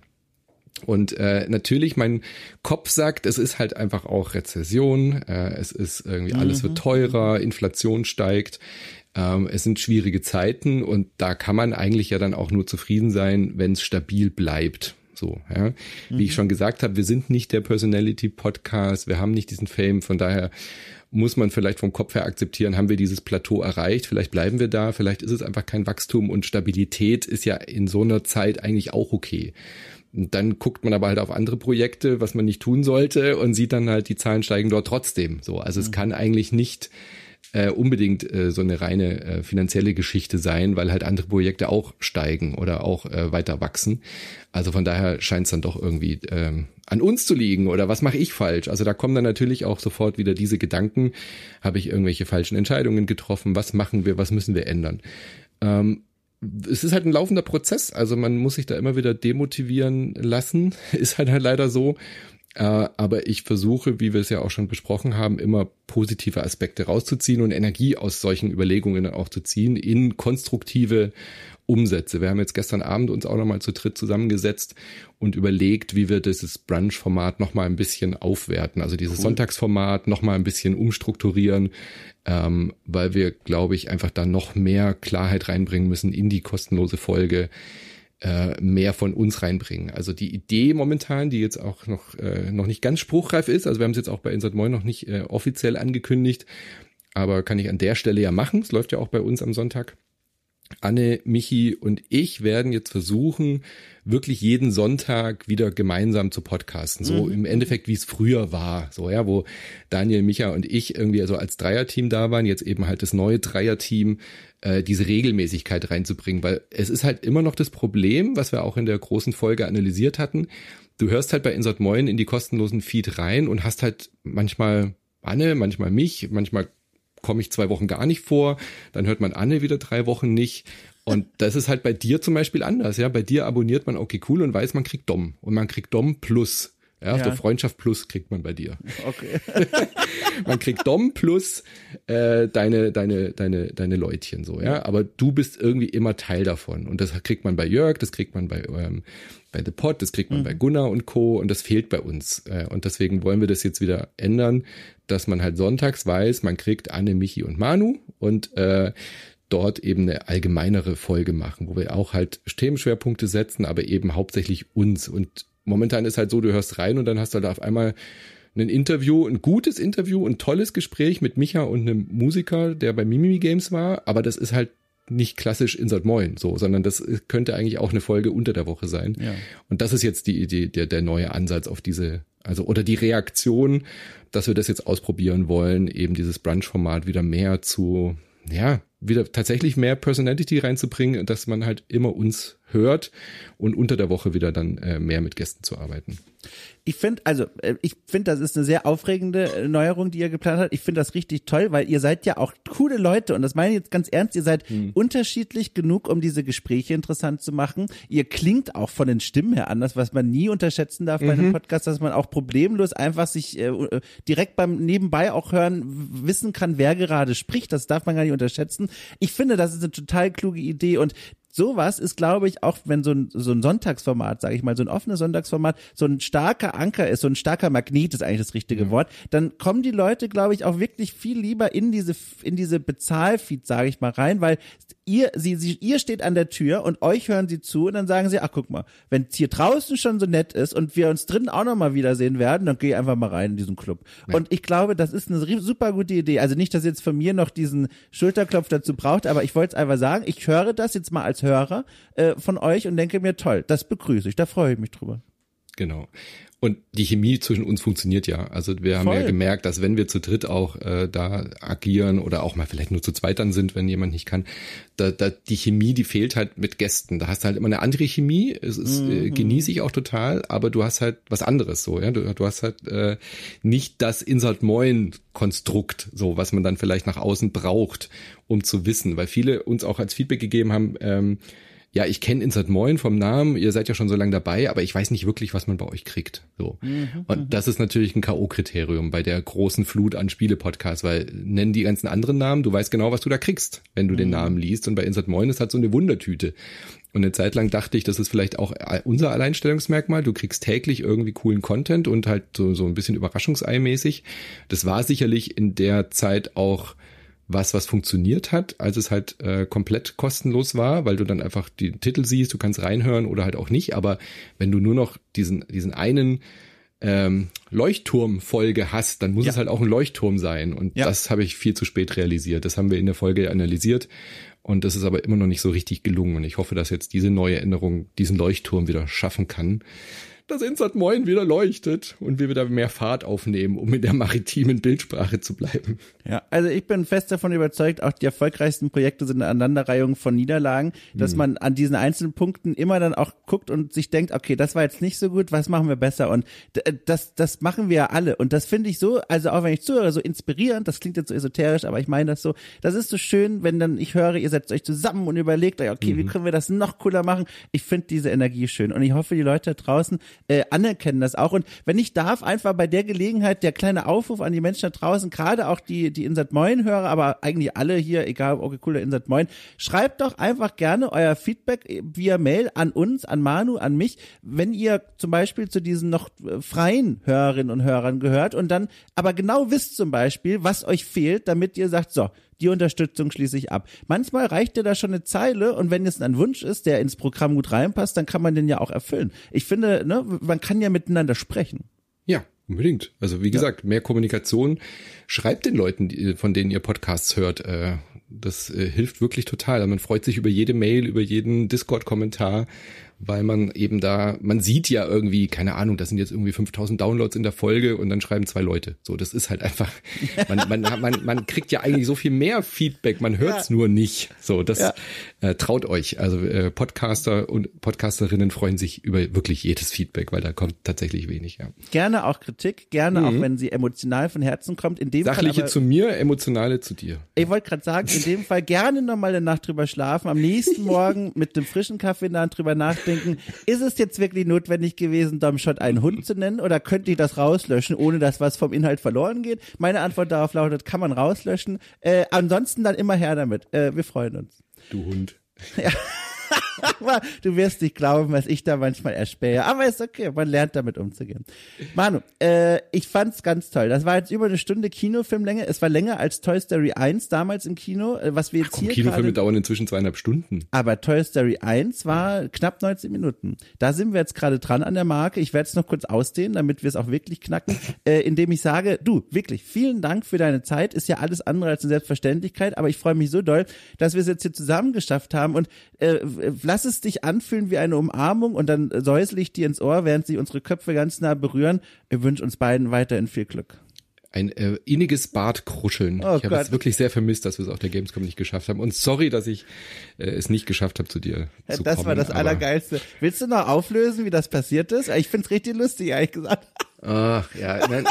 Und äh, natürlich, mein Kopf sagt, es ist halt einfach auch Rezession, äh, es ist irgendwie, alles mhm. wird teurer, Inflation steigt, ähm, es sind schwierige Zeiten und da kann man eigentlich ja dann auch nur zufrieden sein, wenn es stabil bleibt. So, ja. Wie mhm. ich schon gesagt habe, wir sind nicht der Personality-Podcast, wir haben nicht diesen Fame, von daher muss man vielleicht vom Kopf her akzeptieren, haben wir dieses Plateau erreicht, vielleicht bleiben wir da, vielleicht ist es einfach kein Wachstum und Stabilität ist ja in so einer Zeit eigentlich auch okay. Und dann guckt man aber halt auf andere Projekte, was man nicht tun sollte und sieht dann halt, die Zahlen steigen dort trotzdem. So, also mhm. es kann eigentlich nicht äh, unbedingt äh, so eine reine äh, finanzielle Geschichte sein, weil halt andere Projekte auch steigen oder auch äh, weiter wachsen. Also von daher scheint es dann doch irgendwie ähm, an uns zu liegen oder was mache ich falsch? Also da kommen dann natürlich auch sofort wieder diese Gedanken, habe ich irgendwelche falschen Entscheidungen getroffen? Was machen wir? Was müssen wir ändern? Ähm, Es ist halt ein laufender Prozess, also man muss sich da immer wieder demotivieren lassen, ist halt, halt leider so. Äh, aber ich versuche, wie wir es ja auch schon besprochen haben, immer positive Aspekte rauszuziehen und Energie aus solchen Überlegungen auch zu ziehen in konstruktive Umsätze. Wir haben jetzt gestern Abend uns auch nochmal zu dritt zusammengesetzt und überlegt, wie wir dieses Brunch-Format nochmal ein bisschen aufwerten, also dieses cool. Sonntagsformat nochmal ein bisschen umstrukturieren, ähm, weil wir, glaube ich, einfach da noch mehr Klarheit reinbringen müssen in die kostenlose Folge, äh, mehr von uns reinbringen. Also die Idee momentan, die jetzt auch noch äh, noch nicht ganz spruchreif ist, also wir haben es jetzt auch bei Insert Moin noch nicht äh, offiziell angekündigt, aber kann ich an der Stelle ja machen, es läuft ja auch bei uns am Sonntag. Anne, Michi und ich werden jetzt versuchen, wirklich jeden Sonntag wieder gemeinsam zu podcasten. So mhm. im Endeffekt, wie es früher war. So, ja, wo Daniel, Micha und ich irgendwie also als Dreierteam da waren, jetzt eben halt das neue Dreierteam, äh, diese Regelmäßigkeit reinzubringen. Weil es ist halt immer noch das Problem, was wir auch in der großen Folge analysiert hatten. Du hörst halt bei Insert Moin in die kostenlosen Feed rein und hast halt manchmal Anne, manchmal mich, manchmal komme ich zwei Wochen gar nicht vor, dann hört man Anne wieder drei Wochen nicht. Und das ist halt bei dir zum Beispiel anders, ja. Bei dir abonniert man okay cool und weiß, man kriegt Dom. Und man kriegt Dom plus. Ja, ja. So Freundschaft plus kriegt man bei dir. Okay. Man kriegt Dom plus äh, deine, deine, deine, deine Leutchen so, ja. Aber du bist irgendwie immer Teil davon. Und das kriegt man bei Jörg, das kriegt man bei, ähm, bei The Pod, das kriegt man mhm. bei Gunnar und Co. Und das fehlt bei uns. Äh, und deswegen wollen wir das jetzt wieder ändern, dass man halt sonntags weiß, man kriegt Anne, Michi und Manu und äh, dort eben eine allgemeinere Folge machen, wo wir auch halt Themenschwerpunkte setzen, aber eben hauptsächlich uns. Und momentan ist halt so, du hörst rein und dann hast du halt auf einmal ein Interview, ein gutes Interview, ein tolles Gespräch mit Micha und einem Musiker, der bei Mimimi Games war, aber das ist halt nicht klassisch Insert Moin, so, sondern das könnte eigentlich auch eine Folge unter der Woche sein. Ja. Und das ist jetzt die Idee, der, der neue Ansatz auf diese, also, oder die Reaktion, dass wir das jetzt ausprobieren wollen, eben dieses Brunch-Format wieder mehr zu, ja, wieder tatsächlich mehr Personality reinzubringen, dass man halt immer uns hört und unter der Woche wieder dann äh, mehr mit Gästen zu arbeiten. Ich finde, also ich finde, das ist eine sehr aufregende Neuerung, die ihr geplant habt. Ich finde das richtig toll, weil ihr seid ja auch coole Leute und das meine ich jetzt ganz ernst. Ihr seid hm. unterschiedlich genug, um diese Gespräche interessant zu machen. Ihr klingt auch von den Stimmen her anders, was man nie unterschätzen darf bei einem mhm. Podcast, dass man auch problemlos einfach sich äh, direkt beim Nebenbei auch hören wissen kann, wer gerade spricht. Das darf man gar nicht unterschätzen. Ich finde, das ist eine total kluge Idee und sowas ist, glaube ich, auch wenn so ein, so ein Sonntagsformat, sage ich mal, so ein offenes Sonntagsformat, so ein starker Anker ist, so ein starker Magnet ist eigentlich das richtige mhm. Wort, dann kommen die Leute, glaube ich, auch wirklich viel lieber in diese in diese Bezahlfeed, sage ich mal, rein, weil ihr sie, sie ihr steht an der Tür und euch hören sie zu und dann sagen sie, ach guck mal, wenn es hier draußen schon so nett ist und wir uns drinnen auch nochmal wiedersehen werden, dann geh einfach mal rein in diesen Club. Ja. Und ich glaube, das ist eine super gute Idee. Also nicht, dass ihr jetzt von mir noch diesen Schulterklopf dazu braucht, aber ich wollte es einfach sagen, ich höre das jetzt mal als Hörer äh, von euch und denke mir, toll, das begrüße ich, da freue ich mich drüber. Genau. Und die Chemie zwischen uns funktioniert ja. Also wir haben Voll. ja gemerkt, dass wenn wir zu dritt auch äh, da agieren oder auch mal vielleicht nur zu zweit dann sind, wenn jemand nicht kann, da, da die Chemie, die fehlt halt mit Gästen. Da hast du halt immer eine andere Chemie. Es ist mhm. äh, genieße ich auch total, aber du hast halt was anderes so, ja. Du, du hast halt äh, nicht das Insert Moin Konstrukt, so was man dann vielleicht nach außen braucht, um zu wissen, weil viele uns auch als Feedback gegeben haben. Ähm, Ja, ich kenne Insert Moin vom Namen, ihr seid ja schon so lange dabei, aber ich weiß nicht wirklich, was man bei euch kriegt. So. Mhm, und das ist natürlich ein K O-Kriterium bei der großen Flut an Spiele-Podcasts, weil nennen die ganzen anderen Namen, du weißt genau, was du da kriegst, wenn du mhm. den Namen liest. Und bei Insert Moin ist halt so eine Wundertüte. Und eine Zeit lang dachte ich, das ist vielleicht auch unser Alleinstellungsmerkmal. Du kriegst täglich irgendwie coolen Content und halt so, so ein bisschen Überraschungsei-mäßig. Das war sicherlich in der Zeit auch was, was funktioniert hat, als es halt äh, komplett kostenlos war, weil du dann einfach die Titel siehst, du kannst reinhören oder halt auch nicht, aber wenn du nur noch diesen diesen einen ähm, Leuchtturm-Folge hast, dann muss ja. es halt auch ein Leuchtturm sein und ja. das habe ich viel zu spät realisiert. Das haben wir in der Folge analysiert und das ist aber immer noch nicht so richtig gelungen und ich hoffe, dass jetzt diese neue Änderung diesen Leuchtturm wieder schaffen kann, dass Insert Moin wieder leuchtet und wir wieder mehr Fahrt aufnehmen, um in der maritimen Bildsprache zu bleiben. Ja, also ich bin fest davon überzeugt, auch die erfolgreichsten Projekte sind eine Aneinanderreihung von Niederlagen, dass hm. man an diesen einzelnen Punkten immer dann auch guckt und sich denkt, okay, das war jetzt nicht so gut, was machen wir besser? Und das das machen wir ja alle und das finde ich so, also auch wenn ich zuhöre, so inspirierend, das klingt jetzt so esoterisch, aber ich meine das so, das ist so schön, wenn dann ich höre, ihr setzt euch zusammen und überlegt euch, okay, mhm. wie können wir das noch cooler machen? Ich finde diese Energie schön und ich hoffe, die Leute da draußen Äh, anerkennen das auch und wenn ich darf, einfach bei der Gelegenheit der kleine Aufruf an die Menschen da draußen, gerade auch die die Insert Moin hörer, aber eigentlich alle hier, egal okay cool der Insert Moin, schreibt doch einfach gerne euer Feedback via Mail an uns, an Manu, an mich, wenn ihr zum Beispiel zu diesen noch freien Hörerinnen und Hörern gehört und dann aber genau wisst zum Beispiel, was euch fehlt, damit ihr sagt, so, die Unterstützung schließe ich ab. Manchmal reicht dir da schon eine Zeile und wenn es ein Wunsch ist, der ins Programm gut reinpasst, dann kann man den ja auch erfüllen. Ich finde, ne, man kann ja miteinander sprechen. Ja, Unbedingt. Also wie gesagt, ja. mehr Kommunikation. Schreibt den Leuten, die, von denen ihr Podcasts hört. Äh, das äh, hilft wirklich total. Also man freut sich über jede Mail, über jeden Discord-Kommentar, weil man eben da, man sieht ja irgendwie, keine Ahnung, das sind jetzt irgendwie fünftausend Downloads in der Folge und dann schreiben zwei Leute. So, das ist halt einfach, man, man, man, man kriegt ja eigentlich so viel mehr Feedback, man hört's ja. nur nicht. So, das ja. äh, traut euch. Also äh, Podcaster und Podcasterinnen freuen sich über wirklich jedes Feedback, weil da kommt tatsächlich wenig. Ja. Gerne auch Kritik, gerne mhm. auch, wenn sie emotional von Herzen kommt. In dem Sachliche Fall aber, zu mir, emotionale zu dir. Ich wollte gerade sagen, in dem Fall gerne nochmal eine Nacht drüber schlafen, am nächsten Morgen mit einem frischen Kaffee in der Hand drüber nachdenken. Ist es jetzt wirklich notwendig gewesen, Domshot einen Hund zu nennen oder könnte ich das rauslöschen, ohne dass was vom Inhalt verloren geht? Meine Antwort darauf lautet, kann man rauslöschen. Äh, ansonsten dann immer her damit. Äh, wir freuen uns. Du Hund. Ja. Du wirst nicht glauben, was ich da manchmal erspähe. Aber ist okay, man lernt damit umzugehen. Manu, äh, ich fand's ganz toll. Das war jetzt über eine Stunde Kinofilmlänge. Es war länger als Toy Story eins damals im Kino, was wir jetzt Ach, komm, hier Kinofilme grade, dauern inzwischen zweieinhalb Stunden. Aber Toy Story eins war knapp neunzehn Minuten. Da sind wir jetzt gerade dran an der Marke. Ich werde es noch kurz ausdehnen, damit wir es auch wirklich knacken, äh, indem ich sage, du, wirklich, vielen Dank für deine Zeit. Ist ja alles andere als eine Selbstverständlichkeit, aber ich freue mich so doll, dass wir es jetzt hier zusammen geschafft haben und äh, lass es dich anfühlen wie eine Umarmung und dann säusel ich dir ins Ohr, während sie unsere Köpfe ganz nah berühren. Ich wünsche uns beiden weiterhin viel Glück. Ein äh, inniges Bartkruscheln. Oh ich habe es wirklich sehr vermisst, dass wir es auf der Gamescom nicht geschafft haben. Und sorry, dass ich äh, es nicht geschafft habe, zu dir ja, zu das kommen. Das war das Allergeilste. Willst du noch auflösen, wie das passiert ist? Ich find's richtig lustig, ehrlich gesagt. Ach, ja. Nein,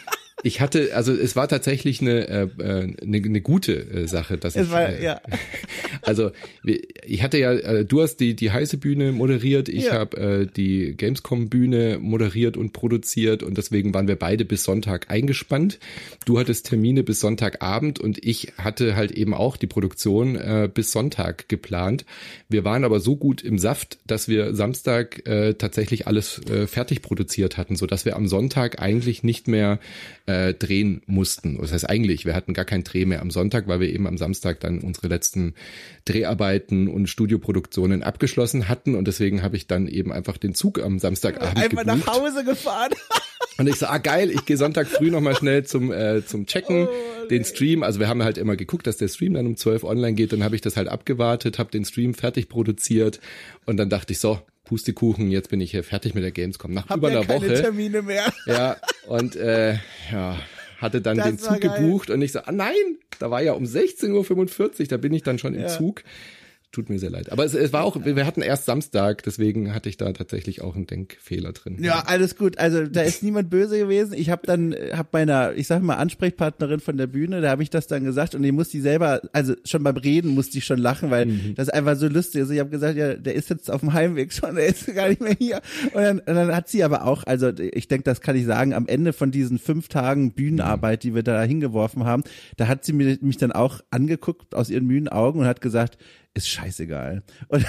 ich hatte, also es war tatsächlich eine äh, eine, eine gute äh, Sache, dass es ich war, äh, ja. Also ich hatte ja, äh, du hast die die heiße Bühne moderiert, ich ja. habe äh, die Gamescom Bühne moderiert und produziert und deswegen waren wir beide bis Sonntag eingespannt. Du hattest Termine bis Sonntagabend und ich hatte halt eben auch die Produktion äh, bis Sonntag geplant. Wir waren aber so gut im Saft, dass wir Samstag äh, tatsächlich alles äh, fertig produziert hatten, so dass wir am Sonntag eigentlich nicht mehr äh, drehen mussten. Das heißt eigentlich, wir hatten gar keinen Dreh mehr am Sonntag, weil wir eben am Samstag dann unsere letzten Dreharbeiten und Studioproduktionen abgeschlossen hatten und deswegen habe ich dann eben einfach den Zug am Samstagabend einfach gebucht. nach Hause gefahren. Und ich so, ah geil, ich gehe Sonntag früh nochmal schnell zum äh, zum Checken, oh, den Stream. Also wir haben halt immer geguckt, dass der Stream dann um zwölf online geht. Dann habe ich das halt abgewartet, habe den Stream fertig produziert und dann dachte ich so, Pustekuchen, jetzt bin ich hier fertig mit der Gamescom. Nach Hab über ja einer keine Woche. Termine mehr. Ja, und äh, ja, hatte dann das den Zug geil. gebucht und ich so, ah nein, da war ja um sechzehn Uhr fünfundvierzig, da bin ich dann schon im ja. Zug. Tut mir sehr leid. Aber es, es war auch, wir hatten erst Samstag, deswegen hatte ich da tatsächlich auch einen Denkfehler drin. Ja, alles gut. Also da ist niemand böse gewesen. Ich habe dann, habe meiner, ich sag mal, Ansprechpartnerin von der Bühne, da habe ich das dann gesagt und die musste die selber, also schon beim Reden musste ich schon lachen, weil mhm. das einfach so lustig ist. Ich habe gesagt, ja, der ist jetzt auf dem Heimweg schon, der ist gar nicht mehr hier. Und dann, und dann hat sie aber auch, also ich denke, das kann ich sagen, am Ende von diesen fünf Tagen Bühnenarbeit, die wir da hingeworfen haben, da hat sie mich, mich dann auch angeguckt aus ihren müden Augen und hat gesagt, ist scheißegal. Und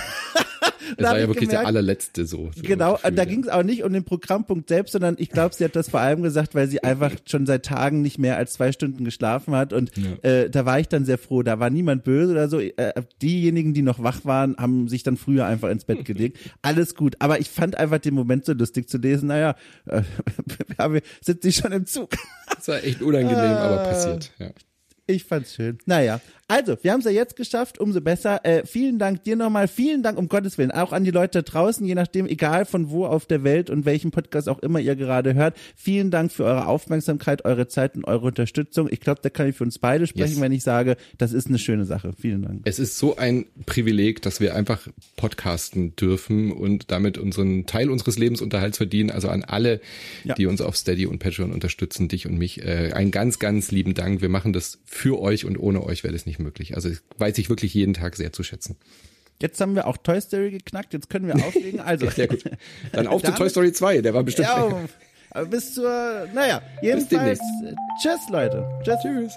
es war ja wirklich gemerkt, der allerletzte so. so genau, Gefühl, da ja. ging es auch nicht um den Programmpunkt selbst, sondern ich glaube, sie hat das vor allem gesagt, weil sie einfach schon seit Tagen nicht mehr als zwei Stunden geschlafen hat und ja. äh, da war ich dann sehr froh, da war niemand böse oder so. Äh, diejenigen, die noch wach waren, haben sich dann früher einfach ins Bett gelegt. Alles gut, aber ich fand einfach den Moment so lustig zu lesen, naja, äh, wir sind sie schon im Zug. Das war echt unangenehm, äh, aber passiert, ja. Ich fand's schön. Naja, also, wir haben es ja jetzt geschafft, umso besser. Äh, vielen Dank dir nochmal, vielen Dank um Gottes Willen, auch an die Leute da draußen, je nachdem, egal von wo auf der Welt und welchen Podcast auch immer ihr gerade hört. Vielen Dank für eure Aufmerksamkeit, eure Zeit und eure Unterstützung. Ich glaube, da kann ich für uns beide sprechen, yes. wenn ich sage, das ist eine schöne Sache. Vielen Dank. Es ist so ein Privileg, dass wir einfach podcasten dürfen und damit unseren Teil unseres Lebensunterhalts verdienen. Also an alle, ja. die uns auf Steady und Patreon unterstützen, dich und mich, äh, einen ganz, ganz lieben Dank. Wir machen das für euch und ohne euch wäre das nicht möglich. Also das weiß ich wirklich jeden Tag sehr zu schätzen. Jetzt haben wir auch Toy Story geknackt, jetzt können wir auflegen. Also ja, gut. Dann auf zu Toy Story zwei, der war bestimmt ja, aber bis zur, naja, jedenfalls, tschüss Leute. Tschüss. Tschüss.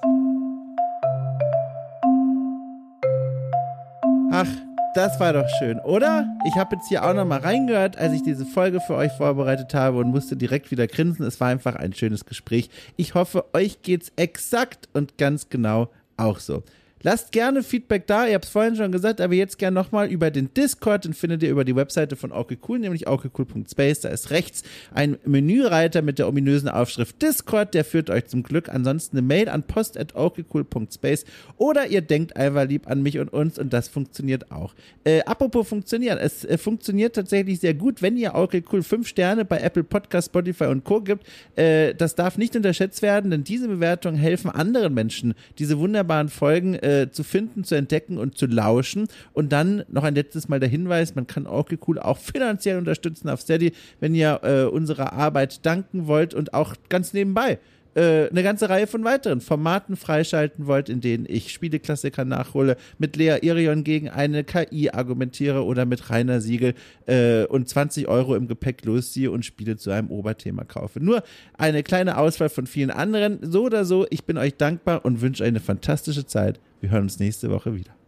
Ach, das war doch schön, oder? Ich habe jetzt hier auch noch mal reingehört, als ich diese Folge für euch vorbereitet habe und musste direkt wieder grinsen. Es war einfach ein schönes Gespräch. Ich hoffe, euch geht's exakt und ganz genau auch so. lasst gerne Feedback da, ihr habt es vorhin schon gesagt, aber jetzt gerne nochmal über den Discord, den findet ihr über die Webseite von okay cool, nämlich okay cool punkt space, da ist rechts ein Menüreiter mit der ominösen Aufschrift Discord, der führt euch zum Glück. Ansonsten eine Mail an post at okay cool punkt space oder ihr denkt einfach lieb an mich und uns und das funktioniert auch. Äh, apropos funktionieren, es äh, funktioniert tatsächlich sehr gut, wenn ihr okay cool fünf Sterne bei Apple Podcast, Spotify und Co. gibt. Äh, das darf nicht unterschätzt werden, denn diese Bewertungen helfen anderen Menschen, diese wunderbaren Folgen äh, zu finden, zu entdecken und zu lauschen. Und dann noch ein letztes Mal der Hinweis, man kann okay cool auch finanziell unterstützen auf Steady, wenn ihr äh, unserer Arbeit danken wollt und auch ganz nebenbei äh, eine ganze Reihe von weiteren Formaten freischalten wollt, in denen ich Spieleklassiker nachhole, mit Lea Irion gegen eine K I argumentiere oder mit Rainer Siegel äh, und zwanzig Euro im Gepäck losziehe und Spiele zu einem Oberthema kaufe. Nur eine kleine Auswahl von vielen anderen. So oder so, ich bin euch dankbar und wünsche euch eine fantastische Zeit. Wir hören uns nächste Woche wieder.